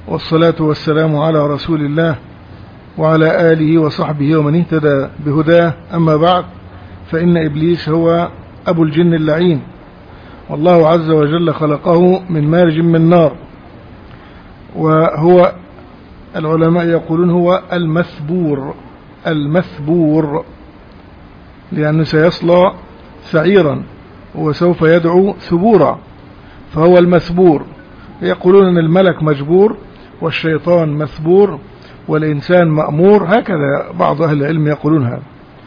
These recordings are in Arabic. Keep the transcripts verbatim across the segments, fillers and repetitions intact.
والصلاة والسلام على رسول الله وعلى آله وصحبه ومن اهتدى بهداه. أما بعد، فإن إبليس هو أبو الجن اللعين، والله عز وجل خلقه من مارج من نار، وهو العلماء يقولون هو المثبور المثبور لأنه سيصلى سعيرا وسوف يدعو ثبورا، فهو المثبور. يقولون أن الملك مجبور والشيطان مثبور والإنسان مأمور، هكذا بعض أهل العلم يقولون هذا.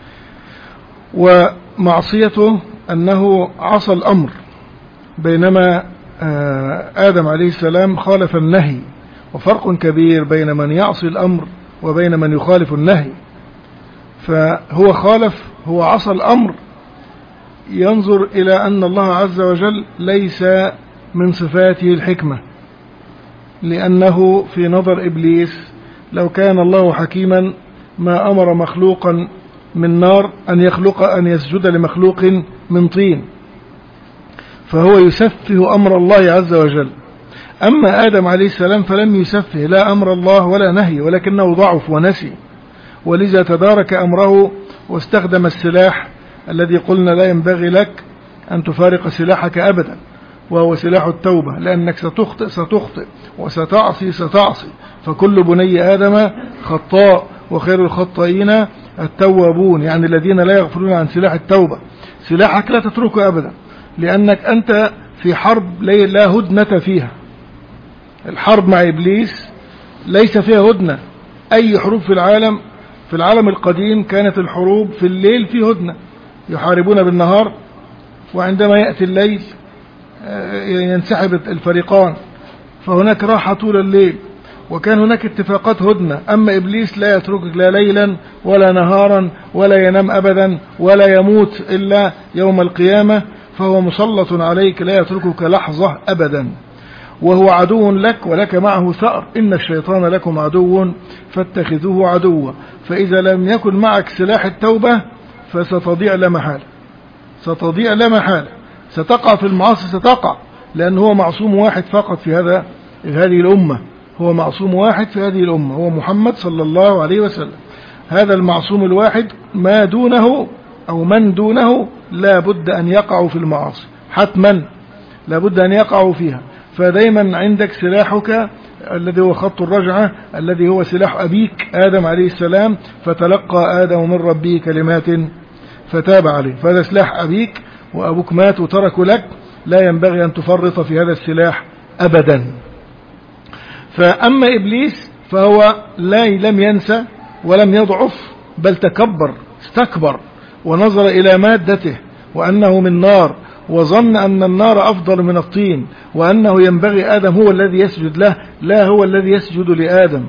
ومعصيته أنه عصى الأمر، بينما آدم عليه السلام خالف النهي، وفرق كبير بين من يعصي الأمر وبين من يخالف النهي. فهو خالف، هو عصى الأمر، ينظر إلى أن الله عز وجل ليس من صفاته الحكمة، لأنه في نظر إبليس لو كان الله حكيما ما أمر مخلوقا من نار أن يخلق أن يسجد لمخلوق من طين، فهو يسفه أمر الله عز وجل. أما آدم عليه السلام فلم يسفه لا أمر الله ولا نهي، ولكنه ضعف ونسي، ولذا تدارك أمره واستخدم السلاح الذي قلنا لا ينبغي لك أن تفارق سلاحك أبدا، وهو سلاح التوبة، لأنك ستخطئ ستخطئ وستعصي ستعصي، فكل بني آدم خطاء وخير الخطائين التوابون، يعني الذين لا يغفلون عن سلاح التوبة. سلاحك لا تتركه أبدا، لأنك أنت في حرب لا هدنة فيها. الحرب مع إبليس ليس فيها هدنة. أي حروب في العالم في العالم القديم كانت الحروب في الليل في هدنة، يحاربون بالنهار، وعندما يأتي الليل ينسحب الفريقان، فهناك راحة طول الليل، وكان هناك اتفاقات هدنة. أما إبليس لا يتركك لا ليلا ولا نهارا، ولا ينام أبدا، ولا يموت إلا يوم القيامة، فهو مسلط عليك لا يتركك لحظة أبدا، وهو عدو لك ولك معه ثأر. إن الشيطان لكم عدو فاتخذوه عدوا. فإذا لم يكن معك سلاح التوبة فستضيع لا محالة، ستضيع لا محالة، ستقع في المعاصي، ستقع، لأنه هو معصوم واحد فقط في هذا هذه الأمة، هو معصوم واحد في هذه الأمة، هو محمد صلى الله عليه وسلم. هذا المعصوم الواحد، ما دونه أو من دونه لا بد أن يقعوا في المعاصي، حتما لا بد أن يقعوا فيها. فدايما عندك سلاحك الذي هو خط الرجعة، الذي هو سلاح أبيك آدم عليه السلام، فتلقى آدم من ربه كلمات فتاب عليه. فهذا سلاح أبيك، وأبوك مات وترك لك، لا ينبغي أن تفرط في هذا السلاح أبدا. فأما إبليس فهو لا لم ينسى ولم يضعف، بل تكبر، استكبر، ونظر إلى مادته وأنه من نار، وظن أن النار أفضل من الطين، وأنه ينبغي آدم هو الذي يسجد له، لا هو الذي يسجد لآدم.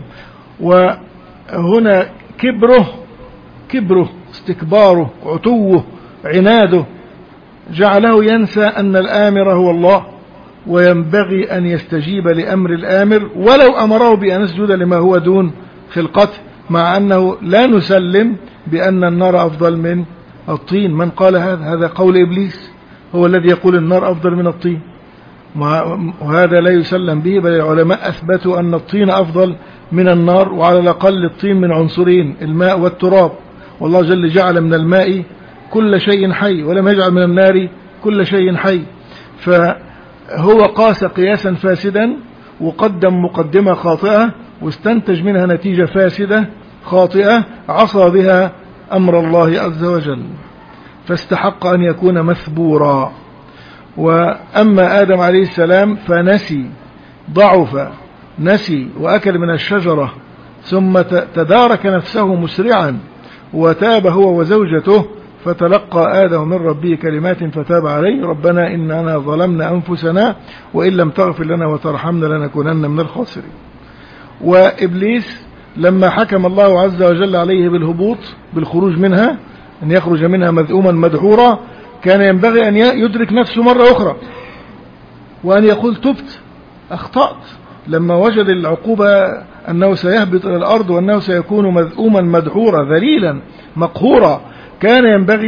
وهنا كبره كبره استكباره عتوه عناده جعله ينسى أن الآمر هو الله، وينبغي أن يستجيب لأمر الآمر ولو أمره بأن يسجد لما هو دون خلقته، مع أنه لا نسلم بأن النار أفضل من الطين. من قال هذا؟ هذا قول إبليس، هو الذي يقول النار أفضل من الطين، وهذا لا يسلم به، بل العلماء أثبتوا أن الطين أفضل من النار، وعلى الأقل الطين من عنصرين، الماء والتراب، والله جل جعل من الماء كل شيء حي ولم يجعل من النار كل شيء حي. فهو قاس قياسا فاسدا، وقدم مقدمة خاطئة، واستنتج منها نتيجة فاسدة خاطئة عصى بها أمر الله عز وجل، فاستحق أن يكون مثبورا. وأما آدم عليه السلام فنسي، ضعف، نسي وأكل من الشجرة، ثم تدارك نفسه مسرعا وتاب هو وزوجته، فتلقى آدم من ربه كلمات فتاب عليه. ربنا إننا ظلمنا أنفسنا وإن لم تغفر لنا وترحمنا لنكونن من الخاسرين. وإبليس لما حكم الله عز وجل عليه بالهبوط، بالخروج منها، أن يخرج منها مذءوما مدحورا، كان ينبغي أن يدرك نفسه مرة أخرى وأن يقول تبت، أخطأت، لما وجد العقوبة أنه سيهبط إلى الأرض وأنه سيكون مذءوما مدحورا ذليلا مقهورا، كان ينبغي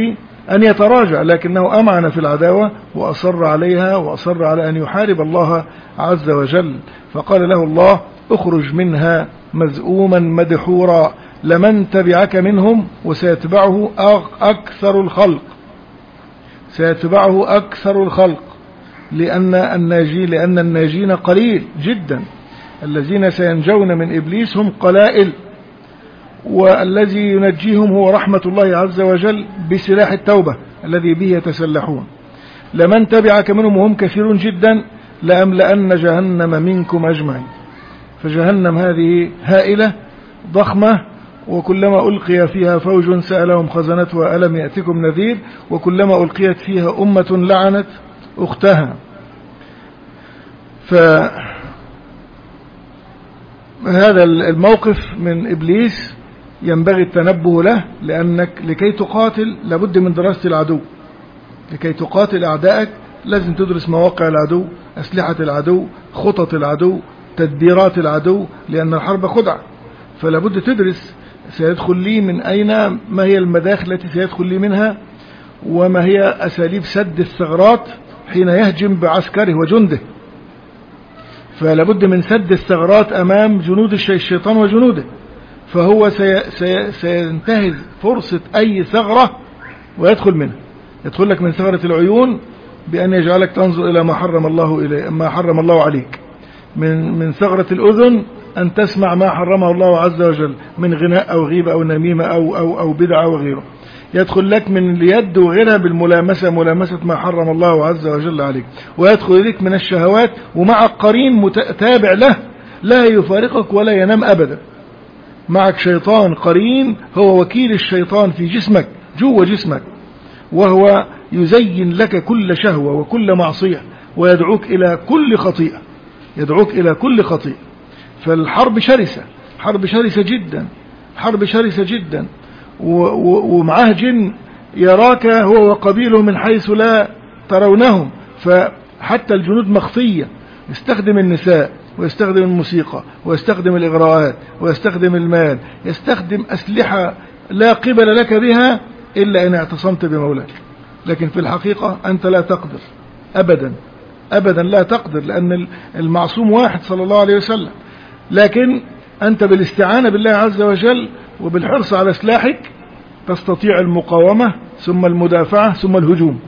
أن يتراجع، لكنه أمعن في العداوة وأصر عليها وأصر على أن يحارب الله عز وجل. فقال له الله: اخرج منها مذءوما مدحورا لمن تبعك منهم وسيتبعه أكثر الخلق، سيتبعه أكثر الخلق، لأن الناجي لأن الناجين قليل جدا، الذين سينجون من إبليس هم قلائل، والذي ينجيهم هو رحمة الله عز وجل بسلاح التوبة الذي به يتسلحون. لمن تبعك منهم وهم كثيرون جدا لأملأن جهنم منكم أجمعين. فجهنم هذه هائلة ضخمة، وكلما ألقي فيها فوج سألهم خزنتها ألم يأتكم نذير، وكلما ألقيت فيها أمة لعنت أختها. فهذا الموقف من إبليس ينبغي التنبه له، لأنك لكي تقاتل لابد من دراسة العدو. لكي تقاتل أعدائك لازم تدرس مواقع العدو، أسلحة العدو، خطط العدو، تدبيرات العدو، لأن الحرب خدعة. فلابد تدرس سيدخل لي من أين، ما هي المداخل التي سيدخل لي منها، وما هي أساليب سد الثغرات حين يهجم بعسكره وجنده. فلابد من سد الثغرات أمام جنود الشيطان وجنوده. فهو سي سي سينتهز فرصة أي ثغرة ويدخل منها. يدخل لك من ثغرة العيون بأن يجعلك تنظر إلى ما حرم الله إليه ما حرم الله عليك. من من ثغرة الأذن أن تسمع ما حرمه الله عز وجل من غناء أو غيبة أو نميمة أو أو أو بدعة وغيره. يدخل لك من اليد وغيرها بالملامسة، ملامسة ما حرم الله عز وجل عليك. ويدخل لك من الشهوات، ومع قرين متابع له لا يفارقك ولا ينام أبدا. معك شيطان قرين هو وكيل الشيطان في جسمك، جوه جسمك، وهو يزين لك كل شهوة وكل معصية، ويدعوك إلى كل خطيئة، يدعوك إلى كل خطيئة. فالحرب شرسة، حرب شرسة جدا، حرب شرسة جدا. ومعه جن يراك هو وقبيله من حيث لا ترونهم، فحتى الجنود مخفية. يستخدم النساء، ويستخدم الموسيقى، ويستخدم الإغراءات، ويستخدم المال، يستخدم أسلحة لا قبل لك بها إلا إن اعتصمت بمولاك. لكن في الحقيقة أنت لا تقدر أبدا أبدا، لا تقدر، لأن المعصوم واحد صلى الله عليه وسلم. لكن أنت بالاستعانة بالله عز وجل وبالحرص على سلاحك تستطيع المقاومة، ثم المدافعة، ثم الهجوم.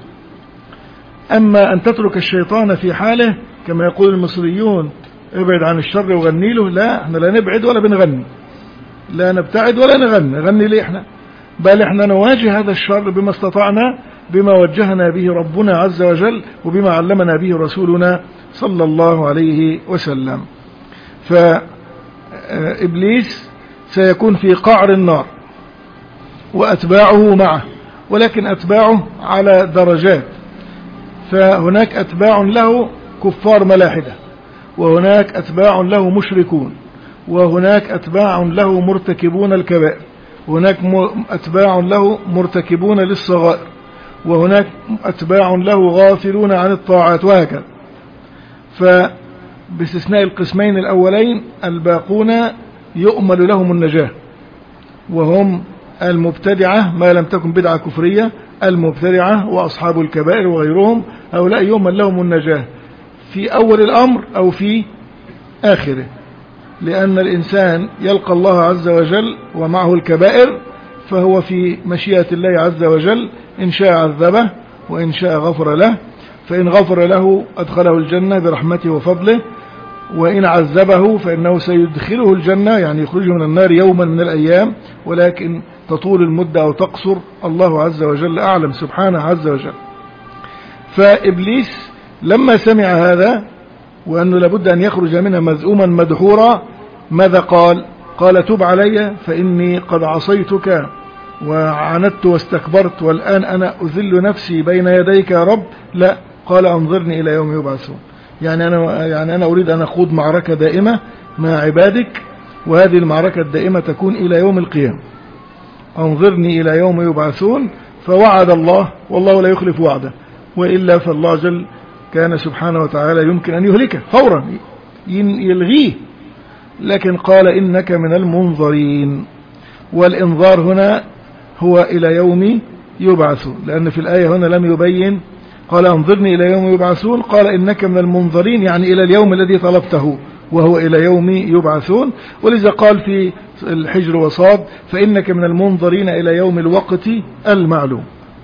أما أن تترك الشيطان في حاله كما يقول المصريون: ابعد عن الشر وغني له، لا، احنا لا نبعد ولا بنغني، لا نبتعد ولا نغني. غني ليه احنا؟ بل احنا نواجه هذا الشر بما استطعنا، بما وجهنا به ربنا عز وجل، وبما علمنا به رسولنا صلى الله عليه وسلم. فإبليس سيكون في قعر النار وأتباعه معه، ولكن أتباعه على درجات. فهناك أتباع له كفار ملاحدة، وهناك أتباع له مشركون، وهناك أتباع له مرتكبون الكبائر، وهناك أتباع له مرتكبون للصغائر، وهناك أتباع له غافلون عن الطاعات، وهكذا. فباستثناء القسمين الأولين الباقون يؤمل لهم النجاة، وهم المبتدعة ما لم تكن بدعة كفرية، المبتدعة وأصحاب الكبائر وغيرهم، هؤلاء يؤمل لهم النجاة في أول الأمر أو في آخره، لأن الإنسان يلقى الله عز وجل ومعه الكبائر، فهو في مشيئة الله عز وجل، إن شاء عذبه وإن شاء غفر له. فإن غفر له أدخله الجنة برحمته وفضله، وإن عذبه فإنه سيدخله الجنة، يعني يخرجه من النار يوما من الأيام، ولكن تطول المدة أو تقصر، الله عز وجل أعلم سبحانه عز وجل. فإبليس لما سمع هذا وأنه لابد أن يخرج منها مذءوما مدحورا، ماذا قال؟ قال: تب علي فإني قد عصيتك وعنت واستكبرت، والآن أنا أذل نفسي بين يديك يا رب. لا، قال: أنظرني إلى يوم يبعثون. يعني أنا, يعني أنا أريد أن أخوض معركة دائمة مع عبادك، وهذه المعركة الدائمة تكون إلى يوم القيامة. أنظرني إلى يوم يبعثون. فوعد الله، والله لا يخلف وعده، وإلا فالله جل كان سبحانه وتعالى يمكن أن يهلكه فورا، يلغيه. لكن قال: إنك من المنظرين. والإنظار هنا هو إلى يوم يبعثون، لأن في الآية هنا لم يبين. قال أنظرني إلى يوم يبعثون، قال إنك من المنظرين، يعني إلى اليوم الذي طلبته وهو إلى يوم يبعثون. ولذا قال في الحجر وصاد فإنك من المنظرين إلى يوم الوقت المعلوم.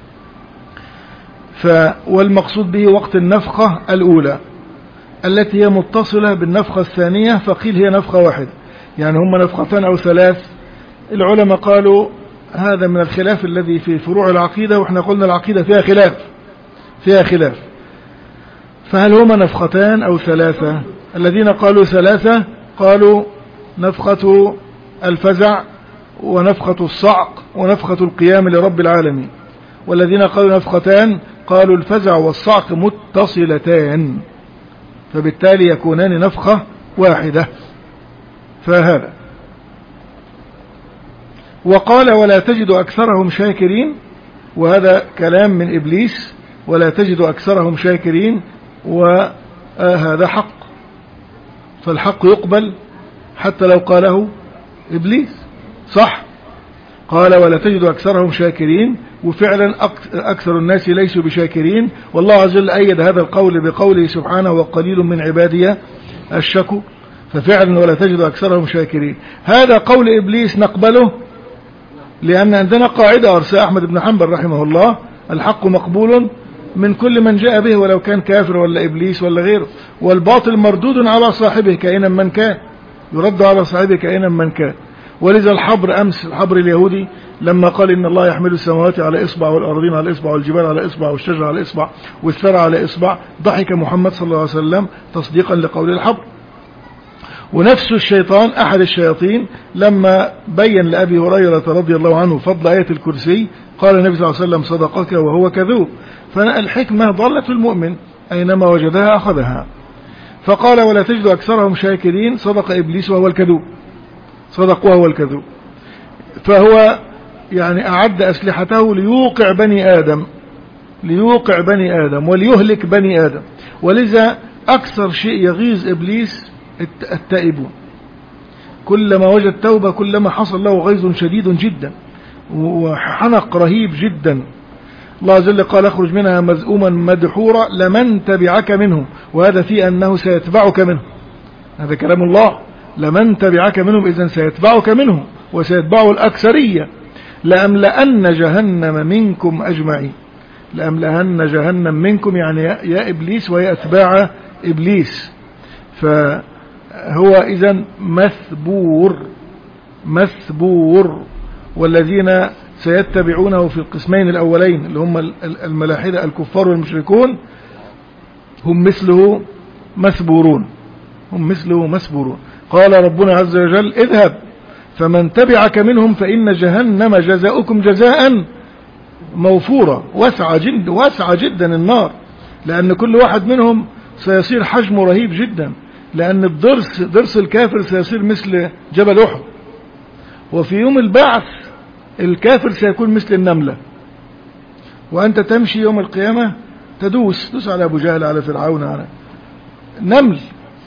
ف والمقصود به وقت النفخة الأولى التي هي متصلة بالنفخة الثانية، فقيل هي نفخة واحدة، يعني هم نفختان أو ثلاث. العلماء قالوا هذا من الخلاف الذي في فروع العقيدة، وإحنا قلنا العقيدة فيها خلاف فيها خلاف فهل هما نفختان أو ثلاثة؟ الذين قالوا ثلاثة قالوا نفخة الفزع ونفخة الصعق ونفخة القيام لرب العالمين. والذين قالوا نفختان قالوا الفزع والصعق متصلتان، فبالتالي يكونان نفخة واحدة. فهذا. وقال ولا تجد أكثرهم شاكرين، وهذا كلام من إبليس، ولا تجد أكثرهم شاكرين، وهذا حق، فالحق يقبل حتى لو قاله إبليس، صح؟ قال ولا تجد أكثرهم شاكرين، وفعلا أكثر الناس ليسوا بشاكرين، والله عز وجل أيد هذا القول بقوله سبحانه وقليل من عبادي الشكور، ففعلا ولا تجد أكثرهم شاكرين. هذا قول إبليس نقبله، لأن عندنا قاعدة أرساء أحمد بن حنبل رحمه الله: الحق مقبول من كل من جاء به ولو كان كافر ولا إبليس ولا غيره، والباطل مردود على صاحبه كائنا من كان، يرد على صاحبه كائنا من كان. ولذا الحبر أمس، الحبر اليهودي لما قال إن الله يحمل السماوات على إصبع والأرضين على إصبع والجبال على إصبع والشجر على إصبع والثرى على إصبع، ضحك محمد صلى الله عليه وسلم تصديقا لقول الحبر. ونفس الشيطان أحد الشياطين لما بين لأبي هريرة رضي الله عنه فضل آية الكرسي قال النبي صلى الله عليه وسلم صدقك وهو كذوب. فالحكمة ضلة المؤمن أينما وجدها أخذها. فقال ولا تجد أكثرهم شاكرين، صدق إبليس وهو الكذوب، صدق وهو الكذوب. فهو يعني أعد أسلحته ليوقع بني آدم ليوقع بني آدم وليهلك بني آدم. ولذا أكثر شيء يغيظ إبليس التائبون، كلما وجد توبة كلما حصل له غيظ شديد جدا وحنق رهيب جدا. الله عز وجل قال اخرج منها مذءوما مدحورا لمن تبعك منهم، وهذا في أنه سيتبعك منهم، هذا كلام الله، لمن تبعك منهم، إذن سيتبعك منهم وسيتبعه الأكثرية. لأملأن جهنم منكم أجمعين، لأملأن جهنم منكم يعني يا إبليس ويا أتباع إبليس. فهو إذن مثبور مثبور. والذين سيتبعونه في القسمين الأولين اللي هم الملاحدة الكفار والمشركون هم مثله مثبورون هم مثله مثبورون. قال ربنا عز وجل اذهب فمن تبعك منهم فإن جهنم جزاؤكم جزاء موفورا. واسعة جدا واسعة جدا النار، لأن كل واحد منهم سيصير حجمه رهيب جدا، لأن الضرس ضرس الكافر سيصير مثل جبل أحد، وفي يوم البعث الكافر سيكون مثل النملة، وأنت تمشي يوم القيامة تدوس دوس على أبو جهل على فرعون على نمل.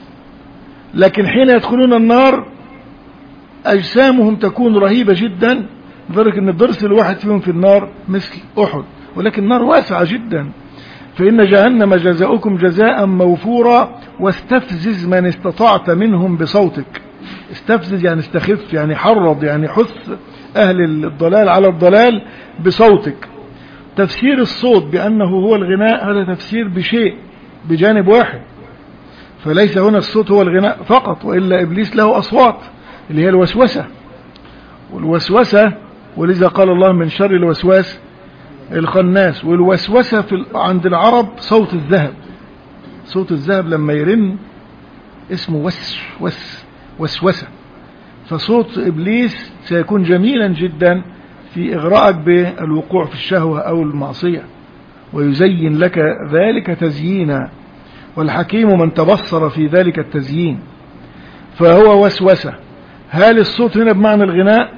لكن حين يدخلون النار أجسامهم تكون رهيبة جدا، لذلك أن الضرس الواحد فيهم في النار مثل أحد، ولكن النار واسعة جدا. فإن جهنم جزاؤكم جزاء موفورا واستفزز من استطعت منهم بصوتك. استفزز يعني استخف، يعني حرض، يعني حث أهل الضلال على الضلال بصوتك. تفسير الصوت بأنه هو الغناء هذا تفسير بشيء بجانب واحد، فليس هنا الصوت هو الغناء فقط، وإلا إبليس له أصوات اللي هي الوسوسة والوسوسة ولذا قال الله من شر الوسواس الخناس. والوسوسة في عند العرب صوت الذهب، صوت الذهب لما يرن اسمه وس وس وسوسة. فصوت إبليس سيكون جميلا جدا في إغراءك بالوقوع في الشهوة أو المعصية، ويزين لك ذلك تزيينا، والحكيم من تبصر في ذلك التزيين. فهو وسوسة. هل الصوت هنا بمعنى الغناء؟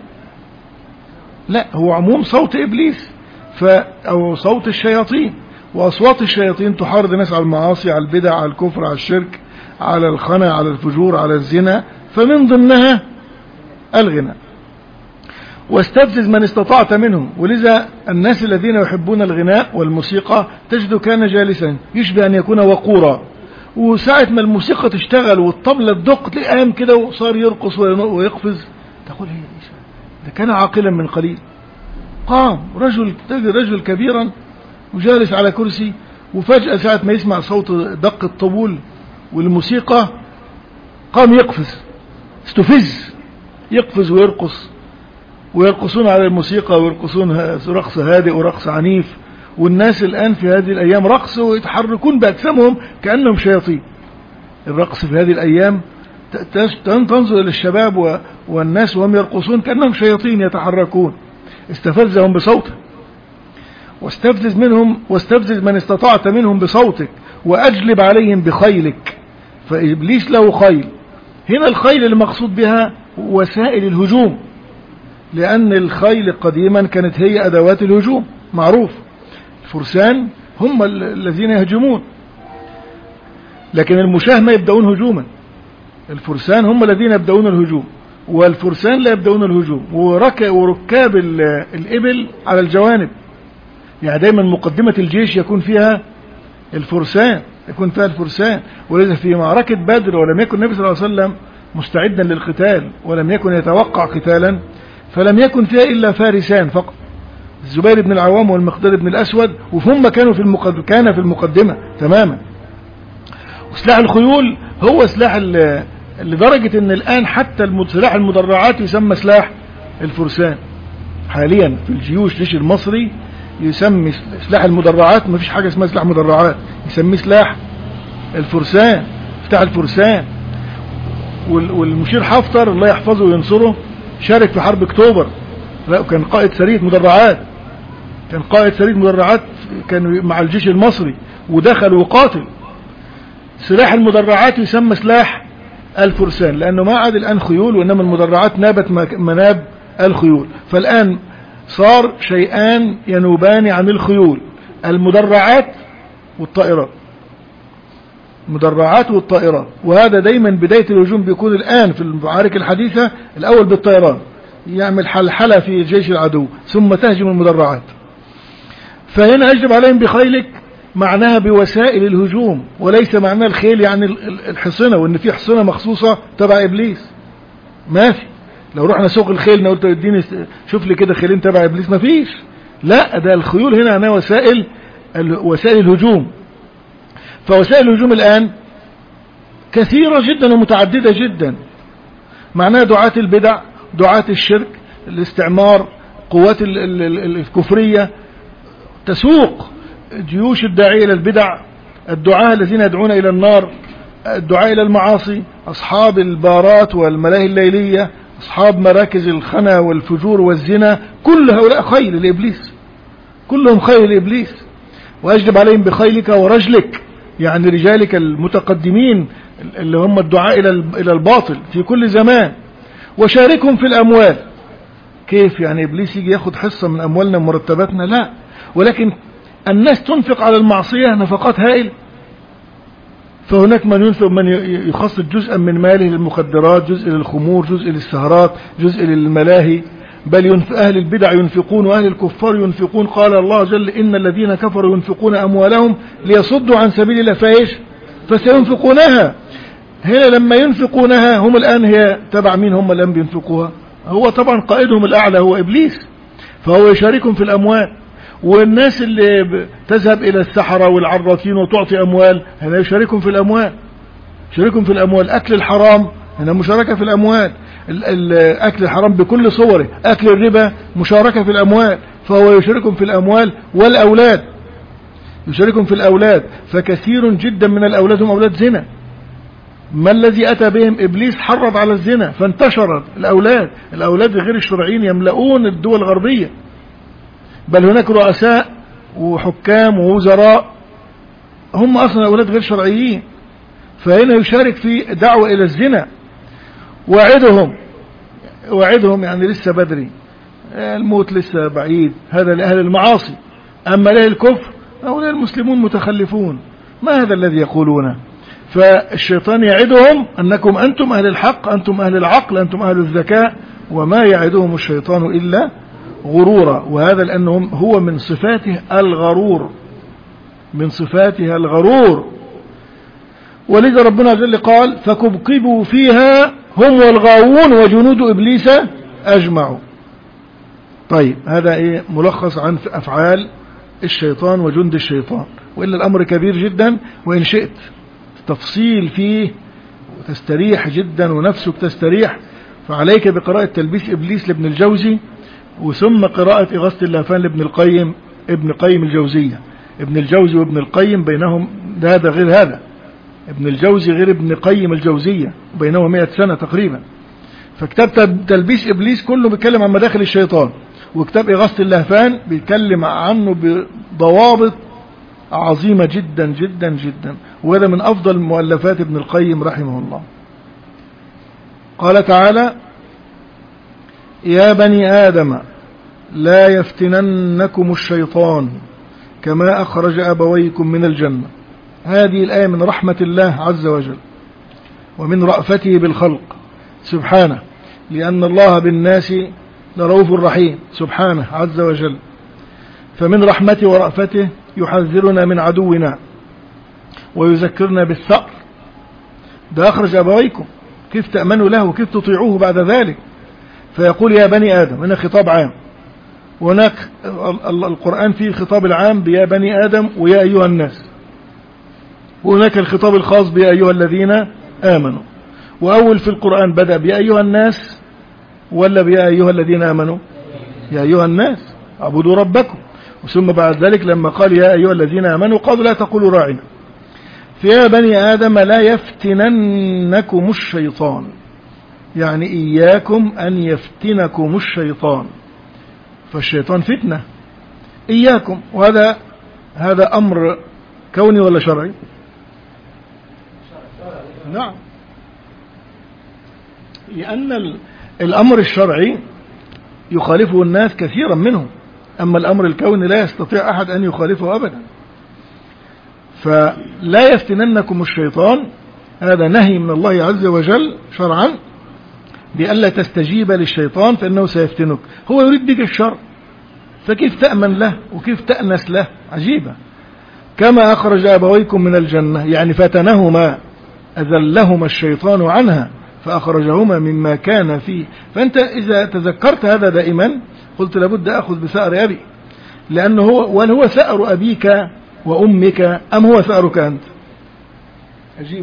لا، هو عموم صوت إبليس ف أو صوت الشياطين، وأصوات الشياطين تحارض الناس على المعاصي، على البدع، على الكفر، على الشرك، على الخنا، على الفجور، على الزنا، فمن ضمنها الغناء. واستفزز من استطعت منهم. ولذا الناس الذين يحبون الغناء والموسيقى تجد كان جالسا يشبه أن يكون وقورا، وساعة ما الموسيقى تشتغل والطبلة تدق تلاقيه قام كده وصار يرقص ويقفز، تقول هي ايش ده؟ كان عاقلا من قليل. قام رجل رجل كبيرا وجالس على كرسي، وفجأة ساعة ما يسمع صوت دق الطبول والموسيقى قام يقفز، استفز، يقفز ويرقص، ويرقصون على الموسيقى ويرقصون رقص هادئ ورقص عنيف. والناس الآن في هذه الأيام رقص ويتحركون بأجسامهم كأنهم شياطين. الرقص في هذه الأيام تنظر إلى الشباب والناس وهم يرقصون كأنهم شياطين يتحركون. استفزهم بصوته، واستفزز منهم واستفزز من استطعت منهم بصوتك، وأجلب عليهم بخيلك. فإبليس له خيل. هنا الخيل المقصود بها وسائل الهجوم، لأن الخيل قديما كانت هي أدوات الهجوم معروف. الفرسان هم الذين يهجمون، لكن المشاة ما يبدأون هجوما. الفرسان هم الذين يبدأون الهجوم، والفرسان لا يبدأون الهجوم. وركاب الإبل على الجوانب، يعني دايما مقدمة الجيش يكون فيها الفرسان يكون فيها الفرسان. ولذا في معركة بدر ولم يكن النبي صلى الله عليه وسلم مستعدا للقتال ولم يكن يتوقع قتالا، فلم يكن فيها إلا فارسان فقط، الزبير بن العوام والمقداد بن الأسود، وهم كانوا في المقدمة كان في المقدمة تماما. وسلاح الخيول هو سلاح لدرجة ان الآن حتى سلاح المدرعات يسمى سلاح الفرسان حاليا في الجيوش. الجيش المصري يسمي سلاح المدرعات، ما فيش حاجة اسمها سلاح مدرعات، يسميه سلاح الفرسان، سلاح الفرسان. والمشير حفتر الله يحفظه وينصره شارك في حرب اكتوبر، لا كان قائد سرية مدرعات، كان قائد سرية مدرعات كان مع الجيش المصري ودخل وقاتل. سلاح المدرعات يسمى سلاح الفرسان، لأنه ما عاد الآن خيول، وإنما المدرعات نابت مناب الخيول. فالآن صار شيئان ينوبان عن الخيول، المدرعات والطائرات، المدرعات والطائرات. وهذا دايما بداية الهجوم بيكون الآن في المعارك الحديثة الأول بالطيران، يعمل حلحلة في جيش العدو ثم تهجم المدرعات. فهنا أجلب عليهم بخيلك معناها بوسائل الهجوم، وليس معناه الخيل يعني الحصنة، وإن في حصنة مخصوصة تبع إبليس ما في. لو رحنا سوق الخيل قلت اديني شوف لي كده خيلين تبع إبليس، ما فيش. لا، ده الخيول هنا أنا وسائل وسائل الهجوم. فوسائل الهجوم الآن كثيرة جدا ومتعددة جدا، معناها دعاة البدع، دعاة الشرك، الاستعمار، قوات الكفرية تسوق جيوش الداعية إلى البدع، الدعاة الذين يدعون إلى النار، الدعاة إلى المعاصي، أصحاب البارات والملاهي الليلية، أصحاب مراكز الخنا والفجور والزنا، كل هؤلاء خيل لإبليس، كلهم خيل لإبليس. وأجلب عليهم بخيلك ورجلك، يعني رجالك المتقدمين اللي هم الدعاء إلى الباطل في كل زمان. وشاركهم في الأموال. كيف يعني إبليس يجي ياخد حصة من أموالنا ومرتباتنا؟ لا، ولكن الناس تنفق على المعصية نفقات هائلة. فهناك من ينفق، من يخصص جزءا من ماله للمخدرات، جزء للخمور، جزء للسهرات، جزء للملاهي. بل ينفق أهل البدع ينفقون وأهل الكفار ينفقون. قال الله جل إن الذين كفروا ينفقون أموالهم ليصدوا عن سبيل الله فإيش فسينفقونها. هنا لما ينفقونها هم الآن هي تبع مين هم الآن بينفقوها؟ هو طبعا قائدهم الأعلى هو إبليس، فهو يشاركهم في الأموال. والناس اللي تذهب إلى السحرة والعرافين وتعطي أموال هنا يشاركهم في الأموال، يشاركهم في الأموال. أكل الحرام هنا مشاركة في الأموال، أكل الحرام بكل صوره، أكل الربا مشاركة في الأموال، فهو يشاركهم في الأموال. والأولاد يشاركهم في الأولاد، فكثير جدا من الأولاد هم أولاد زنا. ما الذي أتى بهم إبليس؟ حرض على الزنا فانتشرت الأولاد، الأولاد غير الشرعيين يملؤون الدول الغربية، بل هناك رؤساء وحكام ووزراء هم أصلا أولاد غير شرعيين. فهنا يشارك في دعوة إلى الزنا. وعدهم وعدهم يعني لسه بدري، الموت لسه بعيد، هذا لأهل المعاصي. أما لأهل الكفر هؤلاء المسلمون متخلفون، ما هذا الذي يقولونه؟ فالشيطان يعدهم أنكم أنتم أهل الحق، أنتم أهل العقل، أنتم أهل الذكاء، وما يعدهم الشيطان إلا غرورا. وهذا لأنهم هو من صفاته الغرور، من صفاته الغرور. ولذا ربنا جل قال فكبكبوا فيها هم والغاوون وجنود إبليس أجمعوا. طيب هذا إيه ملخص عن أفعال الشيطان وجند الشيطان، وإلا الأمر كبير جدا، وإن شئت تفصيل فيه وتستريح جدا ونفسك تستريح فعليك بقراءة تلبيس إبليس لابن الجوزي، وثم قراءة إغاثة اللهفان لابن القيم ابن قيم الجوزية. ابن الجوزي وابن القيم بينهم هذا غير هذا، ابن الجوزي غير ابن قيم الجوزية، بينهم مئة سنة تقريبا. فكتاب تلبيس إبليس كله بيتكلم عن مداخل الشيطان، وكتاب إغاثة اللهفان بيتكلم عنه بضوابط عظيمة جدا جدا جدا، وهذا من أفضل مؤلفات ابن القيم رحمه الله. قال تعالى يا بني آدم لا يفتننكم الشيطان كما أخرج أبويكم من الجنة. هذه الآية من رحمة الله عز وجل ومن رأفته بالخلق سبحانه، لأن الله بالناس لرؤوف رحيم سبحانه عز وجل. فمن رحمته ورأفته يحذرنا من عدونا ويذكرنا بالثأر. ده أخرج أبويكم، كيف تأمنوا له وكيف تطيعوه بعد ذلك؟ فيقول يا بني آدم، هنا خطاب عام، وهناك القرآن فيه الخطاب العام بيا بني آدم ويا أيها الناس، وهناك الخطاب الخاص بيا أيها الذين آمنوا. وأول في القرآن بدأ بيا أيها الناس ولا بيا أيها الذين آمنوا؟ يا أيها الناس اعبدوا ربكم. ثم بعد ذلك لما قال يا أيها الذين آمنوا قالوا لا تقولوا راعنا. فيا بني آدم لا يفتننكم الشيطان، يعني إياكم أن يفتنكم الشيطان، فالشيطان فتنة إياكم. وهذا هذا أمر كوني ولا شرعي؟ نعم، لأن الأمر الشرعي يخالفه الناس كثيرا منهم، أما الأمر الكوني لا يستطيع أحد أن يخالفه أبدا. فلا يفتننكم الشيطان، هذا نهي من الله عز وجل شرعا بألا تستجيب للشيطان فإنه سيفتنك. هو يريد بك الشر، فكيف تأمن له وكيف تأنس له؟ عجيبة. كما أخرج أبويكم من الجنة، يعني فتنهما، أذلهما الشيطان عنها فأخرجهما مما كان فيه. فأنت إذا تذكرت هذا دائما قلت لابد أخذ بثأر أبي، لأنه هو، وهل هو ثأر أبيك وأمك أم هو ثأرك أنت؟ عجيب.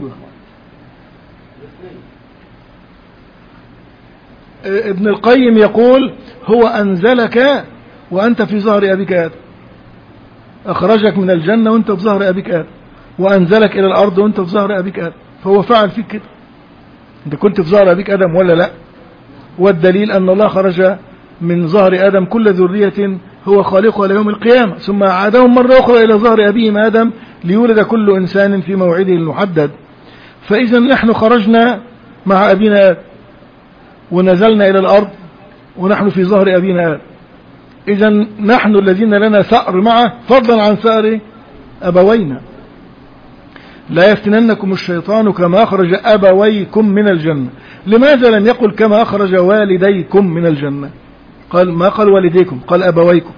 ابن القيم يقول هو أنزلك وأنت في ظهر أبيك آدم، أخرجك من الجنة وأنت في ظهر أبيك آدم، وأنزلك إلى الأرض وأنت في ظهر أبيك آدم، فهو فعل فيك كده. أنت كنت في ظهر أبيك آدم ولا لا؟ والدليل أن الله خرج من ظهر آدم كل ذرية هو خالقها ليوم القيامة، ثم عادهم مرة أخرى إلى ظهر أبيهم آدم ليولد كل إنسان في موعده المحدد. فإذا نحن خرجنا مع أبينا آدم ونزلنا إلى الأرض ونحن في ظهر أبينا آدم، إذا نحن الذين لنا ثأر معه فضلا عن ثأر أبوينا. لا يفتننكم الشيطان كما أخرج أبويكم من الجنة. لماذا لم يقل كما أخرج والديكم من الجنة؟ قال ما قال والديكم، قال أبويكم.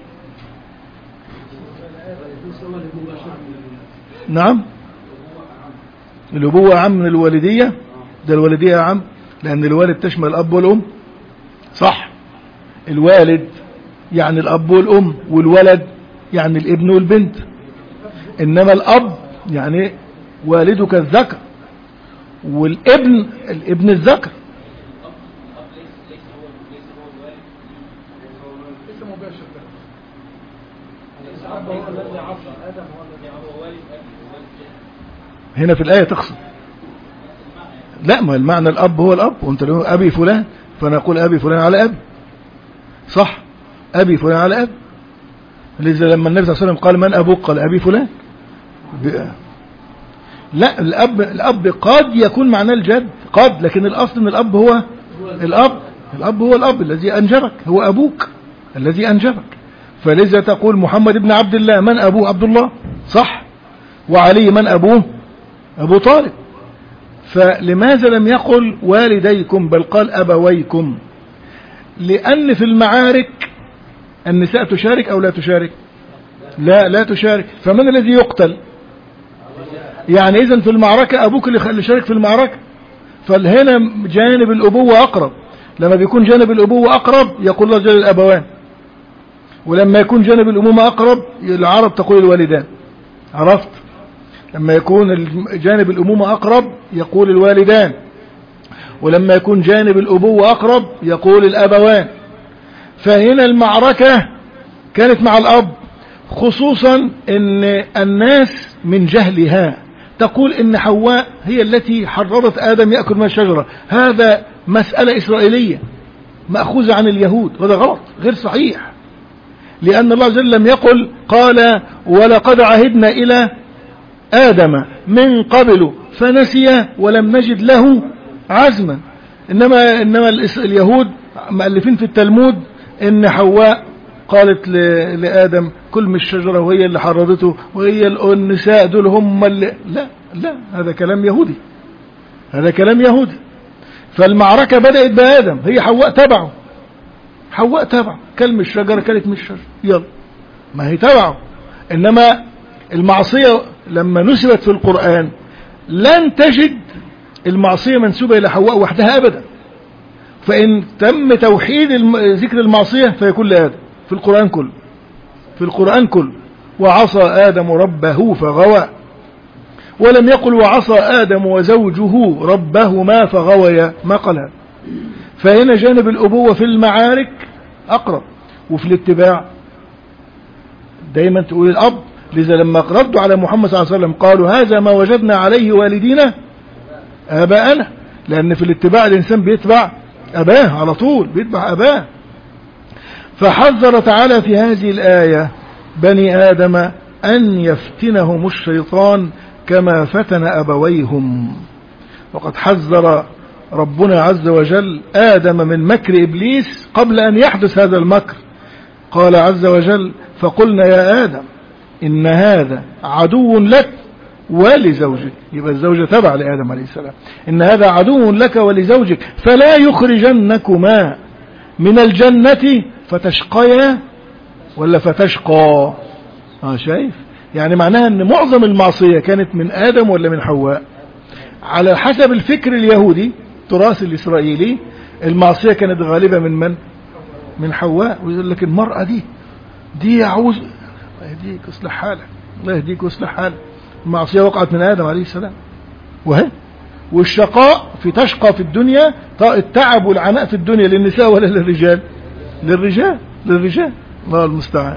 نعم، الأبوة أعم من الوالدية، ده الوالدية أعم لأن الوالد تشمل الأب والأم، صح؟ الوالد يعني الأب والأم، والولد يعني الابن والبنت، إنما الأب يعني والدك الذكر، والابن الابن الذكر. هنا في الآية تقصد لا، ما المعنى الأب هو الأب، وانت لو أبي فلان فنقول أبي فلان على أبي، صح؟ أبي فلان على أبي. لذا لما النبي صلى الله عليه وسلم قال من أبوك؟ قال أبي فلان. لا، الأب الأب قد يكون معناه الجد قد، لكن الأصل ان الأب هو الأب، الأب هو الأب الذي أنجبك، هو أبوك الذي أنجبك. فلذا تقول محمد بن عبد الله من أبوه؟ عبد الله، صح؟ وعلي من أبوه؟ أبو طالب. فلماذا لم يقل والديكم بل قال أبويكم؟ لأن في المعارك النساء تشارك أو لا تشارك؟ لا لا تشارك. فمن الذي يقتل؟ يعني إذن في المعركة أبوك اللي شارك في المعركة، فهنا جانب الأبوة أقرب. لما بيكون جانب الأبوة أقرب يقول الله جل الأبوان، ولما يكون جانب الأمومة أقرب العرب تقول الوالدان. عرفت؟ لما يكون جانب الأمومة أقرب يقول الوالدان، ولما يكون جانب الأبوة أقرب يقول الأبوان. فهنا المعركة كانت مع الأب، خصوصا ان الناس من جهلها تقول ان حواء هي التي حرضت آدم يأكل من الشجرة. هذا مسألة إسرائيلية مأخوذة عن اليهود، وهذا غلط غير صحيح، لأن الله جل لم يقل قال ولقد عهدنا إلى آدم من قبل فنسي ولم نجد له عزما. إنما, إنما اليهود مؤلفين في التلمود إن حواء قالت لآدم كل من الشجرة وهي اللي حرضته، وهي النساء دول هم اللي لا لا هذا كلام يهودي، هذا كلام يهودي. فالمعركة بدأت بآدم، هي حواء تبعه، حواء تبعه، كل من الشجرة كلت من الشجرة، يلا ما هي تبعه. إنما المعصية لما نسبت في القرآن لن تجد المعصية منسوبة إلى حواء وحدها أبدا. فإن تم توحيد ذكر المعصية فيكون لآدم في القرآن كله، في القرآن كله. وعصى آدم ربه فغوى، ولم يقل وعصى آدم وزوجه ربهما فغويا، ما قالها. فهنا جانب الأبوة في المعارك أقرب، وفي الاتباع دايما تقول الأب. لذا لما ردوا على محمد صلى الله عليه وسلم قالوا هذا ما وجدنا عليه والدينا آباءنا، لأن في الاتباع الإنسان بيتبع أباه على طول، بيتبع أباه. فحذر تعالى في هذه الآية بني آدم أن يفتنهم الشيطان كما فتن أبويهم. وقد حذر ربنا عز وجل آدم من مكر إبليس قبل أن يحدث هذا المكر. قال عز وجل فقلنا يا آدم إن هذا عدو لك ولزوجك، يبقى الزوجة تبع لآدم عليه السلام، إن هذا عدو لك ولزوجك فلا يخرجنكما من الجنة فتشقيا ولا فتشقى. اه شايف؟ يعني معناها ان معظم المعصية كانت من آدم ولا من حواء؟ على حسب الفكر اليهودي التراث الإسرائيلي المعصية كانت غالبة من من؟ من حواء. ويقول لك المرأة دي دي يعوز الله يهديك واصلح حالك، الله يهديك واصلح حالك. المعصية وقعت من آدم عليه السلام، وهي والشقاء في تشقى في الدنيا، التعب والعناء في الدنيا للنساء ولا للرجال؟ للرجال، للرجال، الله المستعان.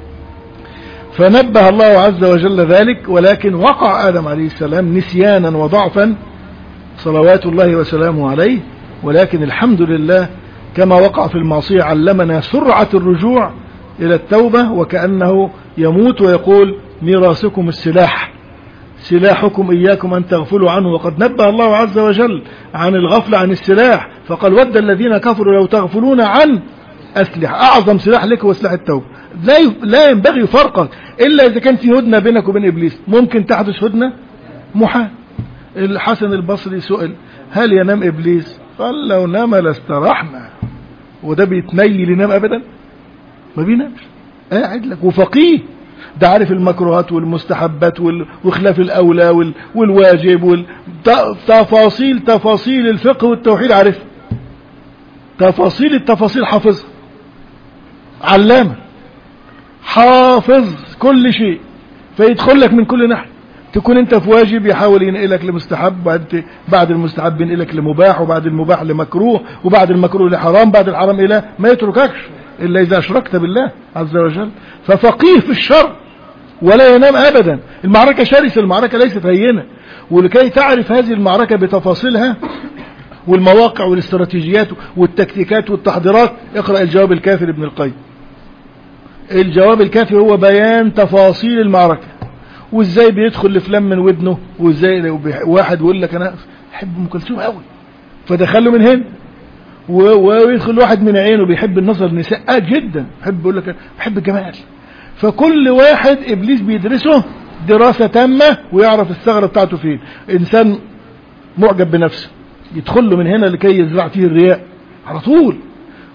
فنبه الله عز وجل ذلك، ولكن وقع آدم عليه السلام نسيانا وضعفا صلوات الله وسلامه عليه، ولكن الحمد لله كما وقع في المعصية علمنا سرعة الرجوع إلى التوبة، وكأنه يموت ويقول ميراثكم السلاح، سلاحكم إياكم أن تغفلوا عنه. وقد نبه الله عز وجل عن الغفل عن السلاح، فقال ود الذين كفروا لو تغفلون عن أسلحة. أعظم سلاح لك هو سلاح التوبة. لا لا ينبغي فرقك إلا إذا كان في هدنة بينك وبين إبليس. ممكن تحدث هدنة محال. الحسن البصري سئل هل ينام إبليس؟ قال لو نام لاسترحنا. وده بيتنيل ينام أبدا؟ ما بينامش، قاعد لك وفقيه، ده عارف المكروهات والمستحبات وخلاف الأولى والواجب والتفاصيل، تفاصيل الفقه والتوحيد عارف، تفاصيل التفاصيل حافظ، علامة حافظ كل شيء، فيدخل لك من كل ناحية. تكون انت في واجب يحاول ينقلك لمستحب، بعد بعد المستحب ينقلك لمباح، وبعد المباح لمكروه، وبعد المكروه لحرام، بعد الحرام إلى ما يترككش إلا إذا أشركت بالله عز وجل. ففقيه في الشر ولا ينام أبدا. المعركة شرسة، المعركة ليست هينة. ولكي تعرف هذه المعركة بتفاصيلها والمواقع والاستراتيجيات والتكتيكات والتحضيرات اقرأ الجواب الكافي لابن القيم. الجواب الكافي هو بيان تفاصيل المعركة، وازاي بيدخل لفلان من ودنه، وازاي واحد يقول لك انا بحب ام كلثوم قوي فدخله من هنا، ويدخل واحد من عينه بيحب النظر النساء جدا، بحب يقول لك بحب الجمال. فكل واحد ابليس بيدرسه دراسة تامة ويعرف الثغرة بتاعته فين. انسان معجب بنفسه يدخل له من هنا لكي يزرع فيه الرياء على طول.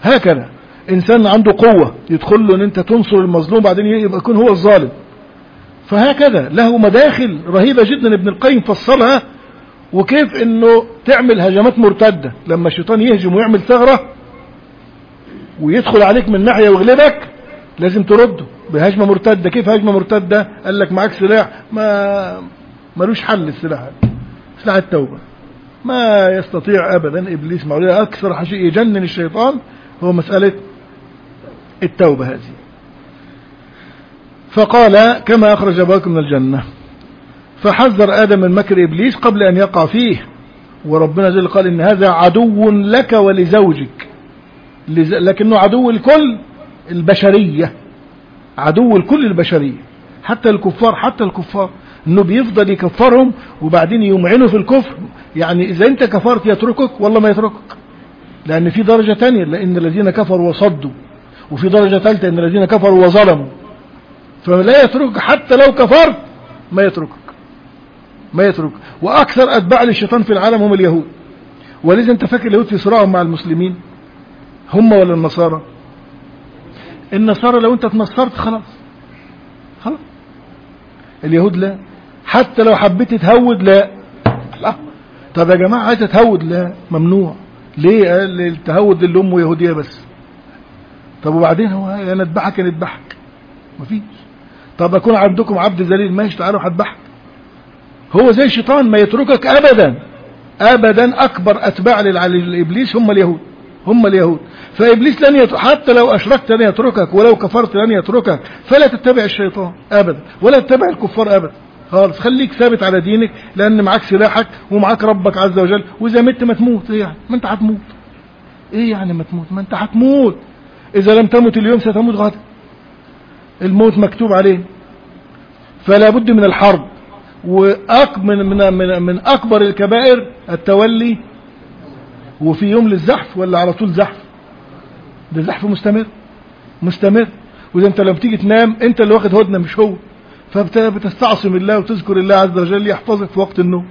هكذا إنسان عنده قوة يدخل له أن أنت تنصر المظلوم بعدين يبقى يكون هو الظالم. فهكذا له مداخل رهيبة جدا ابن القيم فصلها، وكيف أنه تعمل هجمات مرتدة لما الشيطان يهجم ويعمل ثغرة ويدخل عليك من ناحية ويغلبك لازم ترده بهجمة مرتدة. كيف هجمة مرتدة؟ قال لك معاك سلاح ما ملوش حل، السلاح سلاح التوبة ما يستطيع أبدا إبليس معوليه أكثر شيء يجنن الشيطان هو مسألة التوبة هذه. فقال كما أخرج أباكم من الجنة، فحذر آدم من مكر إبليس قبل أن يقع فيه. وربنا جل قال إن هذا عدو لك ولزوجك، لكنه عدو الكل البشرية، عدو الكل البشرية حتى الكفار، حتى الكفار انه بيفضل يكفرهم وبعدين يمعنوا في الكفر. يعني اذا انت كفرت يتركك والله ما يتركك، لان في درجة تانية لان الذين كفروا وصدوا، وفي درجة ثالثة ان الذين كفروا وظلموا، فلا يتركك حتى لو كفرت ما يتركك ما يتركك. واكثر اتباع للشيطان في العالم هم اليهود. ولذا انت فاكر اليهود في صراعهم مع المسلمين هم ولا النصارى؟ النصارى لو انت تنصرت خلاص خلاص، اليهود لا، حتى لو حبيت تهود لا. لا طب يا جماعة عايزة تهود لا، ممنوع. ليه؟ قال التهود اللي امه يهودية بس. طب وبعدين هو انا اذبحك انا اذبحك مفيش. طب اكون عندكم عبد ذليل ماشي تعالوا هذبحك. هو زي الشيطان ما يتركك ابدا ابدا. اكبر اتباع للابليس هم اليهود، هم اليهود. فإبليس لن يترك، حتى لو أشركت لن يتركك، ولو كفرت لن يتركك. فلا تتبع الشيطان أبدا ولا تتبع الكفار أبدا خالص. خليك ثابت على دينك لأن معاك سلاحك ومعاك ربك عز وجل. وإذا مت ما تموت، إيه يعني ما أنت هتموت، إيه يعني ما تموت، ما أنت هتموت. إذا لم تمت اليوم ستموت غدا، الموت مكتوب عليه. فلا بد من الحرب. وأك من, من, من, من أكبر الكبائر التولي. وفي يوم للزحف ولا على طول زحف؟ ده زحف مستمر مستمر. وإذا أنت لما تيجي تنام أنت اللي واخد هدنة مش هو، فبتستعصم الله وتذكر الله عز وجل يحفظك في وقت النوم،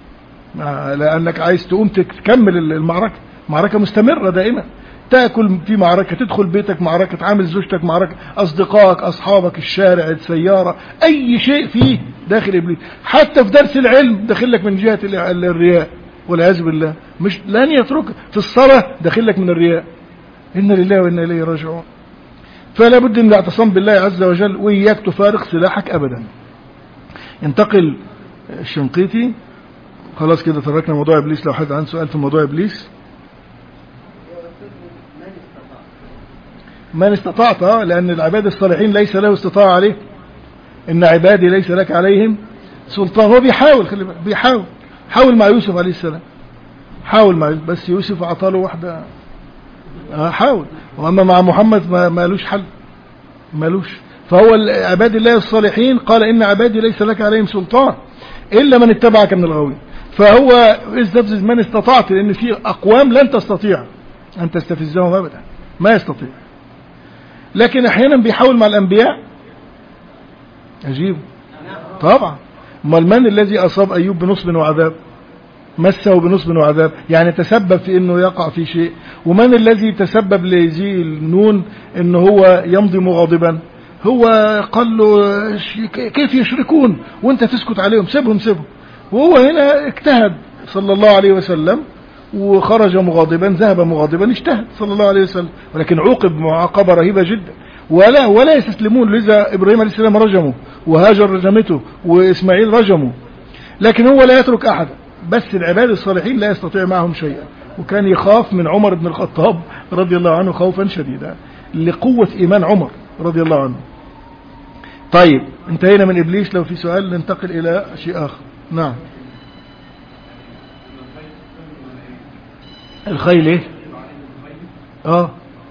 لأنك عايز تقوم تكمل المعركة. معركة مستمرة دائما، تأكل في معركة، تدخل بيتك معركة، تعامل زوجتك معركة، أصدقائك أصحابك، الشارع، السيارة، أي شيء فيه داخل إبليس. حتى في درس العلم داخل لك من جهة الرياء والعياذ بالله، مش لن يترك. في الصلاة داخل لك من الرياء. إن لله وإنا إليه راجعون. فلا بد من الاعتصام بالله عز وجل، وإياك تفارق سلاحك أبدا. ينتقل الشنقيطي. خلاص كده تركنا موضوع إبليس. لو حد عنده سؤال في موضوع إبليس. من استطعت، لأن العباد الصالحين ليس له استطاع عليه. إن عبادي ليس لك عليهم سلطان. هو بيحاول، خلي بالك بيحاول. حاول مع يوسف عليه السلام، حاول مع يوسف، بس يوسف عطاله واحدة. حاول. وأما مع محمد ما مالوش حل، مالوش. فهو عباد الله الصالحين قال إن عبادي ليس لك عليهم سلطان إلا من اتبعك من الغاوين. فهو استفزز من استطعت، لأن في أقوام لن تستطيع أن تستفزهم أبدا، ما يستطيع. لكن أحيانا بيحاول مع الأنبياء. أجيب طبعا. ما من الذي أصاب أيوب بنصب وعذاب؟ مسه بنصب وعذاب، يعني تسبب في انه يقع في شيء. ومن الذي تسبب لذي النون انه هو يمضي مغاضبا؟ هو قال له كيف يشركون وانت تسكت عليهم، سيبهم سيبهم. وهو هنا اجتهد صلى الله عليه وسلم وخرج مغاضبا، ذهب مغاضبا، اجتهد صلى الله عليه وسلم، ولكن عوقب معاقبة رهيبة جدا. ولا ولا يستسلمون. لذا ابراهيم عليه السلام رجمه، وهاجر رجمته، واسماعيل رجمه، لكن هو لا يترك احدا. بس العباد الصالحين لا يستطيع معهم شيئا. وكان يخاف من عمر بن الخطاب رضي الله عنه خوفا شديدا لقوة إيمان عمر رضي الله عنه. طيب انتهينا من إبليس. لو في سؤال ننتقل إلى شيء آخر. نعم. الخيل ايه؟ اه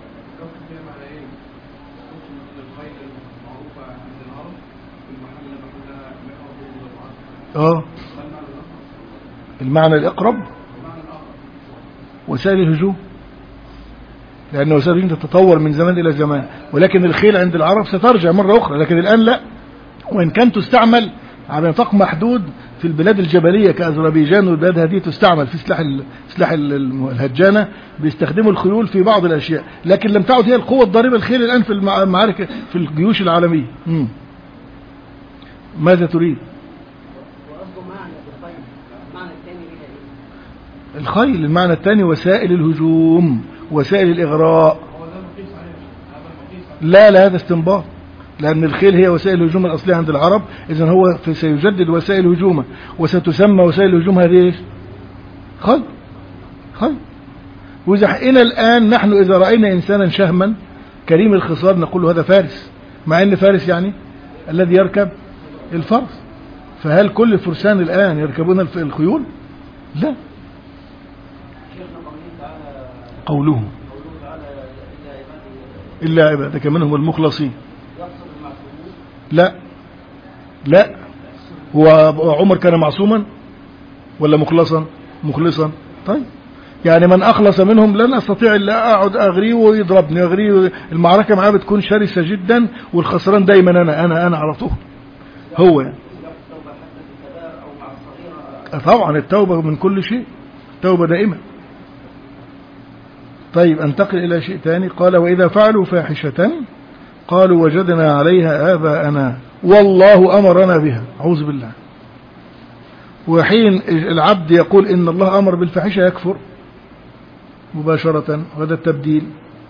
اه المعنى الأقرب وسائل الهجوم، لأن وسائل الهجوم تتطور من زمان إلى زمان. ولكن الخيل عند العرب سترجع مرة أخرى، لكن الآن لا. وإن كانت تستعمل على نطاق محدود في البلاد الجبلية كأذربيجان والبلاد هذه تستعمل في سلاح سلاح الهجانة، بيستخدموا الخيول في بعض الأشياء، لكن لم تعد هي القوة الضاربة الخيل الآن في المعارك في الجيوش العالمية. مم. ماذا تريد؟ الخيل المعنى الثاني وسائل الهجوم، وسائل الإغراء. لا لا هذا استنباط، لأن الخيل هي وسائل الهجوم الأصلية عند العرب، إذن هو سيجدد وسائل هجومه، وستسمى وسائل الهجوم هذه إيش؟ خيل. خيل. وإذا حقنا الآن نحن إذا رأينا إنسانا شهما كريم الخصال نقول له هذا فارس، مع أن فارس يعني الذي يركب الفرس. فهل كل الفرسان الآن يركبون الخيول؟ لا. قوله إلا عبادك منهم المخلصين. لا لا، هو عمر كان معصوما ولا مخلصا؟ مخلصا. طيب يعني من أخلص منهم لن أستطيع إلا أقعد أغريه ويضربني أغريه، المعركة معاه بتكون شرسة جدا، والخسران دايما أنا أنا أنا على طول هو يعني. طبعا التوبة من كل شيء، توبة دائمة. طيب انتقل إلى شيء ثاني. قال وإذا فعلوا فاحشة قالوا وجدنا عليها آباءنا والله أمرنا بها. أعوذ بالله. وحين العبد يقول إن الله أمر بالفاحشة يكفر مباشرة، وهذا التبديل،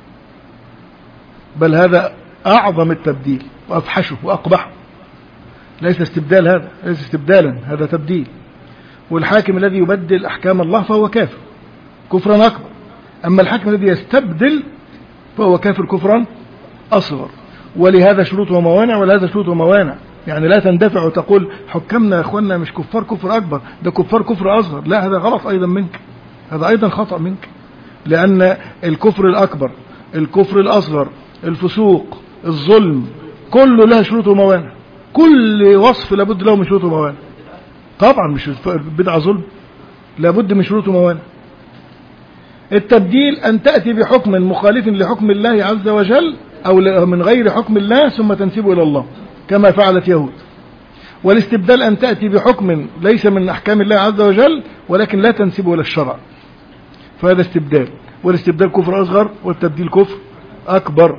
بل هذا أعظم التبديل وأفحشه وأقبحه. ليس استبدال، هذا ليس استبدالا، هذا تبديل. والحاكم الذي يبدل أحكام الله فهو كافر كفرا أكبر، أما الحاكم الذي يستبدل فهو كافر كفرا أصغر. ولهذا شروط وموانع، ولهذا شروط وموانع. يعني لا تندفع وتقول حكامنا يا أخوانا مش كفار كفر أكبر، ده كفار كفر أصغر. لا، هذا غلط أيضا منك، هذا أيضا خطأ منك، لأن الكفر الأكبر، الكفر الأصغر، الفسوق، الظلم، كله له شروط وموانع. كل وصف لابد له من شروط وموانع. طبعا مش بدعة ظلم، لابد من شروط وموانع. التبديل أن تأتي بحكم مخالف لحكم الله عز وجل أو من غير حكم الله ثم تنسبه إلى الله كما فعلت يهود. والاستبدال أن تأتي بحكم ليس من أحكام الله عز وجل ولكن لا تنسبه إلى الشرع، فهذا استبدال. والاستبدال كفر أصغر والتبديل كفر أكبر.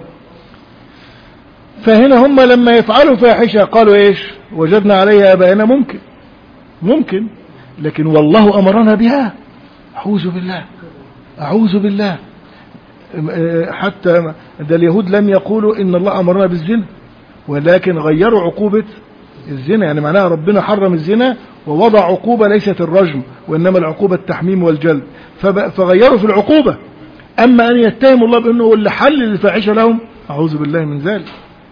فهنا هم لما يفعلوا فاحشة قالوا إيش؟ وجدنا عليها آباءنا. ممكن ممكن لكن والله أمرنا بها. أعوذ بالله، أعوذ بالله. حتى ده اليهود لم يقولوا إن الله أمرنا بالزنا، ولكن غيروا عقوبة الزنا. يعني معناها ربنا حرم الزنا ووضع عقوبة ليست الرجم، وإنما العقوبة التحميم والجلد، فغيروا في العقوبة. أما أن يتهم الله بأنه هو اللي حل الفاحشة لهم، أعوذ بالله من ذلك.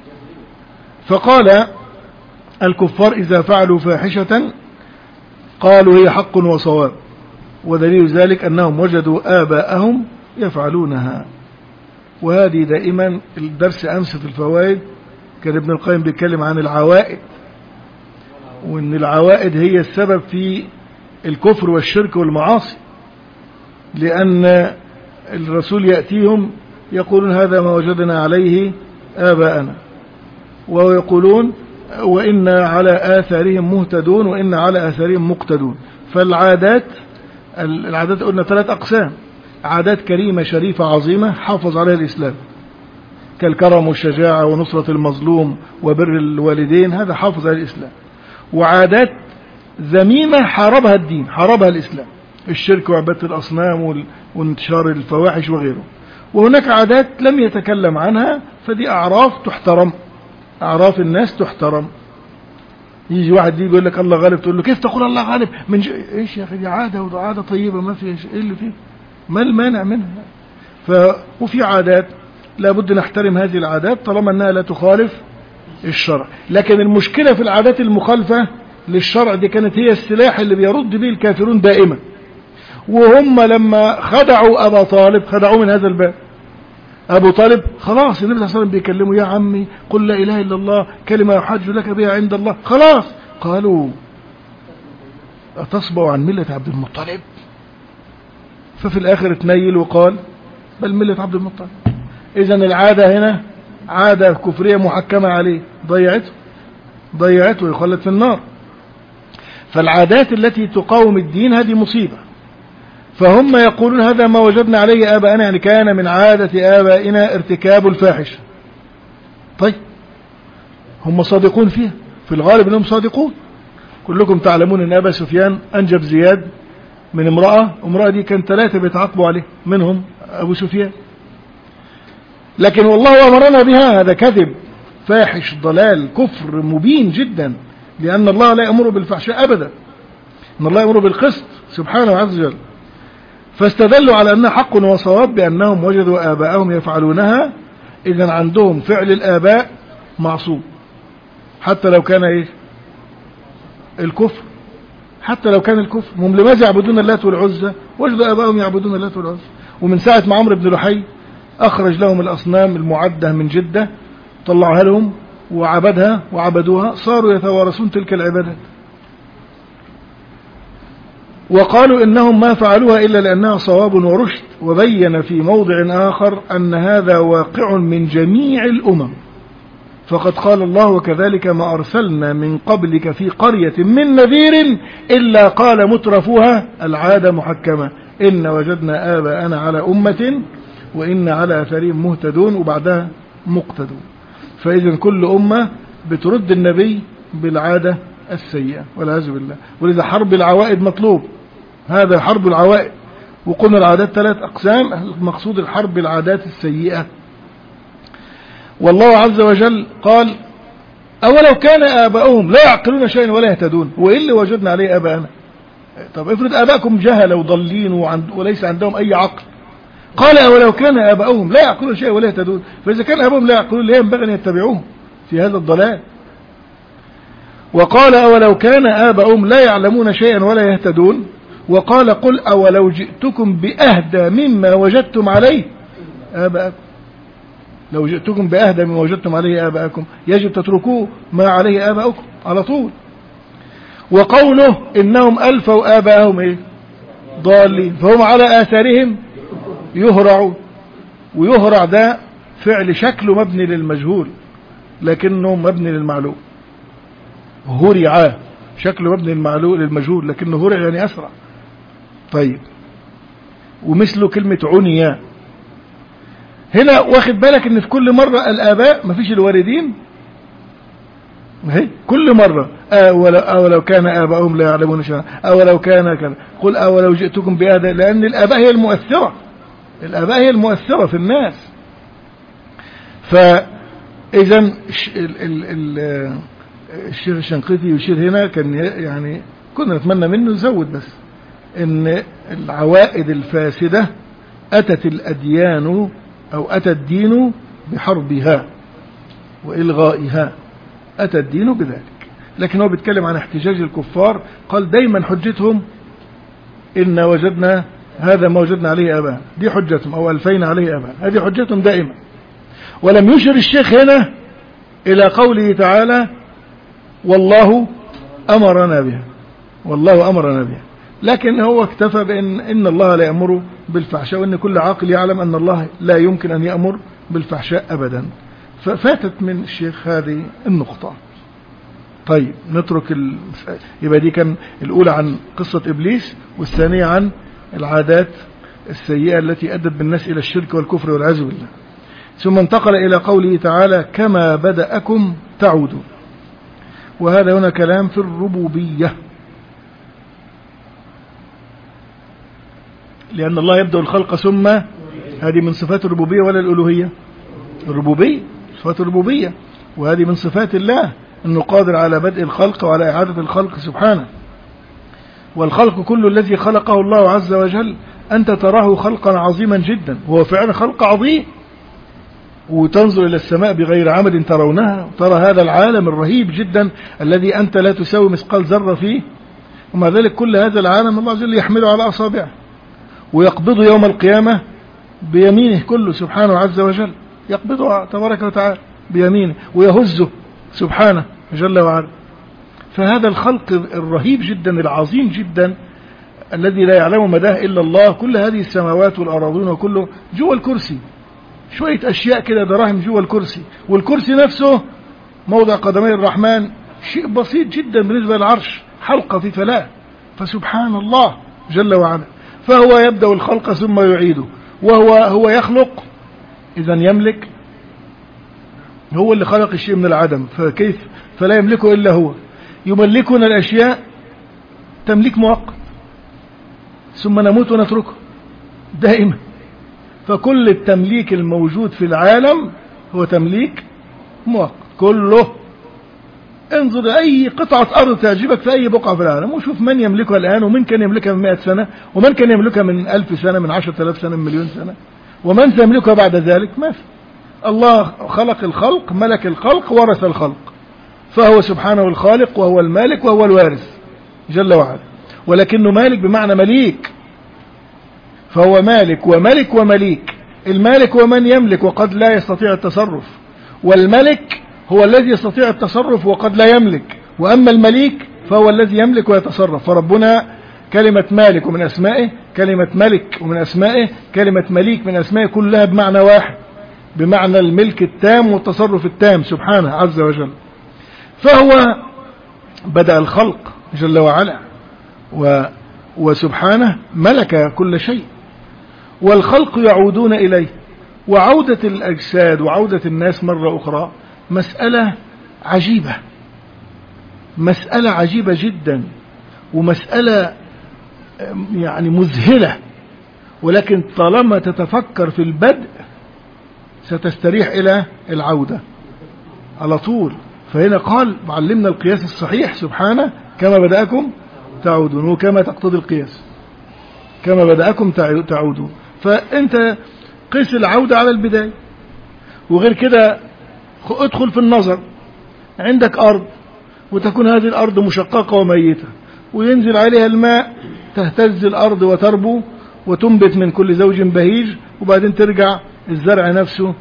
فقال الكفار إذا فعلوا فاحشة قالوا هي حق وصواب، ودليل ذلك أنهم وجدوا آباءهم يفعلونها. وهذه دائما الدرس أمس في الفوائد كان ابن القيم بيتكلم عن العوائد، وأن العوائد هي السبب في الكفر والشرك والمعاصي، لأن الرسول يأتيهم يقولون هذا ما وجدنا عليه آباءنا، ويقولون وإنا على آثارهم مهتدون وإنا على آثارهم مقتدون. فالعادات العادات قلنا ثلاث أقسام: عادات كريمة شريفة عظيمة حافظ عليها الإسلام كالكرم والشجاعة ونصرة المظلوم وبر الوالدين، هذا حافظ على الإسلام. وعادات ذميمة حاربها الدين، حاربها الإسلام، الشرك وعبادة الأصنام وانتشار الفواحش وغيره. وهناك عادات لم يتكلم عنها، فدي أعراف تحترم، أعراف الناس تحترم. يجي واحد يجي يقول لك الله غالب، تقول له كيف تقول الله غالب؟ من ج... ايش يا اخي، دي عاده وده عاده طيبه، ما في ايه اللي فيه، ما المانع منها؟ ف وفي عادات لابد نحترم هذه العادات طالما انها لا تخالف الشرع. لكن المشكله في العادات المخالفه للشرع دي كانت هي السلاح اللي بيرد به الكافرون دائما. وهم لما خدعوا ابا طالب خدعوه من هذا الباب. أبو طالب خلاص النبي صلى الله عليه وسلم بيكلمه يا عمي قل لا إله إلا الله كلمة يحج لك بها عند الله، خلاص قالوا أتصبوا عن ملة عبد المطلب؟ ففي الآخر اتنيل وقال بل ملة عبد المطلب. إذن العادة هنا عادة كفرية محكمة عليه، ضيعته ضيعته يخلد في النار. فالعادات التي تقاوم الدين هذه مصيبة. فهم يقولون هذا ما وجدنا عليه آباءنا، يعني كان من عادة آبائنا ارتكاب الفاحشة. طيب هم صادقون فيها، في الغالب انهم صادقون. كلكم تعلمون ان ابا سفيان انجب زياد من امرأة، امرأة دي كان ثلاثة بيتعاقبوا عليه، منهم ابو سفيان. لكن والله امرنا بها، هذا كذب فاحش ضلال كفر مبين جدا، لان الله لا يأمر بالفحشاء ابدا، ان الله يأمر بالقسط سبحانه عز وجل. فاستدلوا على انها حق وصواب بانهم وجدوا اباءهم يفعلونها، اذا عندهم فعل الاباء معصوم حتى لو كان ايه الكفر، حتى لو كان الكفر. هم لماذا يعبدون اللات والعزى؟ وجدوا اباءهم يعبدون اللات والعزى. ومن ساعة ما عمرو بن لحي اخرج لهم الاصنام المعدة من جدة طلعها لهم وعبدها وعبدوها، صاروا يتوارثون تلك العبادات. وقالوا إنهم ما فعلوها إلا لأنها صواب ورشد. وبين في موضع آخر أن هذا واقع من جميع الأمم، فقد قال الله وكذلك ما أرسلنا من قبلك في قرية من نذير إلا قال مترفوها العادة محكمة إن وجدنا آباءنا على أمة وإن على أثرهم مهتدون، وبعدها مقتدون. فإذا كل أمة بترد النبي بالعادة السيئة والعياذ بالله. ولذا حرب العوائد مطلوب، هذا حرب العوائد. وقلنا العادات ثلاث أقسام، المقصود الحرب العادات السيئة. والله عز وجل قال أولو كان آباؤهم لا يعقلون شيئا ولا يهتدون، وإيه اللي وجدنا عليه آباءنا؟ طب افرض آباءكم جهلة وضالين وليس عندهم أي عقل. قال أولو كان آباؤهم لا يعقلون شيئا ولا يهتدون، فإذا كان آباؤهم لا يعقلون لا ينبغي أن يتبعوهم في هذا الضلال. وقال أولو كان آباؤهم لا يعلمون شيئا ولا يهتدون، وقال قل أولو جئتكم بأهدى مما وجدتم عليه آباءكم. لو جئتكم بأهدى مما وجدتم عليه آباءكم يجب تتركوه ما عليه آباءكم على طول. وقوله إنهم ألفوا آباءهم إيه؟ ضالين، فهم على آثارهم يهرعون. ويهرع ده فعل شكله مبني للمجهول لكنه مبني للمعلوم. هرعا شكله مبني للمجهول لكنه هرع يعني أسرع. طيب ومثله كلمة عنيا. هنا واخد بالك ان في كل مرة الآباء مفيش الوالدين، كل مرة أولو كان آباؤهم لا يعلمون شيئا أولو كان كذا قل أولو جئتكم بهذا، لأن الآباء هي المؤثرة، الآباء هي المؤثرة في الناس. فإذا الشيخ الشنقيطي يشير هنا كان يعني كنا نتمنى منه يزود بس ان العوائد الفاسدة أتت الأديان أو أتى الدين بحربها وإلغائها، أتى الدين بذلك. لكن هو بيتكلم عن احتجاج الكفار، قال دايما حجتهم إن وجدنا هذا ما وجدنا عليه آباءنا، دي حجتهم، أو ألفين عليه آباءنا، هذه حجتهم دائما. ولم يشر الشيخ هنا إلى قوله تعالى والله أمرنا بها، والله أمرنا بها، لكن هو اكتفى بأن إن الله لا يأمر بالفحشاء، وأن كل عاقل يعلم أن الله لا يمكن أن يأمر بالفحشاء أبدا. ففاتت من الشيخ هذه النقطة. طيب نترك ال... يبقى دي كان الأولى عن قصة إبليس، والثانية عن العادات السيئة التي أدت بالناس إلى الشرك والكفر والعياذ بالله. ثم انتقل إلى قوله تعالى كما بدأكم تعودون. وهذا هنا كلام في الربوبية، لأن الله يبدأ الخلق ثم، هذه من صفات الربوبية ولا الألوهية؟ الربوبية، صفات الربوبية، وهذه من صفات الله أنه قادر على بدء الخلق وعلى إعادة الخلق سبحانه. والخلق كله الذي خلقه الله عز وجل أنت تراه خلقا عظيما جدا، وهو فعلا خلق عظيم. وتنظر إلى السماء بغير عمد ترونها، ترى هذا العالم الرهيب جدا الذي أنت لا تساوي مثقال ذرة فيه، ومع ذلك كل هذا العالم الله عز وجل يحمله على أصابعه ويقبضه يوم القيامة بيمينه كله سبحانه عز وجل، يقبضه تبارك وتعالى بيمينه ويهزه سبحانه جل وعلا. فهذا الخلق الرهيب جدا العظيم جدا الذي لا يعلم مداه إلا الله، كل هذه السماوات والأراضون وكله جوا الكرسي، شوية أشياء كده دراهم جوا الكرسي، والكرسي نفسه موضع قدمي الرحمن شيء بسيط جدا بالنسبة للعرش، حلقة في فلاة. فسبحان الله جل وعلا. فهو يبدأ الخلق ثم يعيده، وهو هو يخلق إذا يملك، هو اللي خلق الشيء من العدم، فكيف فلا يملكه إلا هو. يملكنا الأشياء تمليك مؤقت ثم نموت ونتركه دائما. فكل التمليك الموجود في العالم هو تمليك مؤقت كله. انظر أي قطعة أرض تعجبك في أي بقعة في العالم وشوف من يملكها الآن، ومن كان يملكها من مئة سنة، ومن كان يملكها من ألف سنة، من عشرة آلاف سنة، من مليون سنة، ومن سيملكها بعد ذلك. ما في. الله خلق الخلق، ملك الخلق، ورث الخلق، فهو سبحانه الخالق وهو المالك وهو الوارث جل وعلا. ولكنه مالك بمعنى مليك، فهو مالك وملك ومليك. المالك هو من يملك وقد لا يستطيع التصرف، والملك هو الذي يستطيع التصرف وقد لا يملك، وأما المليك فهو الذي يملك ويتصرف. فربنا كلمة مالك ومن أسمائه، كلمة ملك ومن أسمائه، كلمة مليك من أسمائه، كلها بمعنى واحد، بمعنى الملك التام والتصرف التام سبحانه عز وجل. فهو بدأ الخلق جل وعلا و وسبحانه ملك كل شيء، والخلق يعودون إليه. وعودة الأجساد وعودة الناس مرة أخرى مسألة عجيبة، مسألة عجيبة جدا، ومسألة يعني مذهلة، ولكن طالما تتفكر في البدء ستستريح إلى العودة على طول. فهنا قال معلمنا القياس الصحيح سبحانه، كما بدأكم تعودون، وكما تقتضي القياس كما بدأكم تعودون. فأنت قيس العودة على البداية. وغير كده ادخل في النظر، عندك أرض وتكون هذه الأرض مشققة وميتة، وينزل عليها الماء، تهتز الأرض وتربو وتنبت من كل زوج بهيج، وبعدين ترجع الزرع نفسه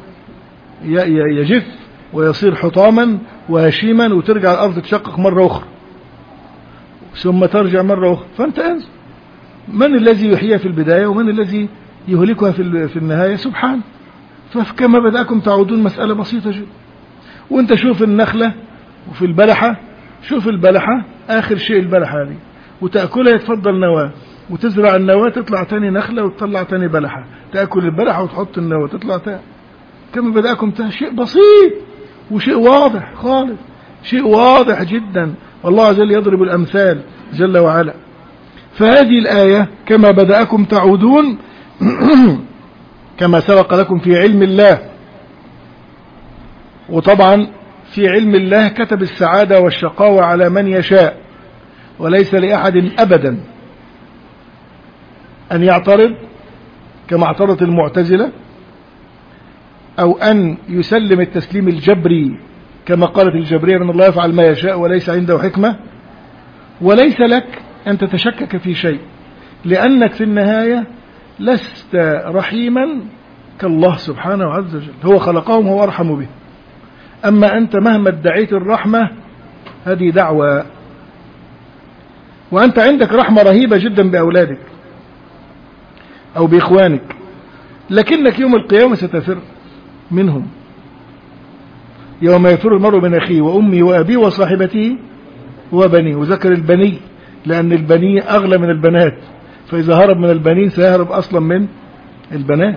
يجف ويصير حطاما وهشيما، وترجع الأرض تشقق مرة أخرى ثم ترجع مرة أخرى. فأنت انظر من الذي يحييها في البداية ومن الذي يهلكها في النهاية سبحانه. فكما بدأكم تعودون مسألة بسيطة جدا. وانت شوف النخلة وفي البلحة، شوف البلحة آخر شيء البلحة دي، وتأكلها يتفضل نواة، وتزرع النواة تطلع تاني نخلة وتطلع تاني بلحة، تأكل البلحة وتحط النواة تطلع تاني. كما بدأكم تعودون شيء بسيط وشيء واضح خالص، شيء واضح جدا، والله عز وجل يضرب الأمثال جل وعلا. فهذه الآية كما بدأكم تعودون كما سبق لكم في علم الله. وطبعا في علم الله كتب السعادة والشقاوة على من يشاء، وليس لأحد أبدا أن يعترض كما اعترضت المعتزلة، أو أن يسلم التسليم الجبري كما قالت الجبرية من الله يفعل ما يشاء وليس عنده حكمة. وليس لك أن تتشكك في شيء، لأنك في النهاية لست رحيما كالله سبحانه عز وجل، هو خلقهم هو أرحم به. أما أنت مهما ادعيت الرحمة هذه دعوة، وأنت عندك رحمة رهيبة جدا بأولادك أو بإخوانك، لكنك يوم القيامة ستفر منهم، يوم يفر المرء من أخيه وأمي وأبي وصاحبته وبنيه. وذكر البني لأن البني أغلى من البنات، فإذا هرب من البنين سيهرب أصلا من البنات.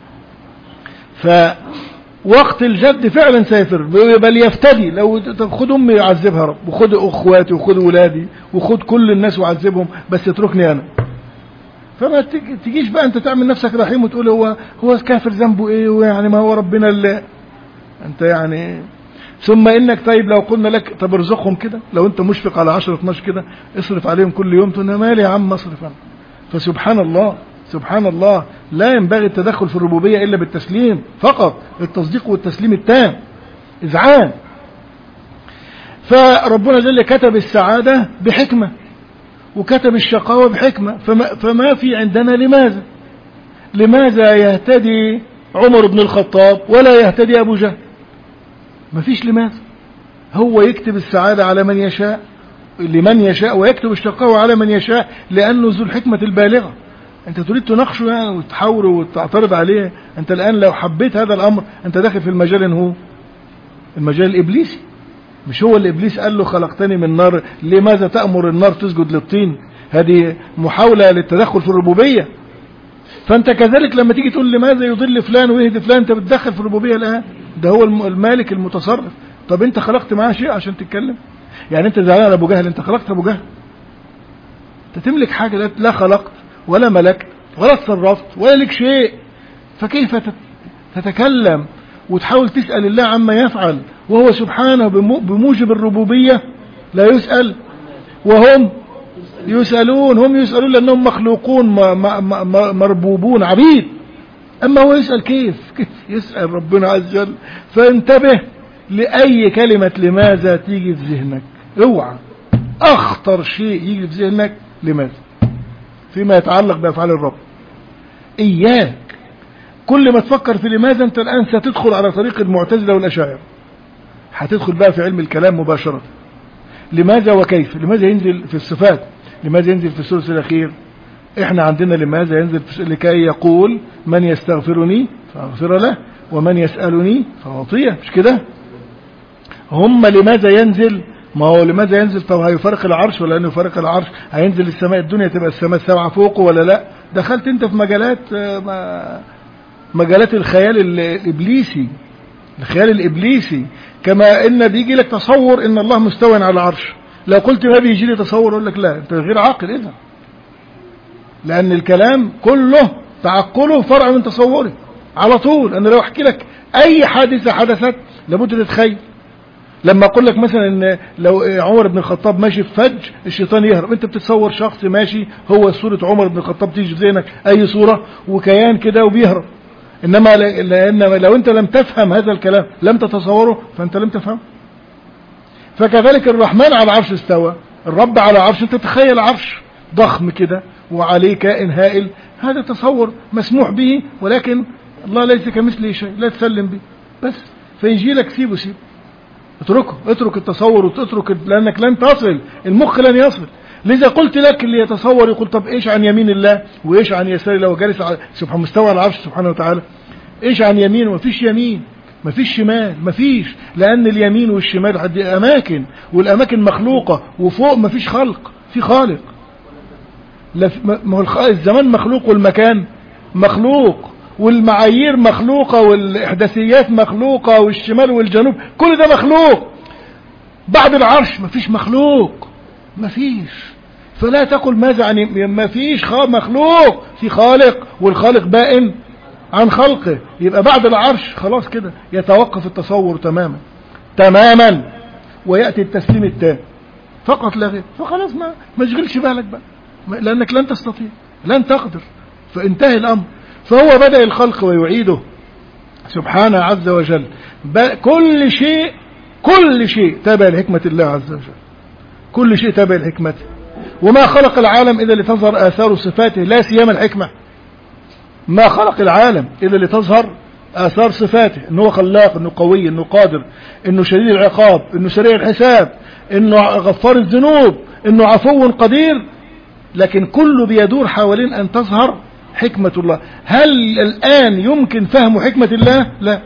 فوقت الجد فعلا سيفر، بل يفتدي. لو خد أمي يعذبها رب، وخد أخواتي وخد ولادي وخد كل الناس وعذبهم، بس اتركني أنا. فما تجيش بقى أنت تعمل نفسك رحيم وتقول هو هو كافر ذنبه إيه، ويعني ما هو ربنا اللي أنت يعني. ثم إنك طيب لو قلنا لك طب ارزقهم كده، لو أنت مشفق على عشرة اتناشر كده اصرف عليهم كل يوم، تقول مالي يا عم اصرف أنا. فسبحان الله سبحان الله، لا ينبغي التدخل في الربوبية إلا بالتسليم فقط، التصديق والتسليم التام، إذعان. فربنا جل كتب السعادة بحكمة وكتب الشقاوة بحكمة. فما, فما في عندنا لماذا لماذا يهتدي عمر بن الخطاب ولا يهتدي أبو جهل؟ ما فيش لماذا. هو يكتب السعادة على من يشاء لمن يشاء، ويكتب الشقاوة على من يشاء، لأنه ذو الحكمة البالغة. أنت تريد تناقشه يعني وتحاوره وتعترض عليه. أنت الآن لو حبيت هذا الأمر أنت داخل في المجال هو المجال الإبليسي، مش هو اللي إبليس قال له خلقتني من نار لماذا تأمر النار تسجد للطين؟ هذه محاولة للتدخل في الربوبية. فأنت كذلك لما تيجي تقول لماذا يضل فلان ويهدي فلان، أنت بتدخل في الربوبية الآن، ده هو المالك المتصرف. طب أنت خلقت معاه شيء عشان تتكلم؟ يعني أنت زعلان على أبو جهل، أنت خلقت أبو جهل؟ أنت تملك حاجة لا خلقت ولا ملكت ولا تصرفت ولا لك شيء، فكيف تتكلم وتحاول تسأل الله عما يفعل وهو سبحانه بموجب الربوبية لا يسأل وهم يسألون؟ هم يسألون لأنهم مخلوقون مربوبون عبيد، أما هو يسأل كيف؟ كيف يسأل ربنا عز وجل؟ فانتبه لأي كلمة لماذا تيجي في ذهنك، اوعى أخطر شيء يجي في ذهنك لماذا فيما يتعلق بأفعال الرب. إياك كل ما تفكر في لماذا أنت الآن ستدخل على طريق المعتزلة والأشاعرة، هتدخل بقى في علم الكلام مباشرة. لماذا وكيف؟ لماذا ينزل في الصفات؟ لماذا ينزل في الثلث الأخير؟ احنا عندنا لماذا ينزل لكي يقول من يستغفرني فأغفر له ومن يسألني فأعطيه، مش كده؟ هم لماذا ينزل؟ ما هو لماذا ينزل؟ طب هيفرق العرش ولا انه يفرق العرش؟ هينزل السماء الدنيا تبقى السماء السبعة فوقه ولا لا؟ دخلت انت في مجالات مجالات الخيال الإبليسي، الخيال الإبليسي. كما ان بيجي لك تصور ان الله مستوى على العرش، لو قلت ما بيجي لي تصور اقول لك لا انت غير عاقل اذا، لان الكلام كله تعقله فرع من تصوري على طول. انا لو احكي لك اي حادثة حدثت لابد تتخيل. لما اقول لك مثلا ان لو عمر بن الخطاب ماشي في فج الشيطان يهرب، انت بتتصور شخص ماشي هو صورة عمر بن الخطاب تيجي في ذهنك اي صورة وكيان كده وبيهرب. انما لان لو انت لم تفهم هذا الكلام لم تتصوره فانت لم تفهم. فكذلك الرحمن على العرش استوى، الرب على عرش، انت تخيل عرش ضخم كده وعليه كائن هائل، هذا تصور مسموح به، ولكن الله ليس كمثله شيء، لا تسلم به بس. فيجي لك سيبه سيبه اتركه، اترك التصور وتترك، لانك لن تصل، المخ لن يصل. لذا قلت لك اللي يتصور يقول طب ايش عن يمين الله وايش عن يسار الله وجالس سبحانه مستوى العرش سبحانه وتعالى، ايش عن يمين؟ ومفيش يمين مفيش شمال، مفيش، لان اليمين والشمال اماكن، والاماكن مخلوقة، وفوق مفيش خلق، في خالق. ما هو الزمان مخلوق والمكان مخلوق والمعايير مخلوقة والإحداثيات مخلوقة والشمال والجنوب كل ده مخلوق. بعد العرش مفيش مخلوق، مفيش. فلا تقل ماذا عن مفيش مخلوق، في خالق والخالق بائن عن خلقه. يبقى بعد العرش خلاص كده يتوقف التصور تماما تماما ويأتي التسليم التام فقط لا غير. فخلاص ما ما تشغلش بالك بقى، لأنك لن تستطيع لن تقدر، فانتهي الأمر. فهو بدأ الخلق ويعيده سبحانه عز وجل. كل شيء كل شيء تابع لحكمة الله عز وجل، كل شيء تابع لحكمته. وما خلق العالم إلا لتظهر آثار صفاته، لا سيما الحكمة. ما خلق العالم إلا لتظهر آثار صفاته، إنه هو خلاق، إنه قوي، إنه قادر، إنه شديد العقاب، إنه سريع الحساب، إنه غفار الذنوب، إنه عفو قدير. لكن كله بيدور حوالين أن تظهر حكمة الله. هل الآن يمكن فهم حكمة الله؟ لا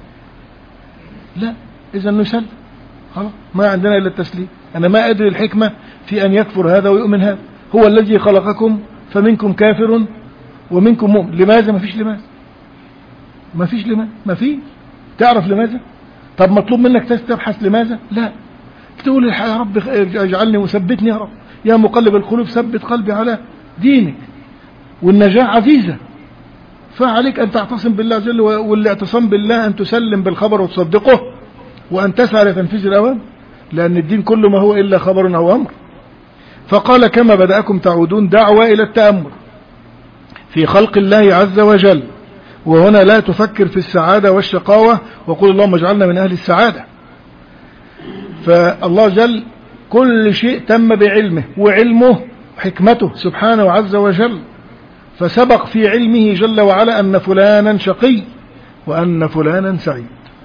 لا. إذا نسلم خلاص، ما عندنا إلا التسليم. أنا ما أدري الحكمة في أن يكفر هذا ويؤمن هذا. هو الذي خلقكم فمنكم كافر ومنكم مؤمن. لماذا؟ ما فيش لماذا، ما فيش لماذا، ما فيش. تعرف لماذا؟ طب مطلوب منك تبحث لماذا؟ لا. تقول يا رب اجعلني وثبتني يا رب، يا مقلب القلوب ثبت قلبي على دينك. والنجاة عزيزة، فعليك أن تعتصم بالله عز وجل، والاعتصام بالله أن تسلم بالخبر وتصدقه وأن تسعى لتنفيذ الأوامر، لأن الدين كله ما هو إلا خبر أو أمر. فقال كما بدأكم تعودون، دعوة إلى التأمل في خلق الله عز وجل. وهنا لا تفكر في السعادة والشقاوة وقل اللهم اجعلنا من أهل السعادة. فالله جل كل شيء تم بعلمه، وعلمه حكمته سبحانه عز وجل. فسبق في علمه جل وعلا أن فلانا شقي وأن فلانا سعيد،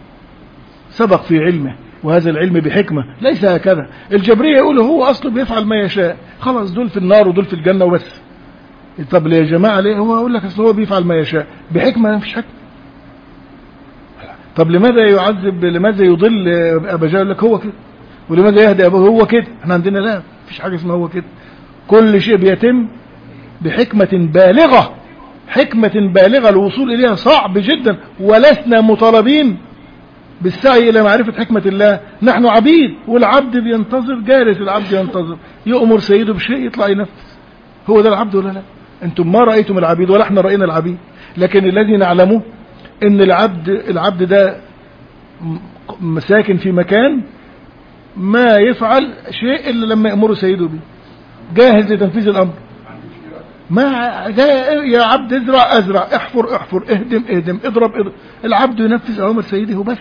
سبق في علمه، وهذا العلم بحكمة، ليس هكذا. الجبرية يقول هو أصله بيفعل ما يشاء، خلاص دول في النار ودول في الجنة وبس. طب يا جماعة ليه؟ هو أقول لك أصله هو بيفعل ما يشاء بحكمة، ما فيش حكمة. طب لماذا يعذب، لماذا يضل أبا جهل؟ لك هو كده، ولماذا يهدي أبوه؟ هو كده. احنا عندنا لا، مفيش حاجة اسمها هو كده. كل شيء بيتم بحكمة بالغة، حكمة بالغة الوصول إليها صعب جدا، ولسنا مطالبين بالسعي إلى معرفة حكمة الله. نحن عبيد، والعبد بينتظر، جالس العبد ينتظر، يؤمر سيده بشيء يطلع ينفذ. هو ده العبد ولا لا؟ انتم ما رأيتم العبيد ولا احنا رأينا العبيد، لكن الذي نعلمه ان العبد العبد ده مساكن في مكان ما يفعل شيء إلا لما يأمره سيده به، جاهز لتنفيذ الأمر. ما يا عبد ازرع ازرع، احفر احفر، اهدم اهدم، اضرب اضرب، العبد ينفذ أوامر سيده بس.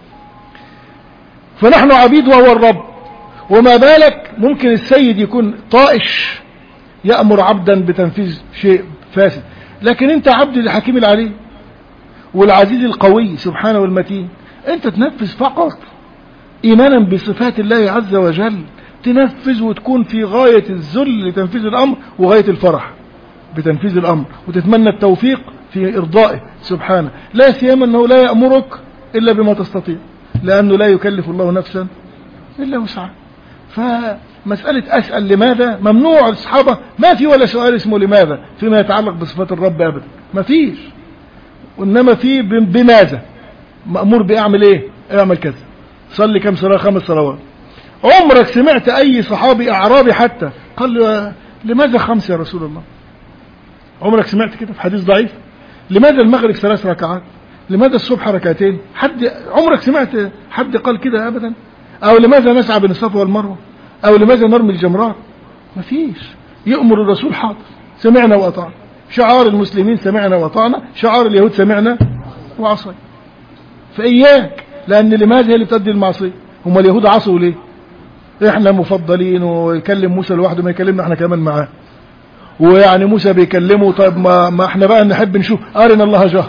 فنحن عبيد وهو الرب. وما بالك ممكن السيد يكون طائش يأمر عبدا بتنفيذ شيء فاسد، لكن انت عبد الحكيم العليم والعزيز القوي سبحانه والمتين، انت تنفذ فقط ايمانا بصفات الله عز وجل، تنفذ وتكون في غاية الذل لتنفيذ الامر وغاية الفرح بتنفيذ الامر، وتتمنى التوفيق في ارضائه سبحانه، لا سيما انه لا يأمرك الا بما تستطيع، لانه لا يكلف الله نفسا الا وسعها. فمسألة اسأل لماذا ممنوع. الصحابة ما في ولا سؤال اسمه لماذا فيما يتعلق بصفات الرب ابدا، ما فيش، وانما في بماذا، مأمور باعمل ايه، اعمل كذا، صلي كم صلاة، خمس صلوات. عمرك سمعت اي صحابي اعرابي حتى قال له لماذا خمس يا رسول الله؟ عمرك سمعت كده في حديث ضعيف؟ لماذا المغرب ثلاث ركعات؟ لماذا الصبح ركعتين؟ حد عمرك سمعت حد قال كده ابدا؟ او لماذا نسعى بين الصفا والمروه؟ او لماذا نرمي الجمرات؟ مفيش. يأمر الرسول حاضر، سمعنا واطعنا. شعار المسلمين سمعنا واطعنا، شعار اليهود سمعنا وعصينا. فإياك، لأن لماذا هي اللي بتؤدي المعصية؟ هم اليهود عصوا ليه؟ احنا مفضلين، ويكلم موسى لوحده ما يكلمنا احنا كمان معاه، ويعني موسى بيكلمه، طيب ما, ما احنا بقى نحب نشوف أرنا الله جهر.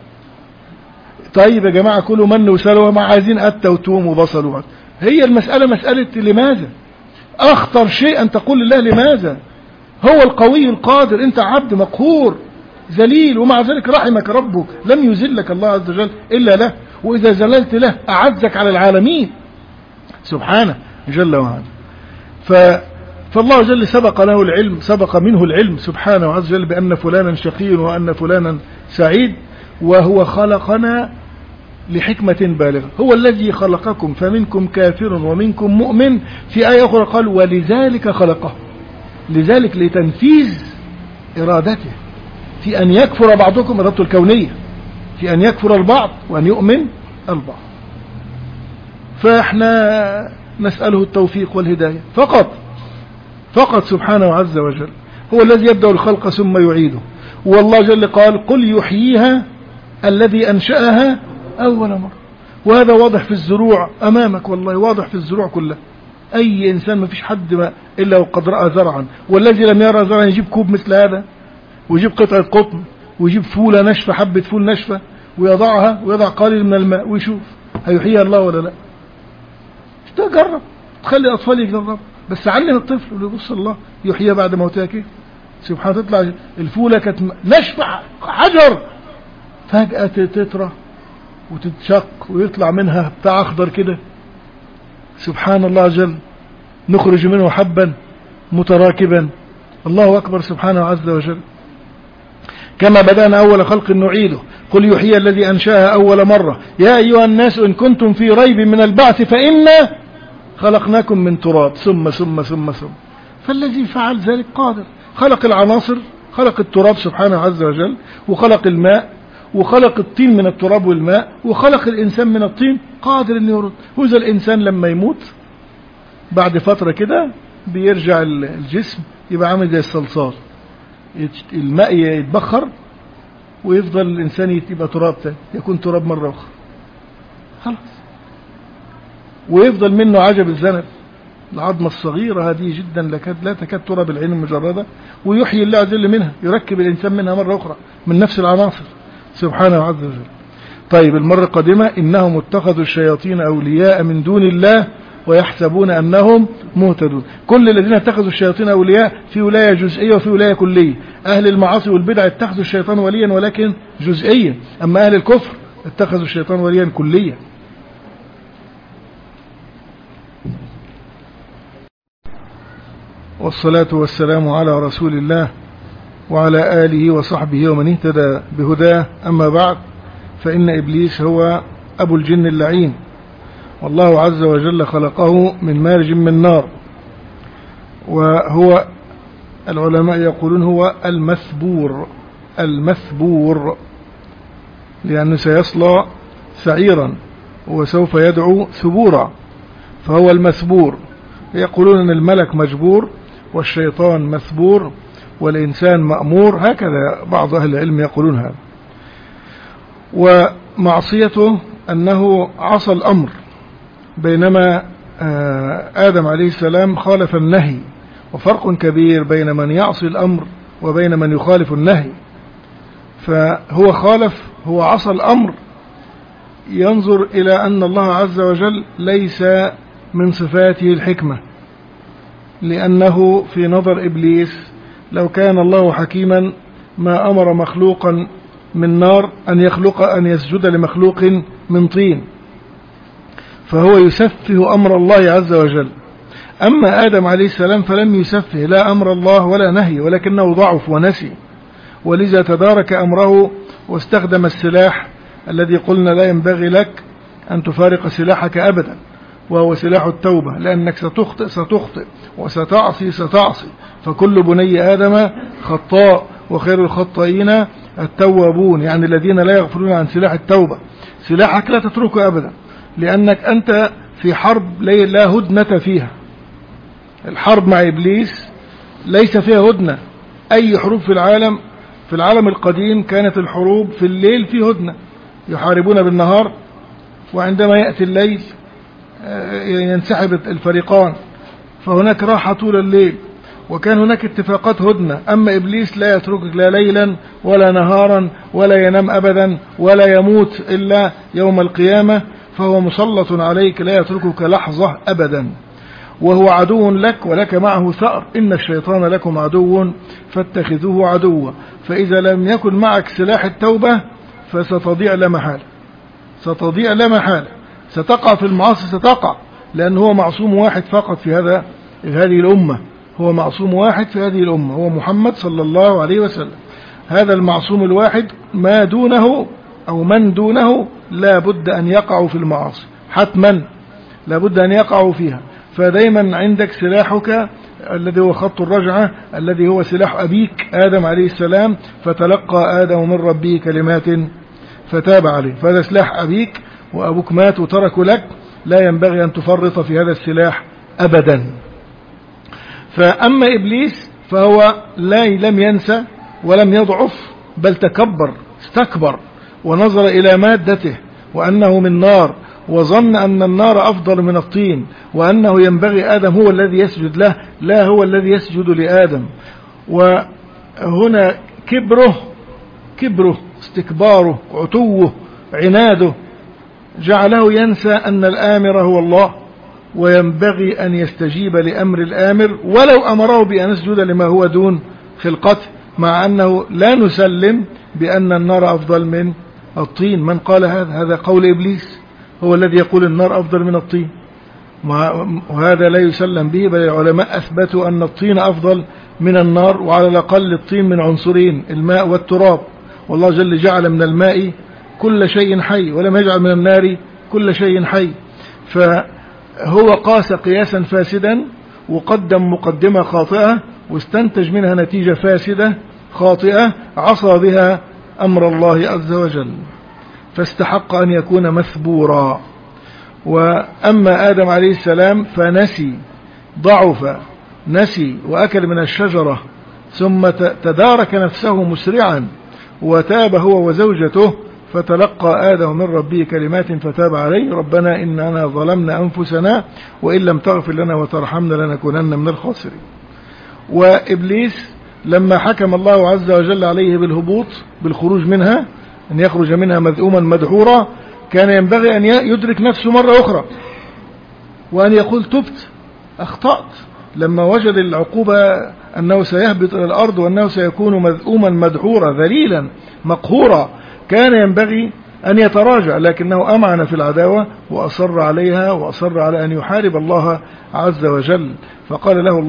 طيب يا جماعة كلوا من وسلوى، ما عايزين أتى وتوم وبصل وعد. هي المسألة مسألة لماذا. أخطر شيء أن تقول لله لماذا. هو القوي القادر، أنت عبد مقهور ذليل، ومع ذلك رحمك ربك، لم يذلك الله عز وجل إلا له، وإذا زللت له أعزك على العالمين سبحانه جل وعلا. ف... فالله جل سبق له العلم، سبق منه العلم سبحانه عز وجل بأن فلانا شقي وأن فلانا سعيد، وهو خلقنا لحكمة بالغة. هو الذي خلقكم فمنكم كافر ومنكم مؤمن. في آية أخرى قال ولذلك خلقه، لذلك لتنفيذ إرادته، في أن يكفر بعضكم، إرادته الكونية، في أن يكفر البعض وأن يؤمن البعض. فإحنا نسأله التوفيق والهداية فقط فقط سبحانه عز وجل. هو الذي يبدأ الخلق ثم يعيده. والله جل قال قل يحييها الذي أنشأها أول مرة. وهذا واضح في الزروع أمامك، والله واضح في الزروع كلها. أي إنسان ما فيش حد ما إلا وقد رأى زرعا، والذي لم يرى زرعا يجيب كوب مثل هذا، ويجيب قطعة قطن، ويجيب فولة نشفة، حبة فول نشفة، ويضعها ويضع قليل من الماء ويشوف هيحييها الله ولا لا. تجرب، تخلي الأطفال يجربوا، بس علم الطفل اللي يبص الله يحييها بعد موتها كيف سبحانه. تطلع الفولة كانت نشفة حجر، فجأة تترى وتتشق ويطلع منها بتاع أخضر كده سبحان الله جل، نخرج منه حبا متراكبا. الله أكبر سبحانه عز وجل. كما بدأنا أول خلق نعيده. قل يحيي الذي أنشأها أول مرة. يا أيها الناس إن كنتم في ريب من البعث فإنا خلقناكم من تراب ثم ثم ثم ثم. فالذي فعل ذلك قادر، خلق العناصر، خلق التراب سبحانه عز وجل، وخلق الماء، وخلق الطين من التراب والماء، وخلق الإنسان من الطين، قادر أن يرد. وإذا الإنسان لما يموت بعد فترة كده بيرجع الجسم يبقى عامل زي الصلصال، الماء يتبخر ويفضل الإنسان يبقى تراب تاني، يكون تراب مرة أخرى خلاص، ويفضل منه عجب الذنب، العظمة الصغيرة هذه جدا لكاد لا تكاد ترى بالعين المجردة، ويحيي الله عز وجل منها، يركب الإنسان منها مرة أخرى من نفس العناصر سبحانه عز وجل. طيب المرة القادمة إنهم اتخذوا الشياطين أولياء من دون الله ويحسبون أنهم مهتدون. كل الذين اتخذوا الشياطين أولياء في ولاية جزئية وفي ولاية كلية. أهل المعاصي والبدع اتخذوا الشيطان وليا ولكن جزئيا، أما أهل الكفر اتخذوا الشيطان وليا كليا. والصلاة والسلام على رسول الله وعلى آله وصحبه ومن اهتدى بهداه. أما بعد، فإن إبليس هو أبو الجن اللعين، والله عز وجل خلقه من مارج من نار، وهو العلماء يقولون هو المثبور المثبور لأنه سيصلى سعيرا وسوف يدعو ثبورا، فهو المثبور. يقولون أن الملك مجبور والشيطان مثبور والإنسان مأمور، هكذا بعض أهل العلم يقولون هذا. ومعصيته أنه عصى الأمر، بينما آدم عليه السلام خالف النهي، وفرق كبير بين من يعصي الأمر وبين من يخالف النهي. فهو خالف، هو عصى الأمر، ينظر إلى أن الله عز وجل ليس من صفاته الحكمة، لأنه في نظر إبليس لو كان الله حكيما ما أمر مخلوقا من نار أن يخلق أن يسجد لمخلوق من طين، فهو يسفه أمر الله عز وجل. أما آدم عليه السلام فلم يسفه لا أمر الله ولا نهي، ولكنه ضعف ونسي، ولذا تدارك أمره واستخدم السلاح الذي قلنا لا ينبغي لك أن تفارق سلاحك أبدا، وهو سلاح التوبة، لأنك ستخطئ ستخطئ وستعصي ستعصي، فكل بني آدم خطاء وخير الخطائين التوابون، يعني الذين لا يغفلون عن سلاح التوبة. سلاحك لا تتركه أبدا، لأنك أنت في حرب لا هدنة فيها. الحرب مع إبليس ليس فيها هدنة. أي حروب في العالم في العالم القديم كانت الحروب في الليل في هدنة، يحاربون بالنهار، وعندما يأتي الليل ينسحب الفريقان، فهناك راحة طول الليل، وكان هناك اتفاقات هدنة. أما إبليس لا يتركك لا ليلا ولا نهارا، ولا ينام أبدا، ولا يموت إلا يوم القيامة، فهو مسلط عليك لا يتركك لحظة أبدا، وهو عدو لك ولك معه ثأر. إن الشيطان لكم عدو فاتخذوه عدوا. فإذا لم يكن معك سلاح التوبة فستضيع لا محالة، ستضيع لا محالة، ستقع في المعاصي، ستقع، لأن هو معصوم واحد فقط في هذا هذه الأمة، هو معصوم واحد في هذه الأمة، هو محمد صلى الله عليه وسلم. هذا المعصوم الواحد، ما دونه أو من دونه لا بد أن يقعوا في المعاصي، حتما لا بد أن يقعوا فيها. فدايما عندك سلاحك الذي هو خط الرجعة، الذي هو سلاح أبيك آدم عليه السلام، فتلقى آدم من ربه كلمات فتاب عليه. فهذا سلاح أبيك، وأبوك مات وترك لك، لا ينبغي أن تفرط في هذا السلاح أبدا. فأما إبليس فهو لا لم ينسى ولم يضعف، بل تكبر استكبر ونظر إلى مادته وأنه من نار، وظن أن النار أفضل من الطين، وأنه ينبغي آدم هو الذي يسجد له، لا هو الذي يسجد لآدم. وهنا كبره كبره استكباره عتوه عناده جعله ينسى أن الآمر هو الله، وينبغي أن يستجيب لأمر الآمر ولو أمره بأن يسجد لما هو دون خلقته، مع أنه لا نسلم بأن النار أفضل من الطين. من قال هذا؟ هذا قول إبليس، هو الذي يقول النار أفضل من الطين، وهذا لا يسلم به، بل العلماء أثبتوا أن الطين أفضل من النار، وعلى الأقل الطين من عنصرين، الماء والتراب، والله جل جعل من الماء كل شيء حي ولم يجعل من النار كل شيء حي. فهو قاس قياسا فاسدا وقدم مقدمة خاطئة، واستنتج منها نتيجة فاسدة خاطئة عصى بها أمر الله عز وجل، فاستحق أن يكون مثبورا. وأما آدم عليه السلام فنسي، ضعف، نسي وأكل من الشجرة، ثم تدارك نفسه مسرعا وتاب هو وزوجته، فتلقى آدم من ربه كلمات فتاب عليه. ربنا إننا ظلمنا أنفسنا وإن لم تغفر لنا وترحمنا لنكونن من الخاسرين. وإبليس لما حكم الله عز وجل عليه بالهبوط، بالخروج منها، أن يخرج منها مذءوما مدحورا، كان ينبغي أن يدرك نفسه مرة أخرى وأن يقول تبت، أخطأت، لما وجد العقوبة أنه سيهبط إلى الأرض وأنه سيكون مذءوما مدحورا ذليلا مقهورا، كان ينبغي أن يتراجع، لكنه أمعن في العداوة وأصر عليها، وأصر على أن يحارب الله عز وجل. فقال له الله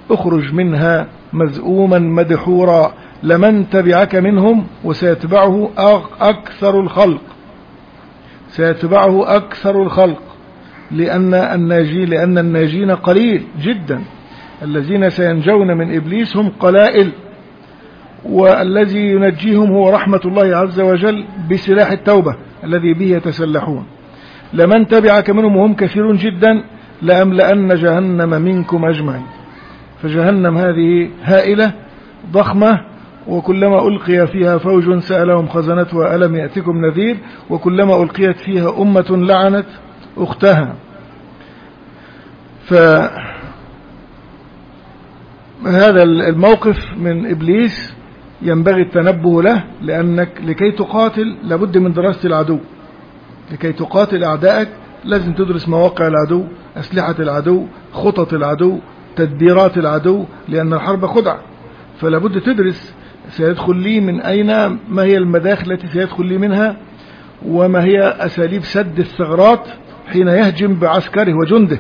اخرج منها مذءوما مدحورا لمن تبعك منهم وسيتبعه أكثر الخلق، سيتبعه أكثر الخلق، لأن الناجين لأن الناجين قليل جدا، الذين سينجون من إبليس هم قلائل، والذي ينجيهم هو رحمة الله عز وجل بسلاح التوبة الذي به يتسلحون. لمن تبعك منهم وهم كثير جدا لأملأن جهنم منكم أجمعين. فجهنم هذه هائلة ضخمة، وكلما ألقي فيها فوج سألهم خزنتها ألم يأتكم نذير، وكلما ألقيت فيها أمة لعنت أختها. فهذا الموقف من إبليس ينبغي التنبه له، لأنك لكي تقاتل لابد من دراسة العدو. لكي تقاتل أعدائك لازم تدرس مواقع العدو، أسلحة العدو، خطط العدو، تدبيرات العدو، لأن الحرب خدعة. فلابد تدرس سيدخل لي من أين، ما هي المداخل التي سيدخل لي منها، وما هي أساليب سد الثغرات حين يهجم بعسكره وجنده.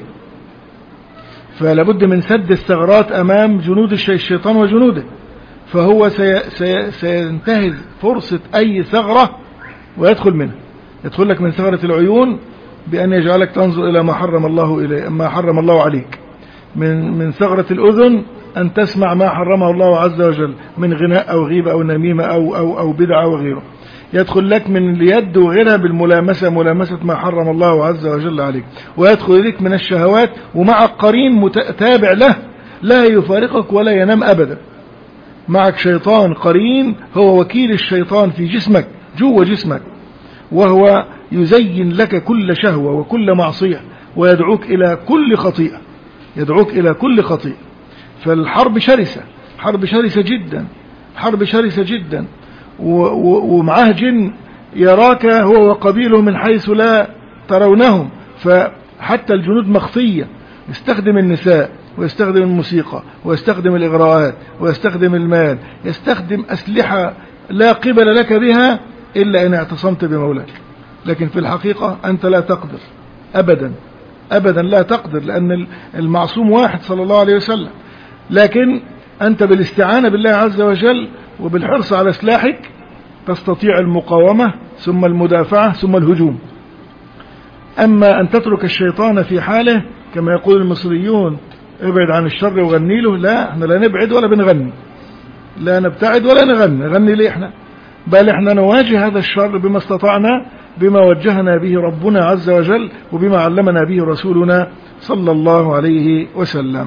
فلابد من سد الثغرات أمام جنود الشيطان وجنوده. فهو سي سي سينتهز فرصة أي ثغرة ويدخل منها. يدخل لك من ثغرة العيون بأن يجعلك تنظر إلى ما حرم الله إليه ما حرم الله عليك، من من ثغرة الأذن أن تسمع ما حرمه الله عز وجل من غناء أو غيبة أو نميمة أو أو أو بدعة وغيره. يدخل لك من اليد وغيرها بالملامسة، ملامسة ما حرم الله عز وجل عليك. ويدخل لك من الشهوات، ومع قرين متابع له لا يفارقك ولا ينام أبدا. معك شيطان قرين هو وكيل الشيطان في جسمك، جوه جسمك، وهو يزين لك كل شهوة وكل معصية، ويدعوك إلى كل خطيئة، يدعوك إلى كل خطيئة. فالحرب شرسة، حرب شرسة جدا، حرب شرسة جدا. ومعاه جن يراك هو وقبيله من حيث لا ترونهم، فحتى الجنود مخفية. يستخدم النساء، ويستخدم الموسيقى، ويستخدم الإغراءات، ويستخدم المال، يستخدم أسلحة لا قبل لك بها إلا إن اعتصمت بمولاك. لكن في الحقيقة أنت لا تقدر أبدا أبدا، لا تقدر، لأن المعصوم واحد صلى الله عليه وسلم. لكن أنت بالاستعانة بالله عز وجل وبالحرص على سلاحك تستطيع المقاومة، ثم المدافعة، ثم الهجوم. أما أن تترك الشيطان في حاله كما يقول المصريون ابعد عن الشر وغني له، لا، احنا لا نبعد ولا بنغني، لا نبتعد ولا نغني. غني ليه احنا؟ بل احنا نواجه هذا الشر بما استطعنا، بما وجهنا به ربنا عز وجل، وبما علمنا به رسولنا صلى الله عليه وسلم.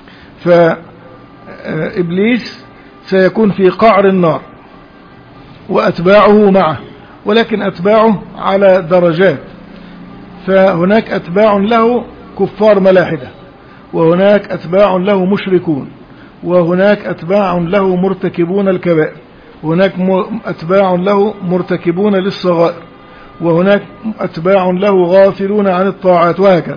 فإبليس سيكون في قعر النار وأتباعه معه، ولكن أتباعه على درجات. فهناك أتباع له كفار ملاحدة، وهناك أتباع له مشركون، وهناك أتباع له مرتكبون الكبائر، وهناك أتباع له مرتكبون للصغائر، وهناك أتباع له غافلون عن الطاعات، وهكذا.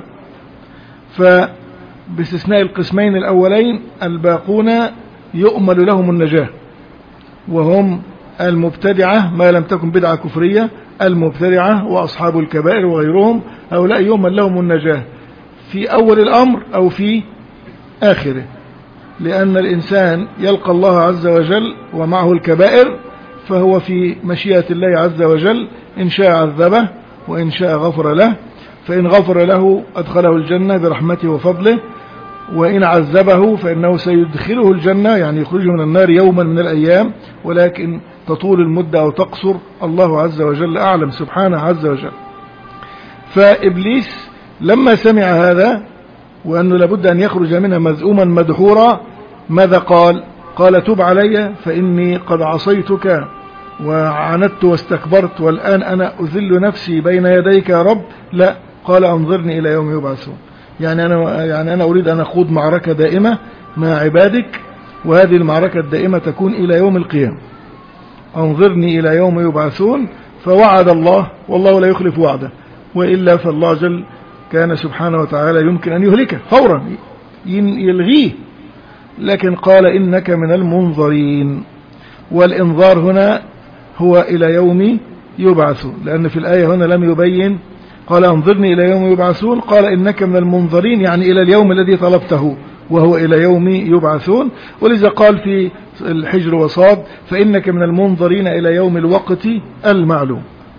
فباستثناء القسمين الأولين الباقون يؤمل لهم النجاة، وهم المبتدعة ما لم تكن بدعة كفرية، المبتدعة وأصحاب الكبائر وغيرهم، هؤلاء يؤمل لهم النجاة في أول الأمر أو في آخره، لأن الإنسان يلقى الله عز وجل ومعه الكبائر، فهو في مشيئة الله عز وجل، إن شاء عذبه وإن شاء غفر له. فإن غفر له أدخله الجنة برحمته وفضله، وإن عذبه فإنه سيدخله الجنة، يعني يخرجه من النار يوما من الأيام، ولكن تطول المدة أو تقصر، الله عز وجل أعلم سبحانه عز وجل. فإبليس لما سمع هذا وأنه لابد أن يخرج منها مذءوما مدحورا، ماذا قال؟ قال تب علي فإني قد عصيتك وعنت واستكبرت، والآن أنا أذل نفسي بين يديك يا رب. لا، قال أنظرني إلى يوم يبعثون. يعني أنا, يعني أنا أريد أن أخوض معركة دائمة مع عبادك، وهذه المعركة الدائمة تكون إلى يوم القيامة. أنظرني إلى يوم يبعثون. فوعد الله، والله لا يخلف وعده، وإلا فالله جل كان سبحانه وتعالى يمكن أن يهلكه فورا، يلغيه، لكن قال إنك من المنظرين. والإنظار هنا هو إلى يوم يبعثون، لأن في الآية هنا لم يبين، قال أنظرني إلى يوم يبعثون، قال إنك من المنظرين، يعني إلى اليوم الذي طلبته وهو إلى يوم يبعثون. ولذا قال في الحجر وصاد فإنك من المنظرين إلى يوم الوقت المعلوم.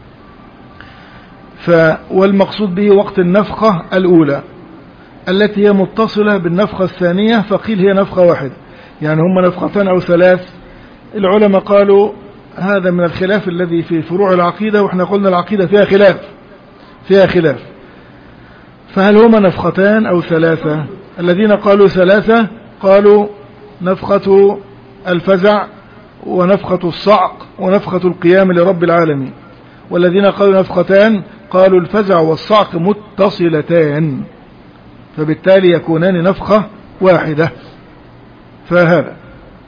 ف والمقصود به وقت النفخة الأولى التي هي متصلة بالنفخة الثانية، فقيل هي نفخة واحدة، يعني هم نفختان أو ثلاث. العلماء قالوا هذا من الخلاف الذي في فروع العقيدة، وإحنا قلنا العقيدة فيها خلاف فيها خلاف فهل هما نفختان أو ثلاثة؟ الذين قالوا ثلاثة قالوا نفخة الفزع ونفخة الصعق ونفخة القيام لرب العالمين. والذين قالوا نفختان قالوا الفزع والصعق متصلتان، فبالتالي يكونان نفخة واحدة. فهذا.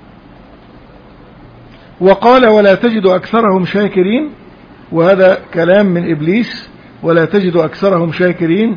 وقال ولا تجد أكثرهم شاكرين، وهذا كلام من إبليس، ولا تجد أكثرهم شاكرين،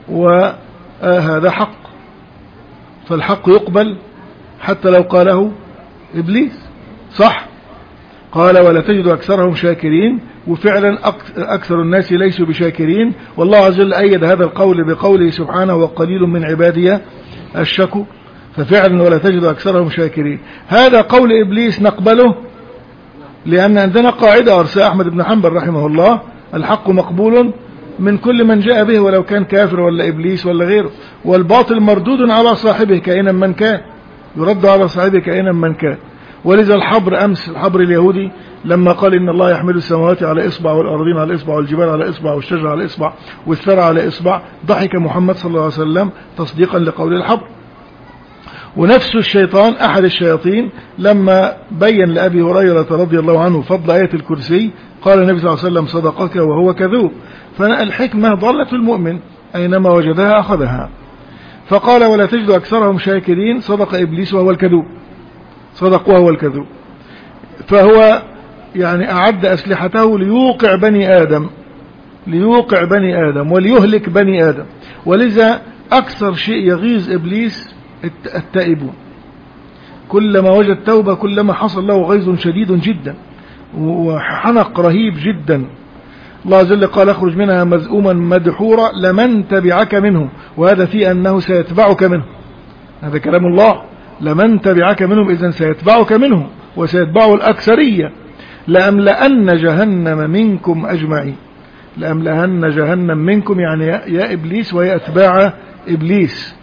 وهذا حق، فالحق يقبل حتى لو قاله إبليس، صح؟ قال ولا تجد أكثرهم شاكرين، وفعلا أكثر الناس ليسوا بشاكرين، والله عز وجل أيد هذا القول بقوله سبحانه وقليل من عبادي الشكور، ففعلا ولا تجد أكثرهم شاكرين. هذا قول إبليس نقبله، لأن عندنا قاعدة أرساها أحمد بن حنبل رحمه الله: الحق مقبول من كل من جاء به ولو كان كافر ولا إبليس ولا غيره، والباطل مردود على صاحبه كائنا من كان، يرد على صاحبه كائنا من كان. ولذا الحبر أمس، الحبر اليهودي لما قال إن الله يحمل السماوات على إصبع والأرضين على إصبع والجبال على إصبع والشجر على إصبع والثرى على إصبع، ضحك محمد صلى الله عليه وسلم تصديقا لقول الحبر. ونفس الشيطان أحد الشياطين لما بين لأبي هريرة رضي الله عنه فضل آية الكرسي قال النبي صلى الله عليه وسلم صدقك وهو كذوب. فالحكمة ضلة المؤمن أينما وجدها أخذها. فقال ولا تجد أكثرهم شاكرين، صدق إبليس وهو الكذوب، صدق وهو الكذوب. فهو يعني أعد أسلحته ليوقع بني آدم ليوقع بني آدم وليهلك بني آدم. ولذا أكثر شيء يغيظ إبليس التائبون، كلما وجد توبة كلما حصل له غيظ شديد جدا وحنق رهيب جدا. الله عز وجل قال اخرج منها مذءوما مدحورا لمن تبعك منهم، وهذا في أنه سيتبعك منهم، هذا كلام الله، لمن تبعك منهم، إذن سيتبعك منهم وسيتبعه الأكثرية. لأملأن جهنم منكم أجمعين، لأملأن جهنم منكم يعني يا إبليس ويا أتباع إبليس.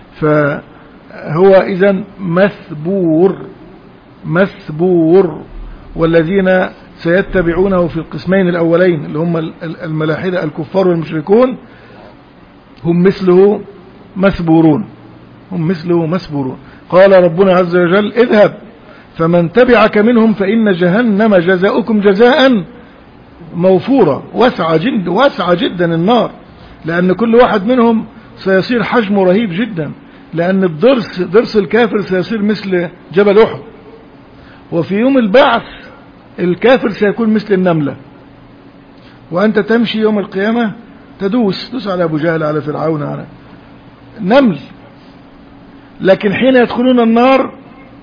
فهو إذن مثبور مثبور. والذين سيتبعونه في القسمين الأولين اللي هم الملاحدة الكفار والمشركون هم مثله مثبورون هم مثله مثبورون. قال ربنا عز وجل اذهب فمن تبعك منهم فإن جهنم جزاؤكم جزاء موفورا. واسعة جدا واسعة جدا النار، لأن كل واحد منهم سيصير حجمه رهيب جدا، لأن الضرس ضرس الكافر سيصير مثل جبل أحد، وفي يوم البعث الكافر سيكون مثل النملة، وأنت تمشي يوم القيامة تدوس تدوس على أبو جهل على فرعون على نمل. لكن حين يدخلون النار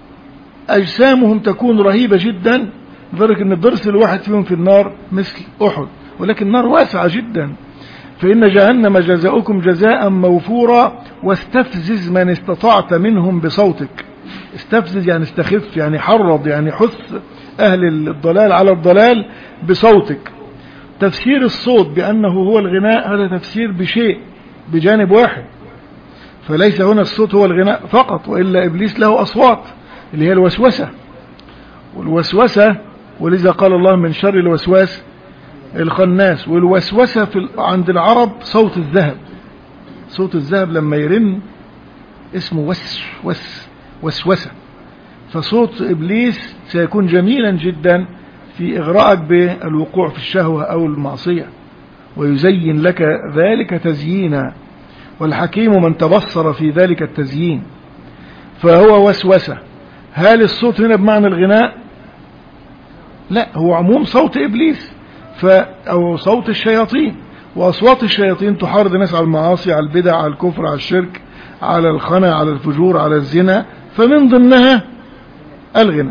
أجسامهم تكون رهيبة جدا، لذلك أن الضرس الواحد فيهم في النار مثل أحد، ولكن النار واسعة جدا. فإن جهنم جزاؤكم جزاء موفورا واستفزز من استطعت منهم بصوتك. استفزز يعني استخف، يعني حرض، يعني حث أهل الضلال على الضلال بصوتك. تفسير الصوت بأنه هو الغناء هذا تفسير بشيء بجانب واحد، فليس هنا الصوت هو الغناء فقط، وإلا إبليس له أصوات اللي هي الوسوسة والوسوسة. ولذا قال الله من شر الوسواس الخناس. والوسوسة في عند العرب صوت الذهب، صوت الذهب لما يرن اسمه وس وس وسوسة. فصوت إبليس سيكون جميلا جدا في إغراءك بالوقوع في الشهوة أو المعصية، ويزين لك ذلك تزيينا، والحكيم من تبصر في ذلك التزيين. فهو وسوسة. هل الصوت هنا بمعنى الغناء؟ لا، هو عموم صوت إبليس ف أو صوت الشياطين. وأصوات الشياطين تحارض الناس على المعاصي، على البدع، على الكفر، على الشرك، على الخنا، على الفجور، على الزنا، فمن ضمنها الغناء.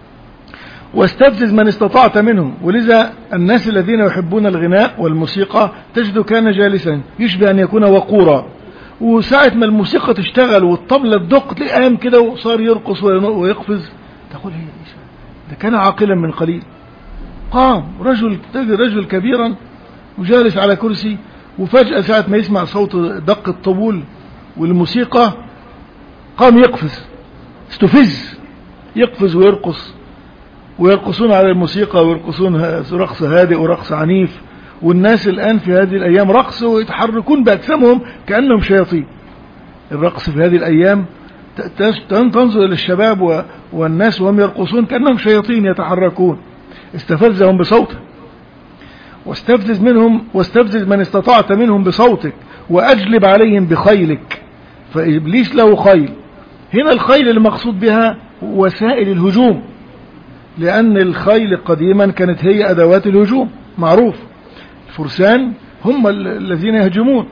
واستفزز من استطعت منهم. ولذا الناس الذين يحبون الغناء والموسيقى تجد كان جالسا يشبه أن يكون وقورا، وساعة ما الموسيقى تشتغل والطبلة تدق تلاقيه قام كده وصار يرقص ويقفز، تقول هي ده كان عاقلا من قليل. قام رجل رجل كبيرا وجالس على كرسي، وفجأة ساعة ما يسمع صوت دق الطبول والموسيقى قام يقفز، استفز، يقفز ويرقص، ويرقصون على الموسيقى ويرقصون رقص هادئ ورقص عنيف. والناس الآن في هذه الأيام رقص ويتحركون بأجسامهم كأنهم شياطين. الرقص في هذه الأيام تنظر إلى الشباب والناس وهم يرقصون كأنهم شياطين يتحركون. استفزهم بصوته، واستفزز منهم واستفزز من استطعت منهم بصوتك، وأجلب عليهم بخيلك. فإبليس له خيل. هنا الخيل المقصود بها وسائل الهجوم، لأن الخيل قديما كانت هي أدوات الهجوم معروف. الفرسان هم الذين يهجمون،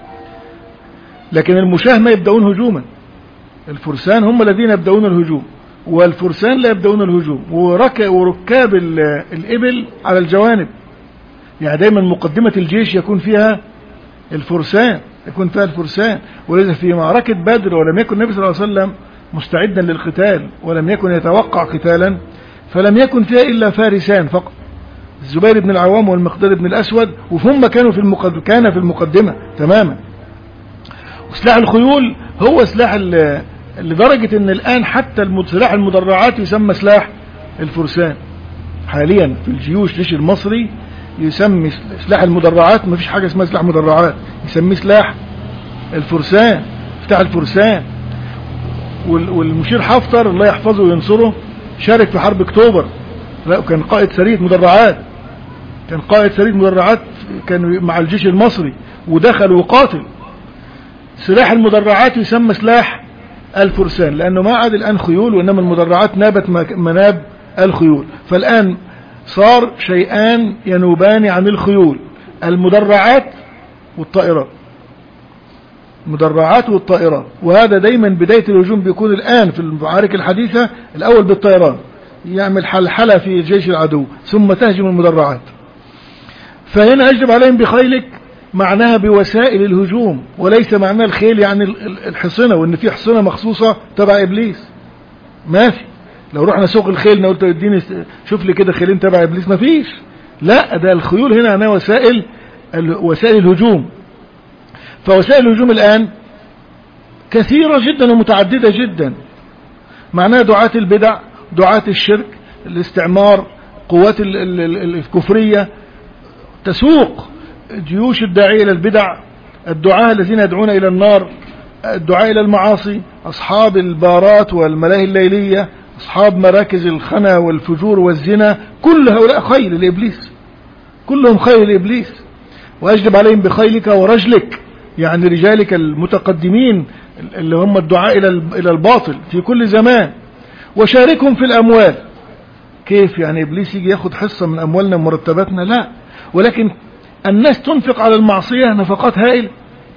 لكن المشاة ما يبدأون هجوما. الفرسان هم الذين يبدأون الهجوم، والفرسان لا يبدأون الهجوم. وركاب الإبل على الجوانب، يعني دايما مقدمة الجيش يكون فيها الفرسان يكون فيها الفرسان ولذا في معركة بدر ولم يكن النبي صلى الله عليه وسلم مستعدا للقتال ولم يكن يتوقع قتالا، فلم يكن فيها إلا فارسان فقط، الزبير بن العوام والمقداد بن الأسود، وهم كانوا في المقدمة كان في المقدمة تماما. وسلاح الخيول هو سلاح لدرجة ان الآن حتى سلاح المدرعات يسمى سلاح الفرسان حاليا في الجيوش. الجيش المصري يسمي سلاح المدرعات، ما فيش حاجة اسمها سلاح مدرعات، يسميه سلاح الفرسان، سلاح الفرسان. والمشير حفتر الله يحفظه وينصره شارك في حرب اكتوبر، لا كان قائد سرية مدرعات، كان قائد سرية مدرعات كان مع الجيش المصري ودخل وقاتل. سلاح المدرعات يسمى سلاح الفرسان لأنه ما عاد الآن خيول، وإنما المدرعات نابت مناب الخيول. فالآن صار شيئان ينوبان عن الخيول، المدرعات والطائرات، المدرعات والطائرات. وهذا دايما بداية الهجوم بيكون الآن في المعارك الحديثة الأول بالطيران، يعمل حلحلة في جيش العدو ثم تهجم المدرعات. فهنا أجلب عليهم بخيلك معناها بوسائل الهجوم، وليس معناه الخيل يعني الحصنة، وإن في حصنة مخصوصة تبع إبليس ما في. لو رحنا سوق الخيل قلت اديني شوف لي كده خيلين تبع إبليس، ما فيش. لا، ده الخيول هنا معناها وسائل وسائل الهجوم. فوسائل الهجوم الآن كثيرة جدا ومتعددة جدا، معناها دعاة البدع، دعاة الشرك، الاستعمار، قوات الكفرية تسوق جيوش الداعية إلى البدع، الدعاة الذين يدعون إلى النار، الدعاة إلى المعاصي، أصحاب البارات والملاهي الليلية، أصحاب مراكز الخنا والفجور والزنا، كل هؤلاء خيل لإبليس، كلهم خيل لإبليس. وأجلب عليهم بخيلك ورجلك، يعني رجالك المتقدمين اللي هم الدعاء إلى الباطل في كل زمان. وشاركهم في الأموال. كيف يعني إبليس يجي ياخد حصة من أموالنا ومرتباتنا؟ لا، ولكن الناس تنفق على المعصية نفقات هائلة.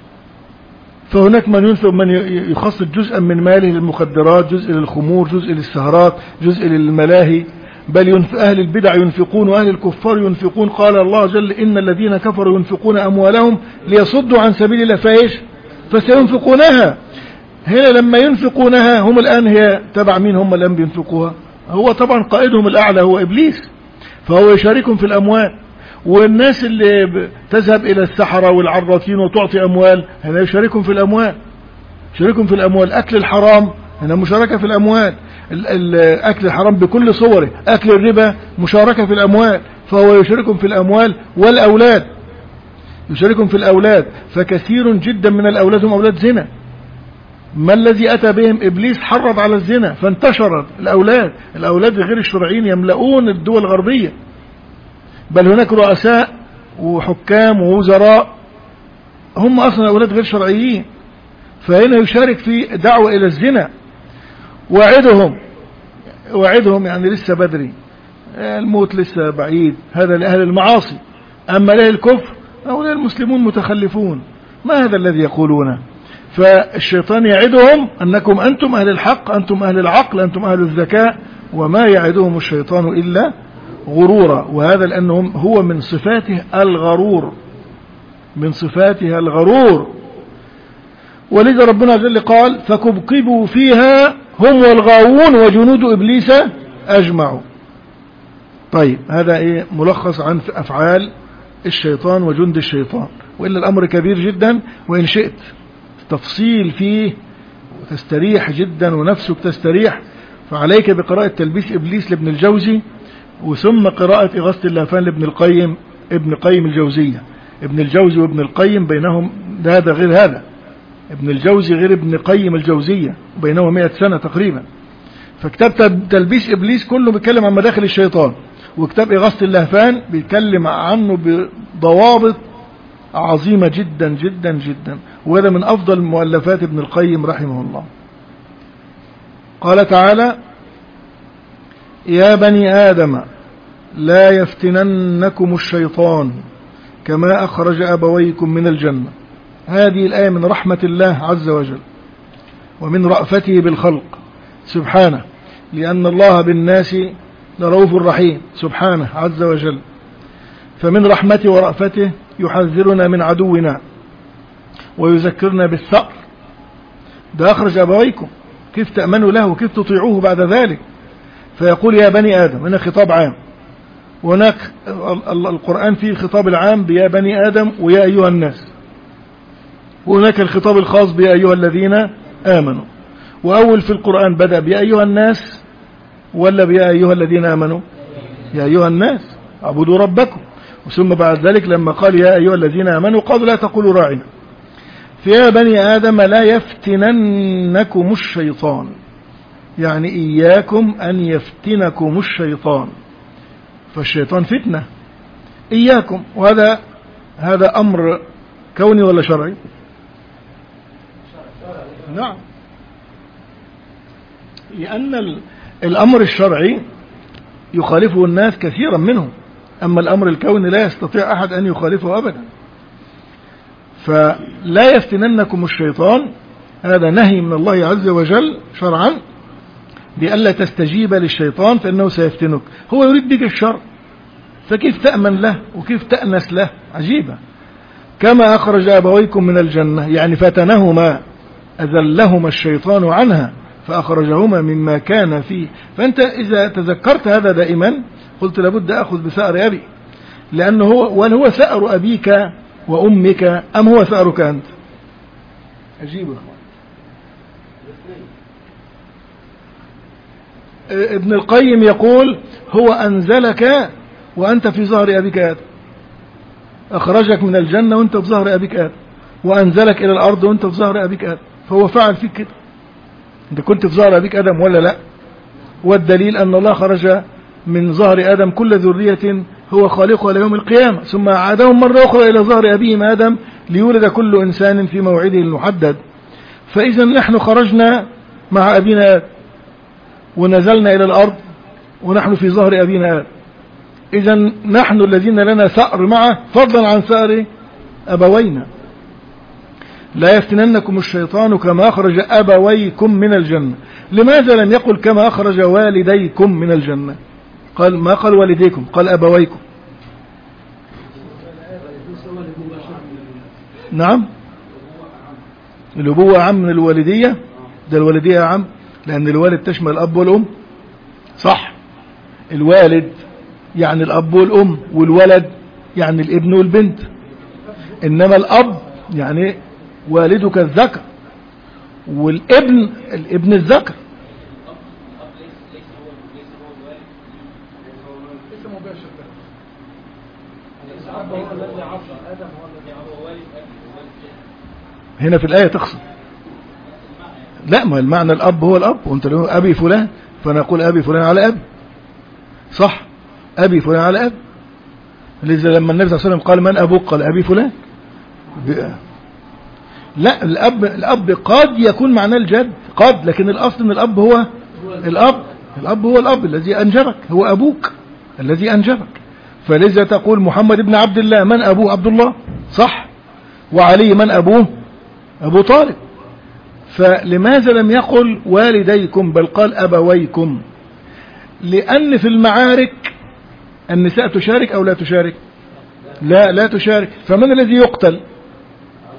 فهناك من ينفق، من يخصص جزءا من ماله للمخدرات، جزء للخمور، جزء للسهرات، جزء للملاهي، بل أهل البدع ينفقون وأهل الكفار ينفقون. قال الله جل إن الذين كفروا ينفقون أموالهم ليصدوا عن سبيل الله فايش فسينفقونها. هنا لما ينفقونها هم الآن هي تبع مين هم الآن بينفقوها؟ هو طبعا قائدهم الأعلى هو إبليس، فهو يشاركهم في الأموال. والناس اللي تذهب إلى السحرة والعرافين وتعطي أموال هنا يشاركهم في الأموال، يشاركهم في الأموال. أكل الحرام هنا مشاركة في الأموال، أكل الحرام بكل صوره، أكل الربا مشاركة في الأموال، فهو يشاركهم في الأموال. والأولاد يشاركهم في الأولاد، فكثير جدا من الأولاد هم أولاد زنا. ما الذي أتى بهم؟ إبليس حرض على الزنا فانتشرت الأولاد، الأولاد غير الشرعيين يملؤون الدول الغربية، بل هناك رؤساء وحكام ووزراء هم أصلا أولاد غير شرعيين. فهنا يشارك في دعوة إلى الزنا. وعدهم وعدهم يعني لسه بدري، الموت لسه بعيد، هذا لأهل المعاصي. أما لأهل الكفر هؤلاء المسلمون متخلفون، ما هذا الذي يقولونه؟ فالشيطان يعدهم أنكم أنتم أهل الحق، أنتم أهل العقل، أنتم أهل الذكاء، وما يعدهم الشيطان إلا غرورا. وهذا لأنهم هو من صفاته الغرور، من صفاته الغرور. ولذا ربنا جل قال فكبكبوا فيها هم والغاوون وجنود إبليس أجمعوا. طيب هذا إيه ملخص عن أفعال الشيطان وجند الشيطان، وإلا الأمر كبير جدا، وإن شئت تفصيل فيه وتستريح جدا ونفسك تستريح فعليك بقراءة تلبيس إبليس لابن الجوزي، وثم قراءة إغاثة اللهفان لابن القيم ابن قيم الجوزية. ابن الجوزي وابن القيم بينهم هذا غير هذا، ابن الجوزي غير ابن قيم الجوزية، بينهم مئة سنة تقريبا. فكتاب تلبيس إبليس كله بيتكلم عن مداخل الشيطان، وكتاب إغاثة اللهفان بيتكلم عنه بضوابط عظيمة جدا جدا جدا، وهذا من أفضل مؤلفات ابن القيم رحمه الله. قال تعالى يا بني آدم لا يفتننكم الشيطان كما أخرج أبويكم من الجنة. هذه الآية من رحمة الله عز وجل ومن رأفته بالخلق سبحانه، لأن الله بالناس لرؤوف رحيم سبحانه عز وجل. فمن رحمته ورأفته يحذرنا من عدونا ويذكرنا بالثأر. ده أخرج أبويكم، كيف تأمنوا له وكيف تطيعوه بعد ذلك؟ فيقول يا بني آدم، هنا خطاب عام، وهناك القرآن فيه الخطاب العام بيا بني آدم ويا أيها الناس، وهناك الخطاب الخاص بيا أيها الذين آمنوا. وأول في القرآن بدأ بيا أيها الناس ولا بيا أيها الذين آمنوا؟ يا أيها الناس اعبدوا ربكم. ثم بعد ذلك لما قال يا أيها الذين آمنوا قالوا لا تقولوا راعنا. فيا بني آدم لا يفتننكم الشيطان، يعني إياكم أن يفتنكم الشيطان، فالشيطان فتنة إياكم. وهذا هذا أمر كوني ولا شرعي؟ نعم، لأن الأمر الشرعي يخالفه الناس كثيرا منهم، أما الأمر الكوني لا يستطيع أحد أن يخالفه أبدا. فلا يفتننكم الشيطان، هذا نهي من الله عز وجل شرعا بألا تستجيب للشيطان فإنه سيفتنك. هو يريد بك الشر، فكيف تأمن له وكيف تأنس له؟ عجيبة. كما أخرج أبويكم من الجنة، يعني فتنهما أذلهما الشيطان عنها فأخرجهما مما كان فيه. فأنت إذا تذكرت هذا دائما قلت لابد أخذ بثأر أبي، لأنه هو وهل هو ثأر أبيك وأمك أم هو ثأرك أنت؟ عجيب. ابن القيم يقول هو أنزلك وأنت في ظهر أبيك آدم، أخرجك من الجنة وأنت في ظهر أبيك آدم، وأنزلك إلى الأرض وأنت في ظهر أبيك آدم، فهو فعل فيك كده. أنت كنت في ظهر أبيك آدم ولا لا؟ والدليل أن الله خرج من ظهر آدم كل ذرية هو خالقها ليوم القيامة، ثم عادهم مرة أخرى إلى ظهر أبيهم آدم ليولد كل إنسان في موعده المحدد. فإذا نحن خرجنا مع أبينا آدم ونزلنا إلى الأرض ونحن في ظهر أبينا آدم، إذا نحن الذين لنا ثأر معه فضلا عن ثأر أبوينا. لا يفتننكم الشيطان كما أخرج أبويكم من الجنة. لماذا لم يقل كما أخرج والديكم من الجنة؟ قال ما قال والديكم، قال أبويكم. نعم، الأبوة عم من الوالدية، ده الوالدية عم، لأن الوالد تشمل الأب والأم، صح؟ الوالد يعني الأب والأم، والولد يعني الابن والبنت، إنما الأب يعني والدك الذكر، والابن الابن الذكر. هنا في الآية تقصد؟ لا، ما المعنى الأب هو الأب، وانت لو أبي فلان فنقول أبي فلان على أبي، صح؟ أبي فلان على أبي. لذا لما النبي صلى الله عليه وسلم قال من أبوك؟ قال أبي فلان. لا، الأب الأب قد يكون معناه الجد، قد، لكن الأصل من الأب هو الأب. الأب هو الأب الذي أنجبك، هو أبوك الذي أنجبك. فلذا تقول محمد بن عبد الله من أبوه؟ عبد الله، صح؟ وعلي من أبوه؟ أبو طالب. فلماذا لم يقل والديكم بل قال أبويكم؟ لأن في المعارك النساء تشارك أو لا تشارك؟ لا لا تشارك. فمن الذي يقتل؟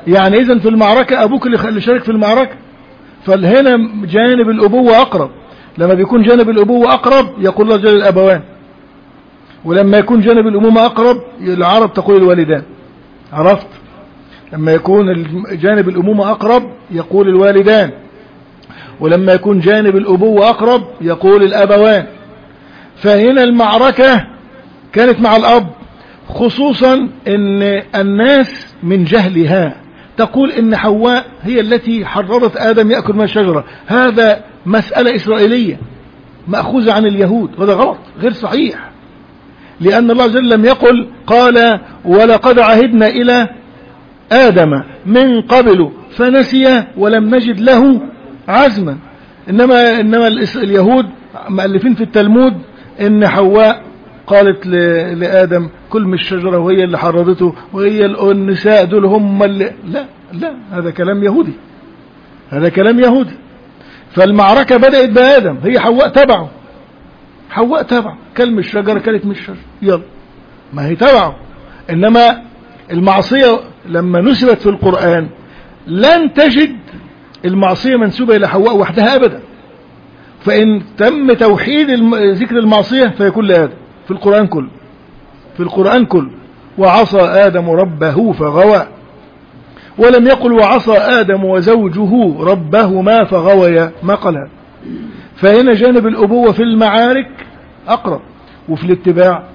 يعني إذن في المعركة أبوك اللي شارك في المعركة، فهنا جانب الأبوة أقرب. لما بيكون جانب الأبوة أقرب يقول الله جل الأبوان، ولما يكون جانب الأمومة أقرب العرب تقول الوالدان. عرفت؟ لما يكون جانب الأمومة أقرب يقول الوالدان، ولما يكون جانب الأبوة أقرب يقول الأبوان. فهنا المعركة كانت مع الأب، خصوصا ان الناس من جهلها تقول ان حواء هي التي حرضت آدم يأكل من الشجرة. هذا مسألة إسرائيلية مأخوذة عن اليهود، وهذا غلط غير صحيح، لأن الله جل لم يقل قال ولقد عهدنا إلى آدم من قبل فنسي ولم نجد له عزما. إنما, إنما اليهود مؤلفين في التلمود إن حواء قالت لآدم كل من الشجرة وهي اللي حرضته، وهي النساء دول هم اللي لا لا هذا كلام يهودي، هذا كلام يهودي. فالمعركة بدأت بآدم، هي حواء تبعه، حواء تبعه، كل من الشجرة كلت من الشجرة، يلا ما هي تبعه. إنما المعصية لما نسبت في القرآن لن تجد المعصية منسوبة إلى حواء وحدها أبدا. فإن تم توحيد ذكر المعصية فيكون لآدم في القرآن كله، في القرآن كله وعصى آدم ربه فغوى، ولم يقل وعصى آدم وزوجه ربهما فغويا، ما قالها. فهنا جانب الأبوة في المعارك أقرب، وفي الاتباع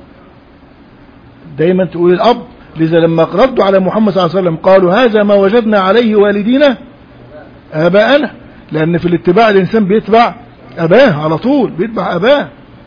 دايما تقول الأب. لذا لما ردوا على محمد صلى الله عليه وسلم قالوا هذا ما وجدنا عليه والدينا آباءنا، لأن في الاتباع الإنسان بيتبع أباه على طول، بيتبع أباه.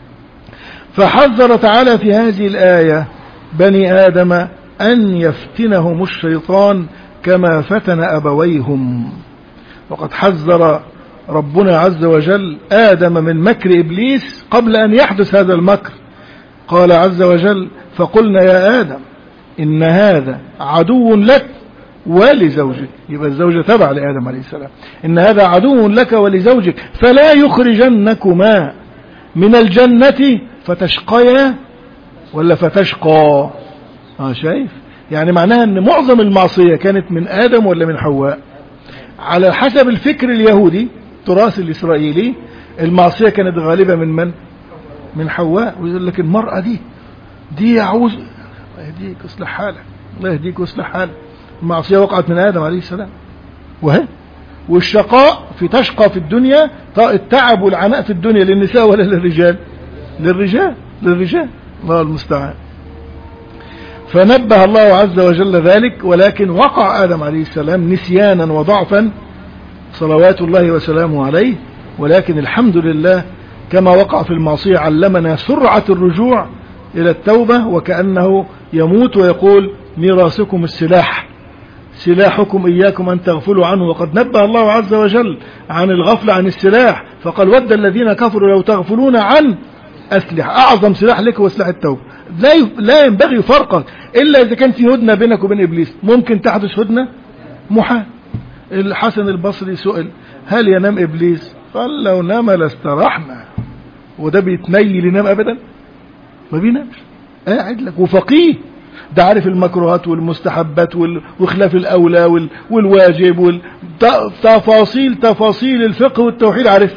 فحذر تعالى في هذه الآية بني آدم أن يفتنهم الشيطان كما فتن أبويهم. وقد حذر ربنا عز وجل آدم من مكر إبليس قبل أن يحدث هذا المكر. قال عز وجل فقلنا يا آدم إن هذا عدو لك ولزوجك، يبقى الزوجة تبع لآدم عليه السلام، إن هذا عدو لك ولزوجك فلا يخرجنكما من الجنة فتشقيا ولا فتشقى. اه شايف؟ يعني معناها ان معظم المعصية كانت من آدم ولا من حواء. على حسب الفكر اليهودي التراث الإسرائيلي المعصية كانت غالبة من من؟ من حواء. ويقول لك المرأة دي دي يعوز الله يهديك اصلح حالك، الله يهديك واصلح حالك. المعصية وقعت من آدم عليه السلام. وهي والشقاء في تشقى في الدنيا، التعب والعناء في الدنيا للنساء ولا للرجال؟ للرجال، للرجال، الله المستعان. فنبه الله عز وجل ذلك، ولكن وقع آدم عليه السلام نسيانا وضعفا صلوات الله وسلامه عليه. ولكن الحمد لله كما وقع في المعصية علمنا سرعة الرجوع إلى التوبة، وكأنه يموت ويقول ميراثكم السلاح، سلاحكم إياكم أن تغفلوا عنه. وقد نبه الله عز وجل عن الغفل عن السلاح، فقال ود الذين كفروا لو تغفلون عن أسلحة. أعظم سلاح لك هو سلاح التوبة. لا لا ينبغي يفرقك إلا إذا كان في هدنة بينك وبين إبليس. ممكن تحدث هدنة محال. الحسن البصري سئل هل ينام إبليس؟ قال لو نام لاسترحنا. وده بيتميل ينام أبدا؟ ما بينامش، قاعد لك وفقيه، ده عارف المكروهات والمستحبات وخلاف الأولى والواجب والتفاصيل، تفاصيل الفقه والتوحيد عارف،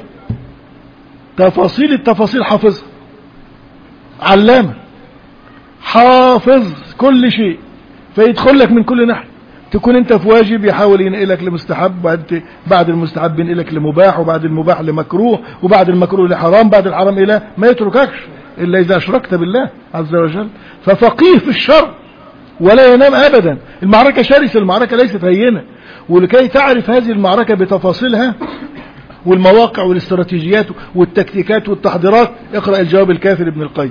تفاصيل التفاصيل حافظ، علامة حافظ كل شيء. فيدخل لك من كل ناحية. تكون انت في واجب يحاول ينقلك لمستحب، بعد بعد المستحب ينقلك لمباح، وبعد المباح لمكروه، وبعد المكروه لحرام، بعد الحرام إلى ما يترككش إلا إذا أشركت بالله عز وجل. ففقيه في الشر ولا ينام أبدا. المعركة شرسة، المعركة ليست هينة. ولكي تعرف هذه المعركة بتفاصيلها والمواقع والاستراتيجيات والتكتيكات والتحضيرات اقرأ الجواب الكافي لابن القيم.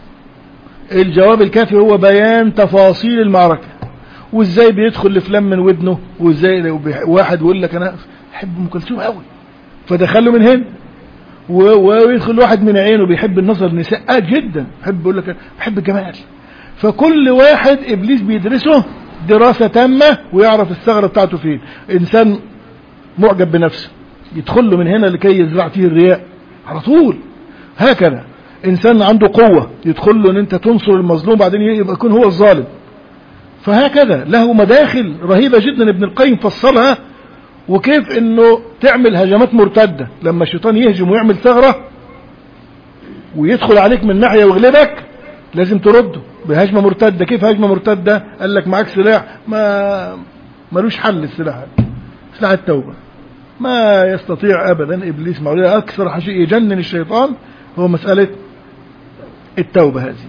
الجواب الكافي هو بيان تفاصيل المعركة، وازاي بيدخل لفلان من ودنه، وازاي واحد يقول لك انا بحب ام كلثوم قوي فدخله من هنا، ويدخل واحد من عينه بيحب النظر النساء جدا، بحب يقول لك بحب الجمال. فكل واحد ابليس بيدرسه دراسة تامة ويعرف الثغرة بتاعته فين. انسان معجب بنفسه يدخل له من هنا لكي يزرع فيه الرياء على طول. هكذا انسان عنده قوة يدخل له ان انت تنصر المظلوم بعدين يبقى يكون هو الظالم. فهكذا له مداخل رهيبة جدا ابن القيم فصلها، وكيف انه تعمل هجمات مرتدة لما الشيطان يهجم ويعمل ثغرة ويدخل عليك من ناحية ويغلبك لازم ترده بهجمة مرتدة. كيف هجمة مرتدة؟ قال لك معاك سلاح ما ملوش حل، السلاح سلاح التوبة ما يستطيع ابدا ابليس معه. اكثر شيء يجنن الشيطان هو مسألة التوبة هذه.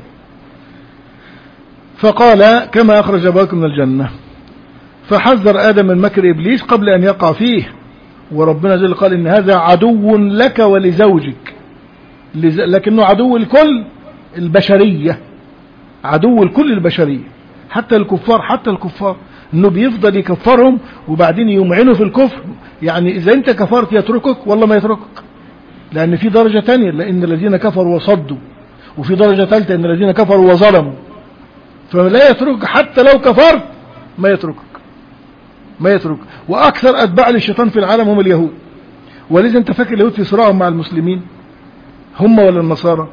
فقال كما اخرج اباكم من الجنة، فحذر ادم من مكر ابليس قبل ان يقع فيه. وربنا جل قال ان هذا عدو لك ولزوجك، لكنه عدو الكل البشرية، عدو الكل البشرية حتى الكفار، حتى الكفار انه بيفضل يكفرهم وبعدين يمعنوا في الكفر. يعني اذا انت كفرت يتركك والله ما يتركك، لان في درجة تانية لان الذين كفروا وصدوا، وفي درجة ثالثة ان الذين كفروا وظلموا، فلا يتركك حتى لو كفرت ما يتركك ما يترك. واكثر اتباع للشيطان في العالم هم اليهود. ولذا انت فاكر اليهود في صراعهم مع المسلمين هم ولا النصارى؟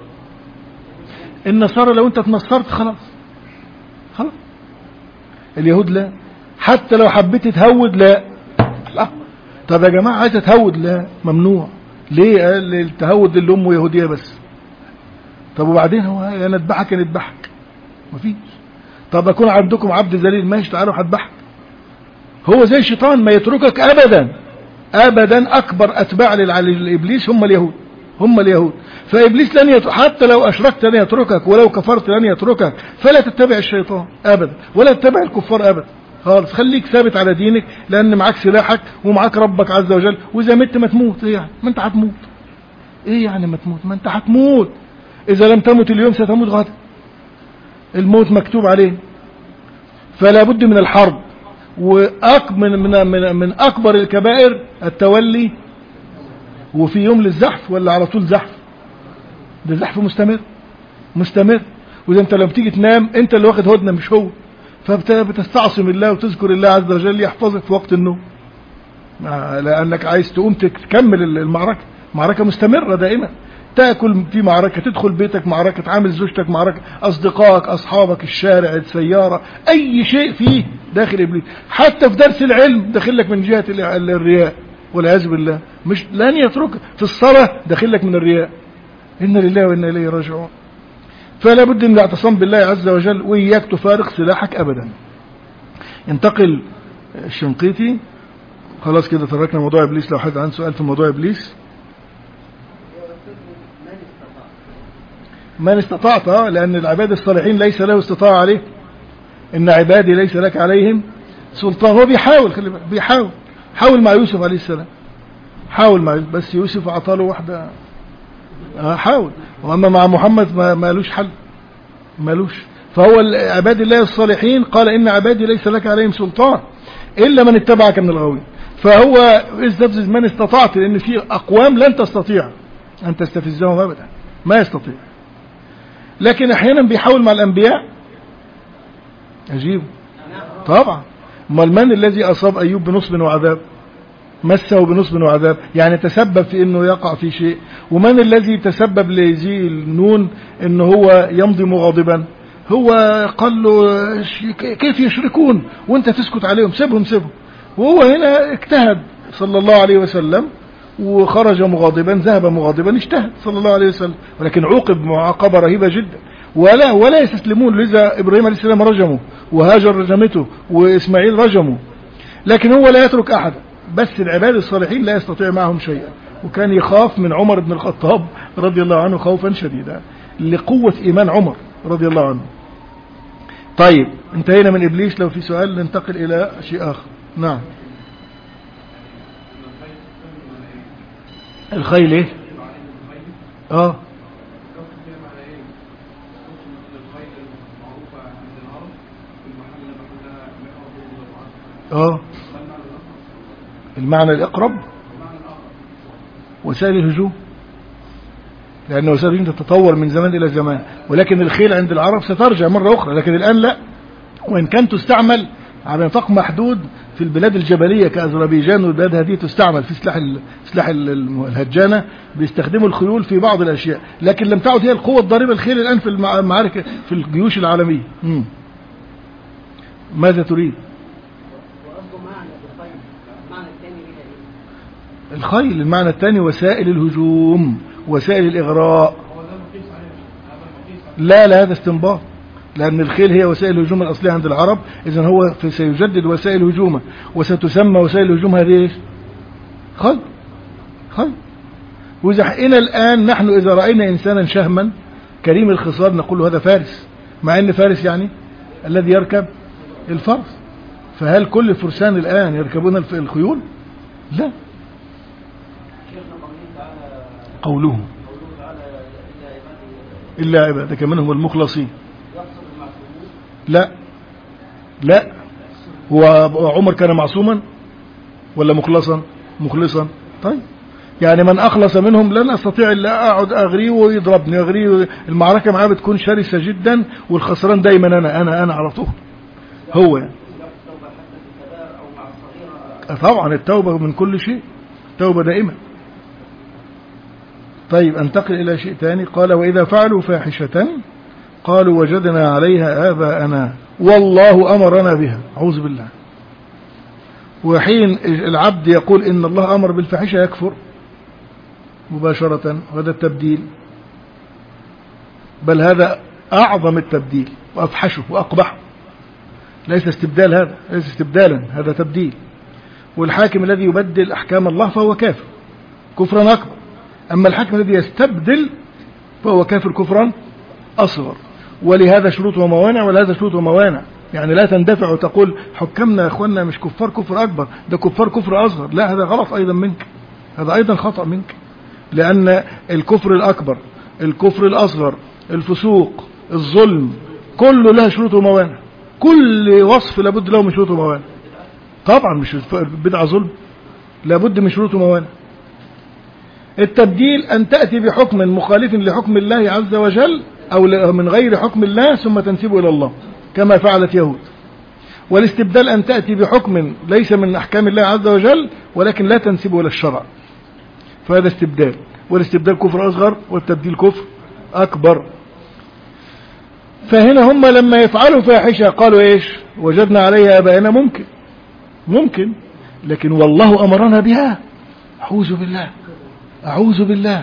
النصارى لو انت تنصرت خلاص خلاص، اليهود لا، حتى لو حبيت تهود لا لا. طب يا جماعة عايزة تهود لا، ممنوع. ليه؟ قال التهود اللي امه يهودية بس. طب وبعدين هو يا نذبحك يا نذبحك، مفيش. طب اكون عندكم عبد ذليل، ماشي تعالوا هذبحك. هو زي الشيطان ما يتركك ابدا ابدا. اكبر اتباع للابليس هم اليهود، هم اليهود. فابليس لن يترك، حتى لو اشركت لن يتركك، ولو كفرت لن يتركك. فلا تتبع الشيطان ابدا، ولا تتبع الكفار ابدا خالص. خليك ثابت على دينك، لان معاك سلاحك ومعاك ربك عز وجل. واذا مت ما تموت، ايه يعني؟ ما انت هتموت. ايه يعني ما تموت؟ ما انت هتموت. اذا لم تمت اليوم ستموت غدا، الموت مكتوب عليه. فلا بد من الحرب. وأك من, من, من, من أكبر الكبائر التولي. وفي يوم للزحف ولا على طول زحف؟ ده زحف مستمر مستمر. وإذا أنت لما تيجي تنام أنت اللي واخد هدنة مش هو، فبتستعصم الله وتذكر الله عز وجل يحفظك في وقت النوم، لأنك عايز تقوم تكمل المعركة. معركة مستمرة دائما، تأكل في معركة، تدخل بيتك معركة، تعامل زوجتك معركة، أصدقائك، أصحابك، الشارع، السيارة، أي شيء فيه داخل إبليس. حتى في درس العلم داخل لك من جهة الرياء والعياذ بالله، مش لن يترك. في الصلاة داخل لك من الرياء. إن لله وإنا إليه راجعون. فلا بد من الاعتصام بالله عز وجل، وإياك تفارق سلاحك أبدا. ينتقل الشنقيطي. خلاص كده تركنا موضوع إبليس. لو حد عنده سؤال في موضوع إبليس. من استطعت، لأن العباد الصالحين ليس له استطاع عليه. إن عبادي ليس لك عليهم سلطان. هو بيحاول، خلي بالك بيحاول. حاول مع يوسف عليه السلام، حاول مع يوسف، بس يوسف عطاله واحدة. حاول. وأما مع محمد ما مالوش حل، مالوش. فهو عباد الله الصالحين قال إن عبادي ليس لك عليهم سلطان إلا من اتبعك من الغاوين. فهو استفزز من استطعت، لأن في أقوام لن تستطيع أن تستفزهم أبدا، ما يستطيع. لكن احيانا بيحاول مع الانبياء. اجيب طبعا. ما من الذي اصاب ايوب بنصب وعذاب؟ مسه بنصب وعذاب، يعني تسبب في انه يقع في شيء. ومن الذي تسبب لذي النون انه هو يمضي مغاضبا؟ هو قال له كيف يشركون وانت تسكت عليهم؟ سيبهم سيبهم. وهو هنا اجتهد صلى الله عليه وسلم، وخرج مغاضبا، ذهب مغاضبا، اجتهد صلى الله عليه وسلم، ولكن عوقب معاقبة رهيبة جدا. ولا ولا يستسلمون. لذا إبراهيم عليه السلام رجمه، وهاجر رجمته، وإسماعيل رجمه. لكن هو لا يترك أحدا. بس العباد الصالحين لا يستطيع معهم شيئا. وكان يخاف من عمر بن الخطاب رضي الله عنه خوفا شديدا لقوة إيمان عمر رضي الله عنه. طيب انتهينا من إبليس. لو في سؤال ننتقل إلى شيء آخر. نعم. الخيل ايه؟ اه اه المعنى الأقرب وسائل الهجوم، لأن وسائل الهجوم تتطور من زمان إلى زمان. ولكن الخيل عند العرب سترجع مرة أخرى، لكن الآن لا. وإن كان تستعمل على نطاق محدود في البلاد الجبلية كأذربيجان والبلاد هذه، تستعمل في سلاح سلاح الهجانة، بيستخدموا الخيول في بعض الأشياء. لكن لم تعد هي القوة الضاربة الخيل الآن في المعارك في الجيوش العالمية. مم. ماذا تريد؟ الخيل المعنى الثاني وسائل الهجوم، وسائل الإغراء. لا لا هذا استنباط، لأن الخيل هي وسائل الهجوم الأصلية عند العرب، إذن هو سيجدد وسائل هجومه، وستسمى وسائل الهجوم هذه ايش؟ خيل. خيل. وإذا إلى الآن نحن إذا رأينا إنسانا شهما كريم الخصال نقول له هذا فارس، مع أن فارس يعني الذي يركب الفرس. فهل كل الفرسان الآن يركبون الخيول؟ لا. قوله إلا عبادك منهم المخلصين. لا لا، هو عمر كان معصوما ولا مخلصا؟ مخلصا. طيب يعني من أخلص منهم لن أستطيع إلا أقعد أغريه ويضربني أغريه، المعركة معاه بتكون شرسة جدا، والخسران دايما أنا أنا أنا على طول هو يعني. طبعا التوبة من كل شيء، توبة دائمة. طيب انتقل إلى شيء ثاني. قال وإذا فعلوا فاحشة قالوا وجدنا عليها آباءنا والله أمرنا بها. أعوذ بالله. وحين العبد يقول إن الله أمر بالفاحشة يكفر مباشرة، وهذا التبديل، بل هذا أعظم التبديل وأفحشه وأقبحه. ليس استبدال، هذا ليس استبدالا، هذا تبديل. والحاكم الذي يبدل أحكام الله فهو كافر كفرا أكبر، أما الحاكم الذي يستبدل فهو كافر كفرا أصغر. ولهذا شروط وموانع، ولهذا شروط وموانع. يعني لا تندفع وتقول حكمنا يا أخوانا مش كفار كفر أكبر، ده كفار كفر أصغر. لا، هذا غلط أيضا منك، هذا أيضا خطأ منك، لأن الكفر الأكبر، الكفر الأصغر، الفسوق، الظلم، كله له شروط وموانع. كل وصف لابد له من شروط وموانع. طبعا مش بدعة ظلم، لابد من شروط وموانع. التبديل أن تأتي بحكم مخالف لحكم الله عز وجل أو من غير حكم الله ثم تنسبه إلى الله كما فعلت يهود. والاستبدال أن تأتي بحكم ليس من أحكام الله عز وجل ولكن لا تنسبه إلى الشرع، فهذا استبدال. والاستبدال كفر أصغر والتبديل كفر أكبر. فهنا هم لما يفعلوا فاحشة قالوا إيش؟ وجدنا عليها آباءنا. ممكن ممكن لكن والله أمرنا بها. أعوذ بالله، أعوذ بالله.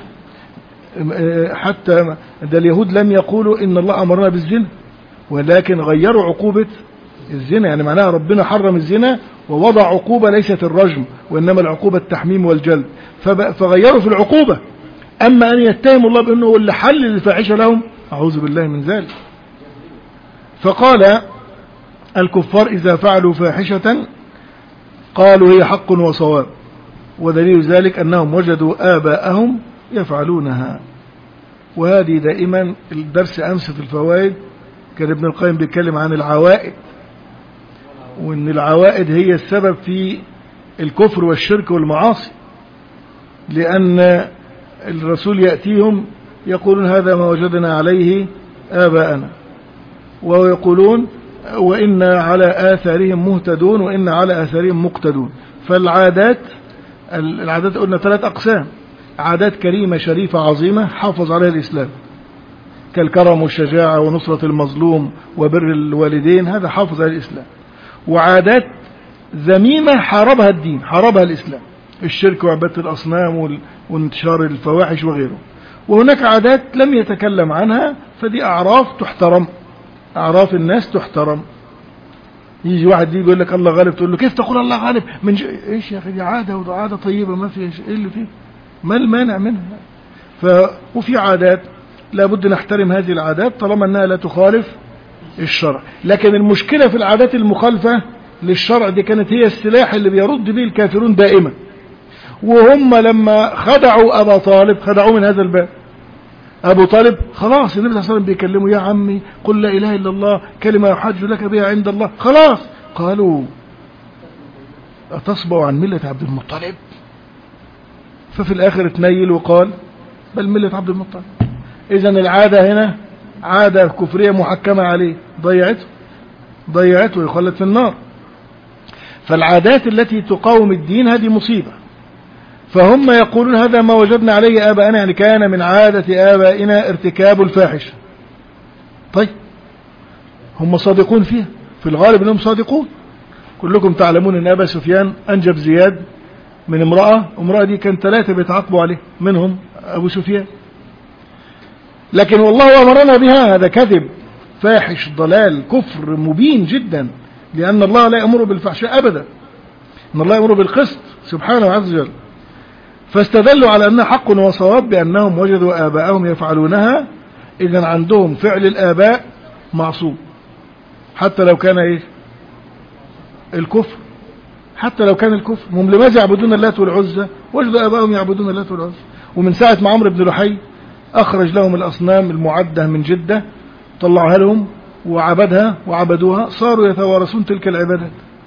حتى ده اليهود لم يقولوا إن الله أمرنا بالزنا، ولكن غيروا عقوبة الزنا. يعني معناها ربنا حرم الزنا ووضع عقوبة ليست الرجم، وإنما العقوبة التحميم والجلد، فغيروا في العقوبة. أما أن يتهم الله بأنه هو اللي حل الفاحشة لهم، أعوذ بالله من ذلك. فقال الكفار إذا فعلوا فاحشة قالوا هي حق وصواب، ودليل ذلك أنهم وجدوا آباءهم يفعلونها. وهذه دائما الدرس أمس في الفوائد كان ابن القيم بيتكلم عن العوائد، وأن العوائد هي السبب في الكفر والشرك والمعاصي، لأن الرسول يأتيهم يقولون هذا ما وجدنا عليه آباءنا، ويقولون وإنا على آثارهم مهتدون وإنا على آثارهم مقتدون. فالعادات العادات قلنا ثلاث أقسام: عادات كريمة شريفة عظيمة حافظ عليها الإسلام كالكرم والشجاعة ونصرة المظلوم وبر الوالدين، هذا حافظ على الإسلام. وعادات ذميمة حاربها الدين، حاربها الإسلام، الشرك وعبادة الأصنام وانتشار الفواحش وغيره. وهناك عادات لم يتكلم عنها، فدي أعراف تحترم، أعراف الناس تحترم. يجي واحد يجي يقول لك الله غالب، تقول له كيف تقول الله غالب من ج... ايش يا اخي، دي عاده وده عاده طيبه، ما في ايه اللي فيه، ما المانع منها. ف وفي عادات لابد نحترم هذه العادات طالما انها لا تخالف الشرع. لكن المشكله في العادات المخالفه للشرع دي كانت هي السلاح اللي بيرد به الكافرون دائما. وهم لما خدعوا ابا طالب خدعوه من هذا الباب. أبو طالب خلاص النبي صلى الله عليه وسلم بيكلمه يا عمي قل لا إله إلا الله كلمة يحج لك بها عند الله، خلاص. قالوا أتصبع عن ملة عبد المطلب؟ ففي الآخر اتنيل وقال بل ملة عبد المطلب. إذن العادة هنا عادة كفرية محكمة عليه، ضيعته ضيعته ويخلد في النار. فالعادات التي تقاوم الدين هذه مصيبة. فهم يقولون هذا ما وجدنا عليه آباءنا، يعني كان من عادة آبائنا ارتكاب الفاحشة. طيب هم صادقون فيها، في الغالب أنهم صادقون. كلكم تعلمون أن أبا سفيان أنجب زياد من امرأة، امرأة دي كان ثلاثة بيتعاقبوا عليه منهم أبو سفيان، لكن والله أمرنا بها. هذا كذب فاحش ضلال كفر مبين جدا، لأن الله لا يأمر بالفحشاء أبدا، إن الله يأمر بالقسط سبحانه عز وجل. فاستدلوا على أنها حق وصواب بأنهم وجدوا آباءهم يفعلونها، إذن عندهم فعل الآباء معصوم حتى لو كان إيه الكفر، حتى لو كان الكفر. هم لماذا يعبدون اللات والعزى؟ وجدوا آباءهم يعبدون اللات والعزى. ومن ساعة ما عمرو بن لحي أخرج لهم الأصنام المعدة من جدة طلعها لهم وعبدها وعبدوها، صاروا يتوارثون تلك العبادات.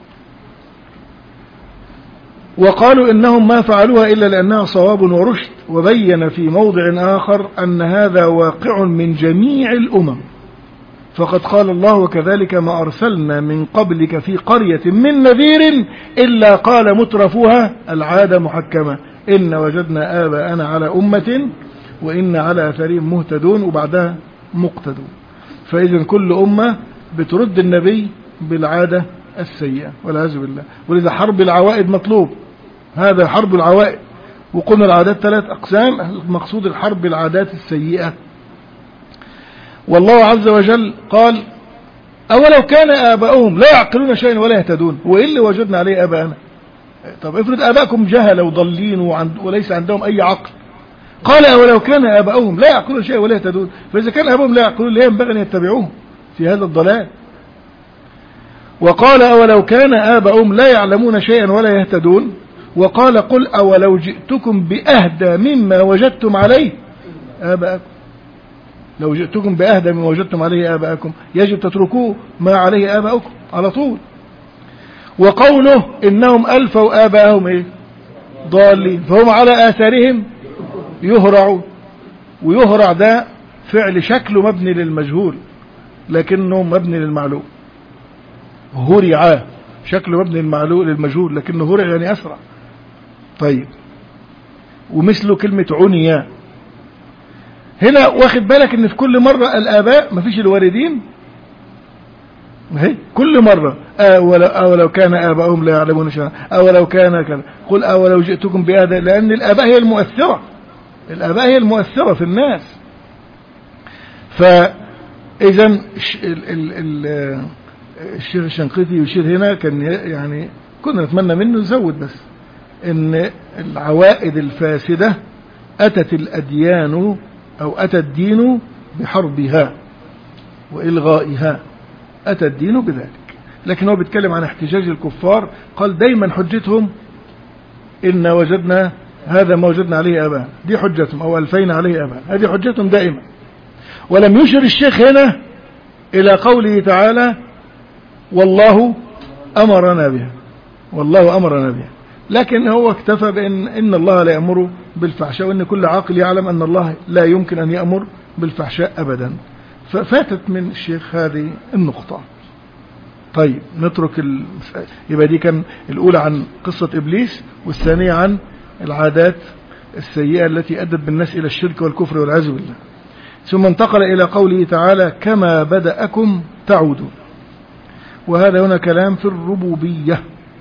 وقالوا إنهم ما فعلوها إلا لأنها صواب ورشد. وبين في موضع آخر أن هذا واقع من جميع الأمم، فقد قال الله: وكذلك ما أرسلنا من قبلك في قرية من نذير إلا قال مترفوها العادة محكمة إن وجدنا آباءنا على أمة وإن على أثرهم مهتدون، وبعدها مقتدون. فإذا كل أمة بترد النبي بالعادة السيئة والعياذ بالله. ولذا حرب العوائد مطلوب، هذا حرب العوائد. وقلنا العادات ثلاث أقسام، المقصود الحرب بالعادات السيئة. والله عز وجل قال: أولو كان آباؤهم لا يعقلون شيئا ولا يهتدون. وإيه اللي وجدنا عليه آباءنا؟ طب افرض آباءكم جهل وضالين وليس عندهم أي عقل. قال: أولو كان آباؤهم لا يعقلون شيئا ولا يهتدون. فإذا كان آباؤهم لا يعقلون لا ينبغي أن يتبعوهم في هذا الضلال. وقال: أولو كان آباؤهم لا يعلمون شيئا ولا يهتدون. وقال: قل أولو جئتكم بأهدى مما وجدتم عليه آباءكم. لو جئتكم بأهدى مما وجدتم عليه آباءكم يجب تتركوه ما عليه آباءكم على طول. وقوله: إنهم ألفوا آباءهم إيه؟ ضالين فهم على آثارهم يهرعون. ويهرع ده فعل شكله مبني للمجهول لكنه مبني للمعلوم. هرعا شكله مبني للمجهول لكنه هرع يعني أسرع. طيب، ومثله كلمة عنيا. هنا واخد بالك ان في كل مرة الآباء مفيش الوالدين، كل مرة أولو, أولو كان آباؤهم لا يعلمون شيئا أولو كان كذا. قل أولو جئتكم بهذا، لأن الآباء هي المؤثرة، الآباء هي المؤثرة في الناس. فإذا الشيخ الشنقيطي يشير هنا كان يعني كنا نتمنى منه يزود بس ان العوائد الفاسدة أتت الأديان أو أتى الدين بحربها وإلغائها، أتى الدين بذلك. لكن هو بيتكلم عن احتجاج الكفار، قال دايما حجتهم إن وجدنا هذا ما وجدنا عليه آباء، دي حجتهم، أو ألفين عليه آباء، هذه حجتهم دائما. ولم يشر الشيخ هنا إلى قوله تعالى: والله أمرنا بها، والله أمرنا بها. لكن هو اكتفى بأن إن الله لا يأمر بالفحشاء، وأن كل عاقل يعلم أن الله لا يمكن أن يأمر بالفحشاء أبدا. ففاتت من الشيخ هذه النقطة. طيب نترك المسألة. يبقى دي كان الأولى عن قصة إبليس، والثانية عن العادات السيئة التي أدت بالناس إلى الشرك والكفر والعياذ بالله. ثم انتقل إلى قوله تعالى: كما بدأكم تعودون. وهذا هنا كلام في الربوبية،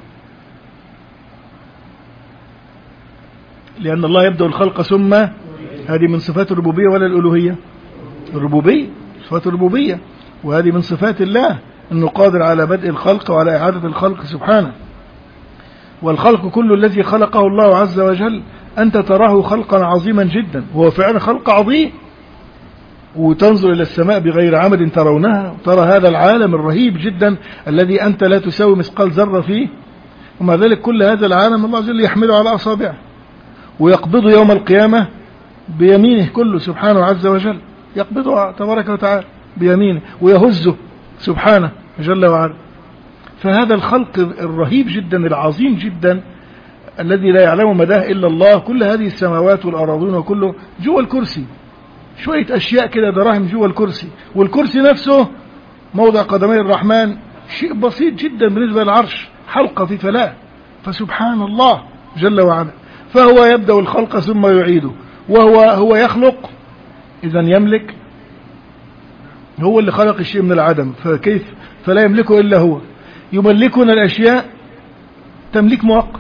لأن الله يبدأ الخلق ثم، هذه من صفات الربوبية ولا الألوهية؟ الربوبية، صفات الربوبية، وهذه من صفات الله أنه قادر على بدء الخلق وعلى إعادة الخلق سبحانه. والخلق كل الذي خلقه الله عز وجل أنت تراه خلقا عظيما جدا، وهو فعلا خلق عظيم. وتنظر إلى السماء بغير عمد ترونها، ترى هذا العالم الرهيب جدا الذي أنت لا تساوي مثقال ذرة فيه، ومع ذلك كل هذا العالم الله عز وجل يحمله على أصابعه ويقبضه يوم القيامة بيمينه كله سبحانه عز وجل، يقبضه تبارك وتعالى بيمينه ويهزه سبحانه جل وعلا. فهذا الخلق الرهيب جدا العظيم جدا الذي لا يعلم مداه إلا الله، كل هذه السماوات والأراضون وكله جوا الكرسي، شوية أشياء كده دراهم جوا الكرسي، والكرسي نفسه موضع قدمي الرحمن شيء بسيط جدا بالنسبة للعرش، حلقة في فلاة. فسبحان الله جل وعلا. فهو يبدأ الخلق ثم يعيده، وهو هو يخلق، إذا يملك، هو اللي خلق الشيء من العدم، فكيف فلا يملكه إلا هو. يملكنا الأشياء تمليك مؤقت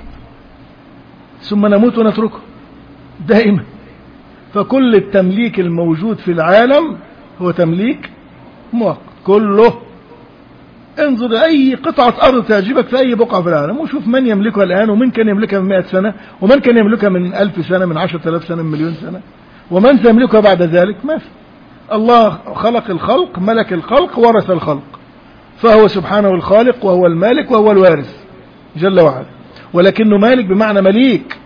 ثم نموت ونتركه دائما. فكل التمليك الموجود في العالم هو تمليك مؤقت كله. انظر أي قطعة أرض تعجبك في أي بقعة في العالم وشوف من يملكها الآن ومن كان يملكها من مئة سنة ومن كان يملكها من ألف سنة من عشرة آلاف سنة من مليون سنة ومن سيملكها بعد ذلك. ما في. الله خلق الخلق ملك الخلق ورث الخلق فهو سبحانه الخالق وهو المالك وهو الوارث جل وعلا. ولكنه مالك بمعنى مليك.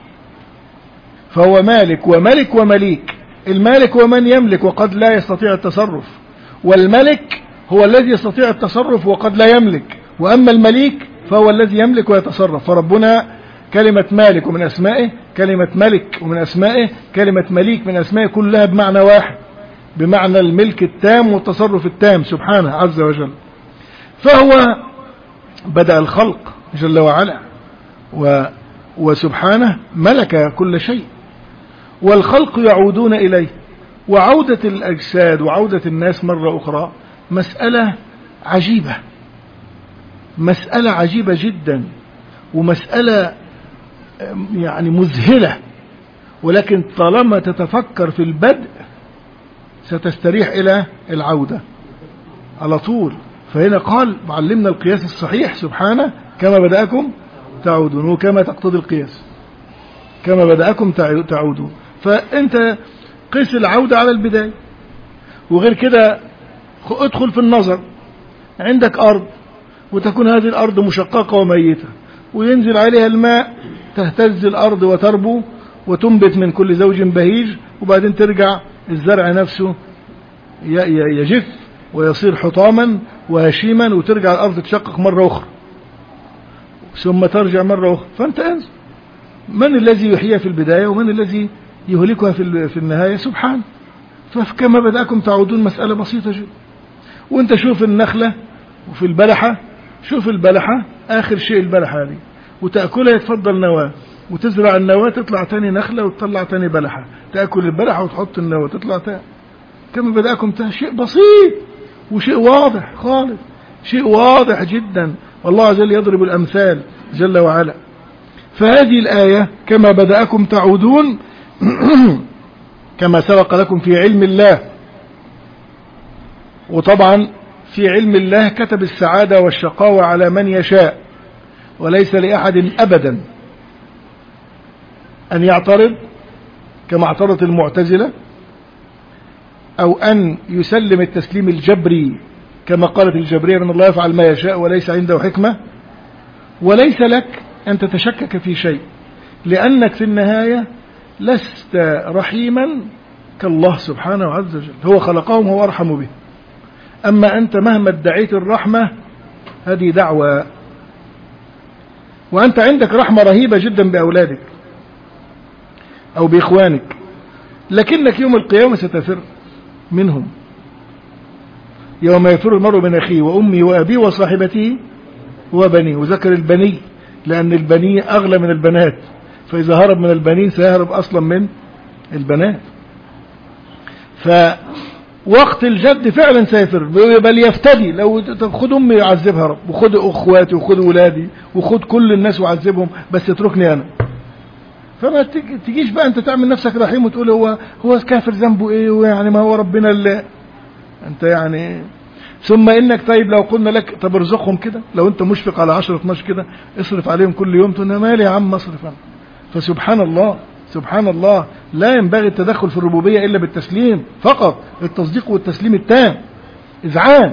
فهو مالك وملك ومليك. المالك ومن يملك وقد لا يستطيع التصرف والملك هو الذي يستطيع التصرف وقد لا يملك. وأما المليك فهو الذي يملك ويتصرف. فربنا كلمة مالك ومن أسمائه كلمة ملك ومن أسمائه كلمة مليك من أسمائه كلها بمعنى واحد بمعنى الملك التام والتصرف التام سبحانه عز وجل. فهو بدأ الخلق جل وعلا و وسبحانه ملك كل شيء والخلق يعودون إليه. وعودة الأجساد وعودة الناس مرة أخرى مسألة عجيبة مسألة عجيبة جدا ومسألة يعني مذهلة. ولكن طالما تتفكر في البدء ستستريح إلى العودة على طول. فهنا قال معلمنا القياس الصحيح سبحانه كما بدأكم تعودون وكما تقتضي القياس كما بدأكم تعودون. فأنت قيس العودة على البداية. وغير كده ادخل في النظر. عندك أرض وتكون هذه الأرض مشققة وميتة وينزل عليها الماء تهتز الأرض وتربو وتنبت من كل زوج بهيج وبعدين ترجع الزرع نفسه يجف ويصير حطاما وهشيما وترجع الأرض تشقق مرة أخرى ثم ترجع مرة أخرى. فأنت انظر من الذي يحيي في البداية ومن الذي يهلكها في النهاية سبحانه. فكما بدأكم تعودون مسألة بسيطة جدا. وانت شوف النخلة وفي البلحة شوف البلحة آخر شيء البلحة هذه وتأكلها يتفضل نواة وتزرع النواة تطلع تاني نخلة وتطلع تاني بلحة تأكل البلحة وتحط النواة تطلع تاني. كما بدأكم تاني شيء بسيط وشيء واضح خالص شيء واضح جدا. والله عز وجل يضرب الأمثال جل وعلا. فهذه الآية كما بدأكم تعودون كما سبق لكم في علم الله. وطبعا في علم الله كتب السعادة والشقاوة على من يشاء وليس لأحد أبدا أن يعترض كما اعترضت المعتزلة أو أن يسلم التسليم الجبري كما قالت الجبرية من الله يفعل ما يشاء وليس عنده حكمة. وليس لك أن تتشكك في شيء لأنك في النهاية لست رحيما كالله سبحانه عز وجل. هو خلقهم هو أرحم به. أما أنت مهما ادعيت الرحمة هذه دعوة. وأنت عندك رحمة رهيبة جدا بأولادك أو بإخوانك لكنك يوم القيامة ستفر منهم. يوم يفر المرء من أخيه وأمي وأبي وصاحبته وبنيه. وذكر البني لأن البني أغلى من البنات فإذا هرب من البنين سيهرب أصلا من البنات. فوقت الجد فعلا سيفر بل يفتدي. لو خد أمي يعذبها رب وخد أخواتي وخد أولادي وخد كل الناس وعذبهم بس اتركني أنا. فما تجيش بقى أنت تعمل نفسك رحيم وتقول هو هو كافر ذنبه إيه ويعني ما هو ربنا اللي أنت يعني. ثم إنك طيب لو قلنا لك طب ارزقهم كده لو أنت مشفق على عشرة اتناشر كده اصرف عليهم كل يوم تقول مالي يا عم اصرف أنا. فسبحان الله سبحان الله لا ينبغي التدخل في الربوبية إلا بالتسليم فقط. التصديق والتسليم التام إذعان.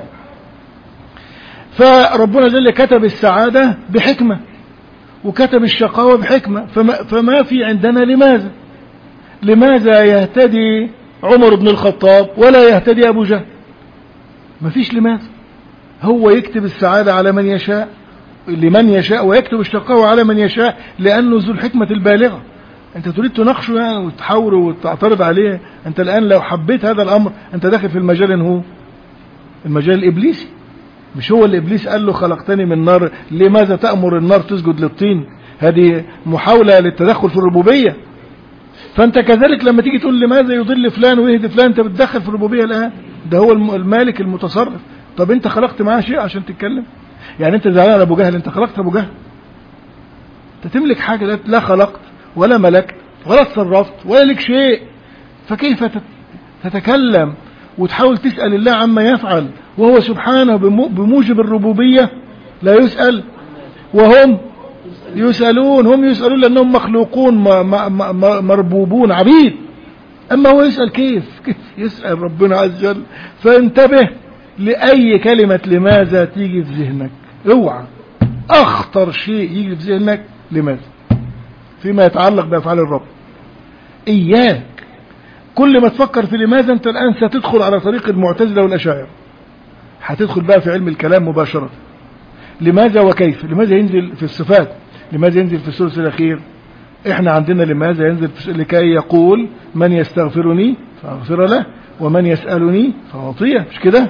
فربنا جل كتب السعادة بحكمة وكتب الشقاوة بحكمة. فما, فما في عندنا لماذا لماذا يهتدي عمر بن الخطاب ولا يهتدي أبو جهل؟ ما فيش لماذا. هو يكتب السعادة على من يشاء لمن يشاء ويكتب الشقاوة على من يشاء لأنه ذو الحكمة البالغة. أنت تريد تناقشه يعني وتحاوره وتعترض عليه. أنت الآن لو حبيت هذا الأمر أنت داخل في المجال هو المجال الإبليسي. مش هو اللي إبليس قال له خلقتني من نار لماذا تأمر النار تسجد للطين؟ هذه محاولة للتدخل في الربوبية. فأنت كذلك لما تيجي تقول لماذا يضل فلان ويهدي فلان أنت بتدخل في الربوبية الآن. ده هو المالك المتصرف طب انت خلقت معاه شيء عشان تتكلم؟ يعني انت زعلان على ابو جهل، انت خلقت ابو جهل؟ انت تملك حاجة لا خلقت ولا ملكت ولا تصرفت ولا لك شيء، فكيف تتكلم وتحاول تسأل الله عما يفعل وهو سبحانه بموجب الربوبية لا يسأل وهم يسألون؟ هم يسألون لأنهم مخلوقون مربوبون عبيد، أما هو يسأل كيف؟ كيف يسأل ربنا عز وجل؟ فانتبه لأي كلمة لماذا تيجي في ذهنك، اوعى أخطر شيء يجي في ذهنك لماذا فيما يتعلق بأفعال الرب. إياك كل ما تفكر في لماذا أنت الآن ستدخل على طريق المعتزلة والأشاعرة، هتدخل بقى في علم الكلام مباشرة. لماذا وكيف؟ لماذا ينزل في الصفات؟ لماذا ينزل في الثلث الأخير؟ احنا عندنا لماذا ينزل لكي يقول من يستغفرني فاغفر له ومن يسألني فأعطيه، مش كده؟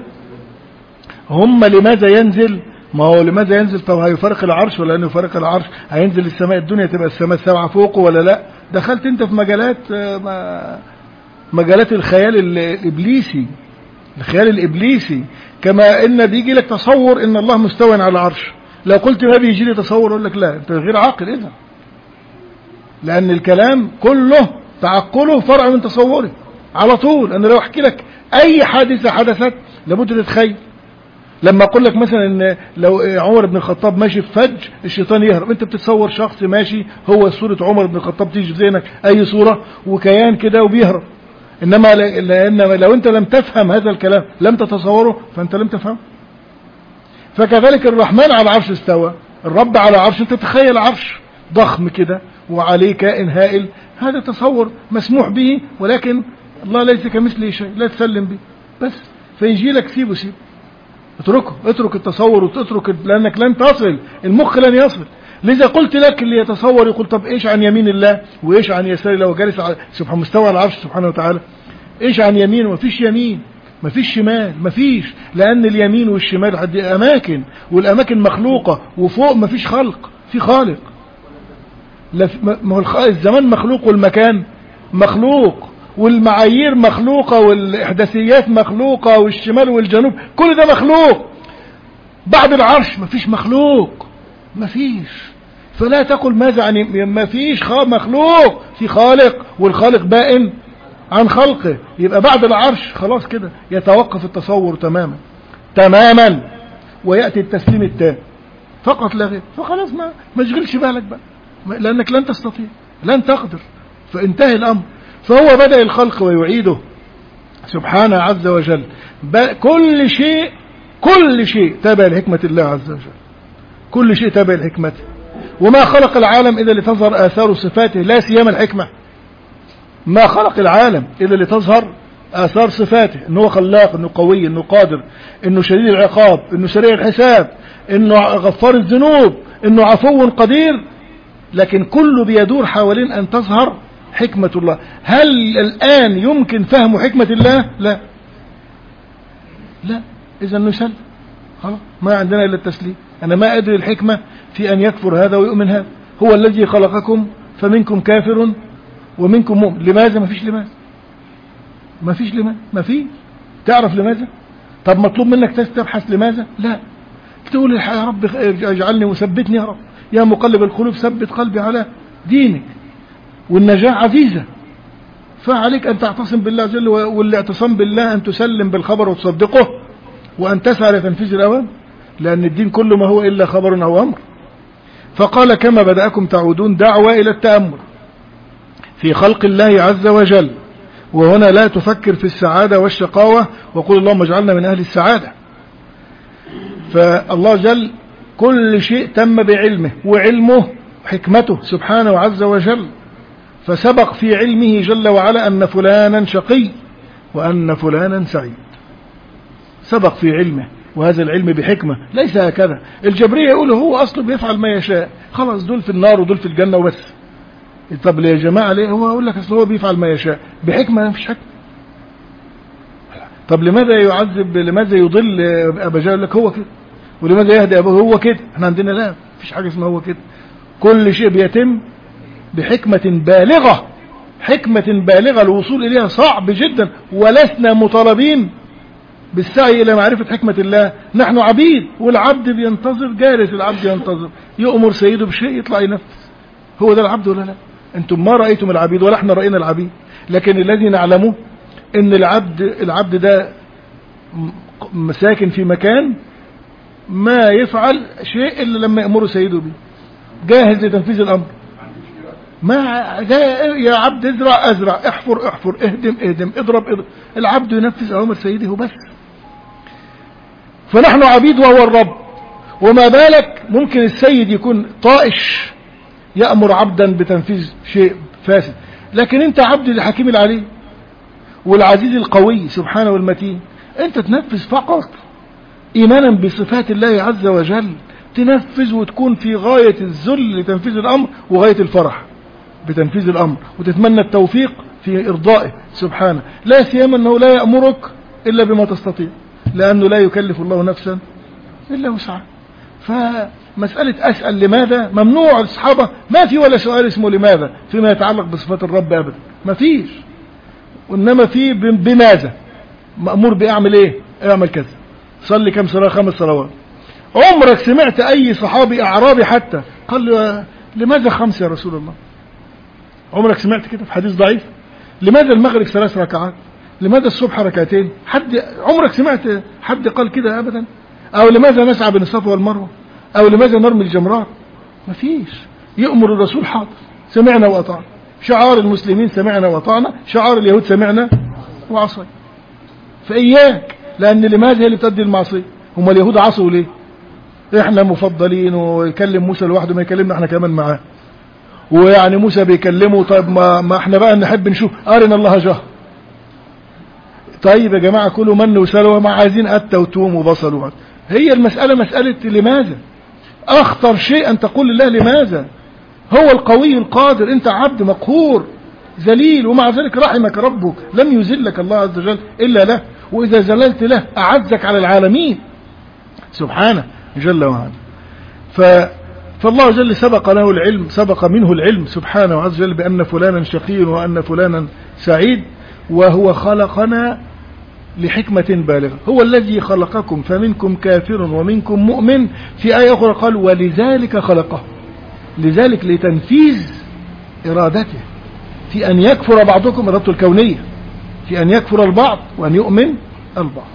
هم لماذا ينزل؟ ما هو لماذا ينزل؟ طب هيفرق العرش ولا انه يفرق العرش؟ هينزل السماء الدنيا تبقى السماء السبعة فوقه ولا لا؟ دخلت انت في مجالات مجالات الخيال الإبليسي، الخيال الإبليسي. كما ان بيجي لك تصور ان الله مستوى على العرش، لو قلت ما بيجي لي تصور اقول لك لا، انت غير عاقل اذا، لان الكلام كله تعقله فرع من تصوره على طول. انا لو احكي لك اي حادثة حدثت لابد تتخيل. لما اقول لك مثلا ان لو عمر بن الخطاب ماشي في فج الشيطان يهرب، انت بتتصور شخص ماشي هو صورة عمر بن الخطاب تيجي في ذهنك اي صورة وكيان كده وبيهرب. انما لان لو انت لم تفهم هذا الكلام لم تتصوره فانت لم تفهم. فكذلك الرحمن على العرش استوى، الرب على عرش، انت تتخيل عرش ضخم كده وعليه كائن هائل، هذا تصور مسموح به، ولكن الله ليس كمثله شيء، لا تسلم به بس. فيجي لك سيبه سيبه، اتركه، اترك التصور وتترك، لانك لن تصل، المخ لن يصل. لذا قلت لك اللي يتصور يقول طب ايش عن يمين الله وايش عن يسار الله وجالس على سبحانه مستوى على العرش سبحانه وتعالى، ايش عن يمين؟ ومفيش يمين، مفيش شمال، مفيش، لان اليمين والشمال حد اماكن، والاماكن مخلوقة، وفوق مفيش خلق، في خالق. ما هو الزمان مخلوق والمكان مخلوق والمعايير مخلوقة والإحداثيات مخلوقة والشمال والجنوب كل ده مخلوق. بعد العرش مفيش مخلوق، مفيش. فلا تقل ماذا عن مفيش مخلوق، في خالق والخالق بائن عن خلقه. يبقى بعد العرش خلاص كده يتوقف التصور تماما تماما ويأتي التسليم التام فقط لا غير. فخلاص ما ما تشغلش بالك بقى، لأنك لن تستطيع، لن تقدر، فانتهي الأمر. فهو بدأ الخلق ويعيده سبحانه عز وجل. كل شيء كل شيء تابع لحكمة الله عز وجل، كل شيء تابع لحكمته. وما خلق العالم إلا لتظهر آثار صفاته، لا سيما الحكمة. ما خلق العالم إلا لتظهر آثار صفاته، إنه خلاق، إنه قوي، إنه قادر، إنه شديد العقاب، إنه سريع الحساب، إنه غفار الذنوب، إنه عفو قدير. لكن كله بيدور حوالين أن تظهر حكمة الله. هل الآن يمكن فهم حكمة الله؟ لا لا. إذا نسلم خلاص، ما عندنا إلا التسليم. أنا ما أدري الحكمة في أن يكفر هذا ويؤمن هذا. هو الذي خلقكم فمنكم كافر ومنكم مؤمن. لماذا؟ ما فيش لماذا، ما فيش لماذا، ما فيش. تعرف لماذا؟ طب مطلوب منك تبحث لماذا؟ لا. تقول يا رب اجعلني وثبتني يا رب، يا مقلب القلوب ثبت قلبي على دينك. والنجاة عزيزة، فعليك أن تعتصم بالله عز وجل، والاعتصام بالله أن تسلم بالخبر وتصدقه وأن تسعى لتنفيذ الأوامر، لأن الدين كله ما هو إلا خبر أو أمر. فقال كما بدأكم تعودون، دعوة إلى التأمل في خلق الله عز وجل. وهنا لا تفكر في السعادة والشقاوة وقل اللهم اجعلنا من أهل السعادة. فالله جل كل شيء تم بعلمه، وعلمه حكمته سبحانه عز وجل. فسبق في علمه جل وعلا أن فلانا شقي وأن فلانا سعيد، سبق في علمه، وهذا العلم بحكمة، ليس هكذا. الجبرية يقول هو أصله بيفعل ما يشاء، خلاص دول في النار ودول في الجنة وبس. طب يا جماعة ليه؟ هو أقول لك أصله هو بيفعل ما يشاء بحكمة، ما فيش حكمة. طب لماذا يعذب، لماذا يضل أبا جهل؟ لك هو كده. ولماذا يهدي أبوه؟ هو كده. احنا عندنا لا، مفيش حاجة اسمها هو كده. كل شيء بيتم بحكمة بالغة، حكمة بالغة الوصول إليها صعب جدا، ولسنا مطالبين بالسعي إلى معرفة حكمة الله. نحن عبيد والعبد بينتظر، جالس العبد ينتظر، يؤمر سيده بشيء يطلع ينفذ. هو ده العبد ولا لا؟ أنتم ما رأيتم العبيد ولا احنا رأينا العبيد، لكن الذي نعلمه إن العبد العبد ده مساكن في مكان ما يفعل شيء إلا لما يأمره سيده به، جاهز لتنفيذ الأمر. ما يا عبد ازرع ازرع، احفر احفر، اهدم اهدم، اضرب اضرب، العبد ينفذ أوامر سيده بس. فنحن عبيد وهو الرب. وما بالك ممكن السيد يكون طائش يأمر عبدا بتنفيذ شيء فاسد، لكن انت عبد الحكيم العليم والعزيز القوي سبحانه والمتين، انت تنفذ فقط ايمانا بصفات الله عز وجل، تنفذ وتكون في غاية الذل لتنفيذ الامر وغاية الفرح بتنفيذ الامر، وتتمنى التوفيق في ارضائه سبحانه، لا سيما انه لا يأمرك الا بما تستطيع، لانه لا يكلف الله نفسا الا وسعها. فمسألة اسأل لماذا ممنوع. الصحابة ما في ولا سؤال اسمه لماذا فيما يتعلق بصفات الرب ابدا، ما فيش، وانما في بماذا، مأمور باعمل ايه، اعمل كذا، صلي كم صلاة، خمس صلوات. عمرك سمعت اي صحابي اعرابي حتى قال له لماذا خمس يا رسول الله؟ عمرك سمعت كده في حديث ضعيف؟ لماذا المغرب ثلاث ركعات؟ لماذا الصبح ركعتين؟ حد عمرك سمعت حد قال كده ابدا؟ او لماذا نسعى بين الصفا والمروه؟ او لماذا نرمي الجمرات؟ ما فيش. يأمر الرسول حاضر، سمعنا واطعنا. شعار المسلمين سمعنا واطعنا، شعار اليهود سمعنا وعصينا. فإياك، لأن لماذا هي اللي بتؤدي المعصية؟ هم اليهود عصوا ليه؟ احنا مفضلين، ويكلم موسى لوحده ما يكلمنا احنا كمان معاه، ويعني موسى بيكلمه، طيب ما, ما احنا بقى نحب نشوف أرنا الله جهر. طيب يا جماعة كلوا من وسلوى، ما عايزين أتى وتوم وبصل وعد. هي المسألة مسألة لماذا. أخطر شيء أن تقول لله لماذا. هو القوي القادر، أنت عبد مقهور ذليل، ومع ذلك رحمك ربك، لم يذلك الله عز وجل إلا له، وإذا زللت له أعزك على العالمين سبحانه جل وعلا. ف فالله جل سبق له العلم، سبق منه العلم سبحانه عز وجل بأن فلانا شقي وأن فلانا سعيد، وهو خلقنا لحكمة بالغة. هو الذي خلقكم فمنكم كافر ومنكم مؤمن. في آية أخرى قال ولذلك خلقه، لذلك لتنفيذ إرادته، في أن يكفر بعضكم، إرادته الكونية، في أن يكفر البعض وأن يؤمن البعض.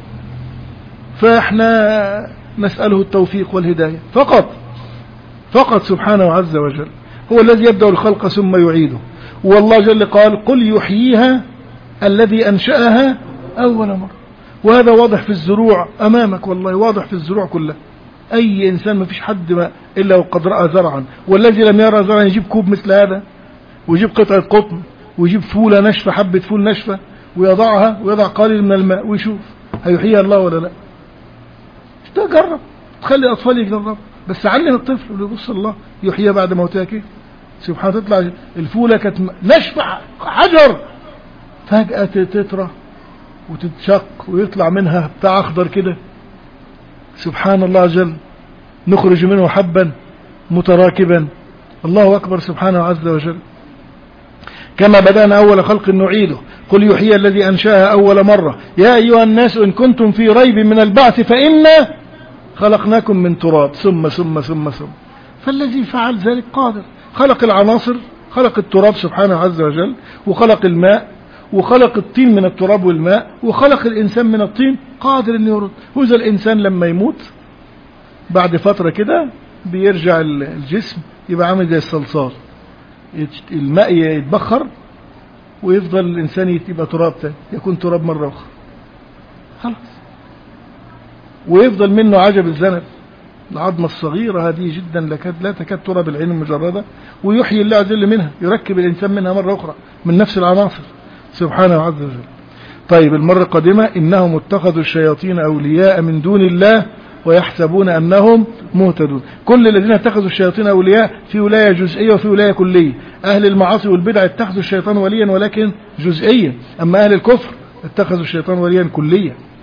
فإحنا نسأله التوفيق والهداية فقط فقط سبحانه عز وجل. هو الذي يبدأ الخلق ثم يعيده. والله جل قال قل يحييها الذي أنشأها أول مرة. وهذا واضح في الزروع أمامك، والله واضح في الزروع كلها. أي إنسان ما فيش حد ما إلا وقد رأى زرعا، والذي لم يرى زرعا يجيب كوب مثل هذا، ويجيب قطعة قطن، ويجيب فولة نشفة، حبة فول نشفة، ويضعها ويضع قليل من الماء ويشوف هيحييها الله ولا لا. تجرب، تخلي الأطفال يجرب، بس علم الطفل اللي يبص الله يحييها بعد موتها كيف سبحانه. تطلع الفولة كانت نشفة حجر، فجأة تترى وتتشق ويطلع منها بتاع أخضر كده سبحان الله جل، نخرج منه حبا متراكبا. الله أكبر سبحانه عز وجل. كما بدأنا أول خلق نعيده. قل يحيي الذي أنشأها أول مرة. يا أيها الناس إن كنتم في ريب من البعث فإنا خلقناكم من تراب ثم ثم ثم ثم. فالذي فعل ذلك قادر، خلق العناصر، خلق التراب سبحانه عز وجل، وخلق الماء، وخلق الطين من التراب والماء، وخلق الإنسان من الطين، قادر أن يرد. وإذا الإنسان لما يموت بعد فترة كده بيرجع الجسم يبقى عامل زي الصلصال، الماء يتبخر ويفضل الإنسان يبقى تراب تاني، يكون تراب مرة أخرى خلاص. ويفضل منه عجب الذنب، العظمة الصغيرة هذه جدا لكاد لا تكاد ترى بالعين المجردة، ويحيي الله عز وجل منها، يركب الإنسان منها مرة أخرى من نفس العناصر سبحانه عز وجل. طيب المرة القادمة إنهم اتخذوا الشياطين أولياء من دون الله ويحسبون أنهم مهتدون. كل الذين اتخذوا الشياطين أولياء في ولاية جزئية وفي ولاية كلية. أهل المعاصي والبدع اتخذوا الشيطان وليا ولكن جزئيا، أما أهل الكفر اتخذوا الشيطان وليا كليا.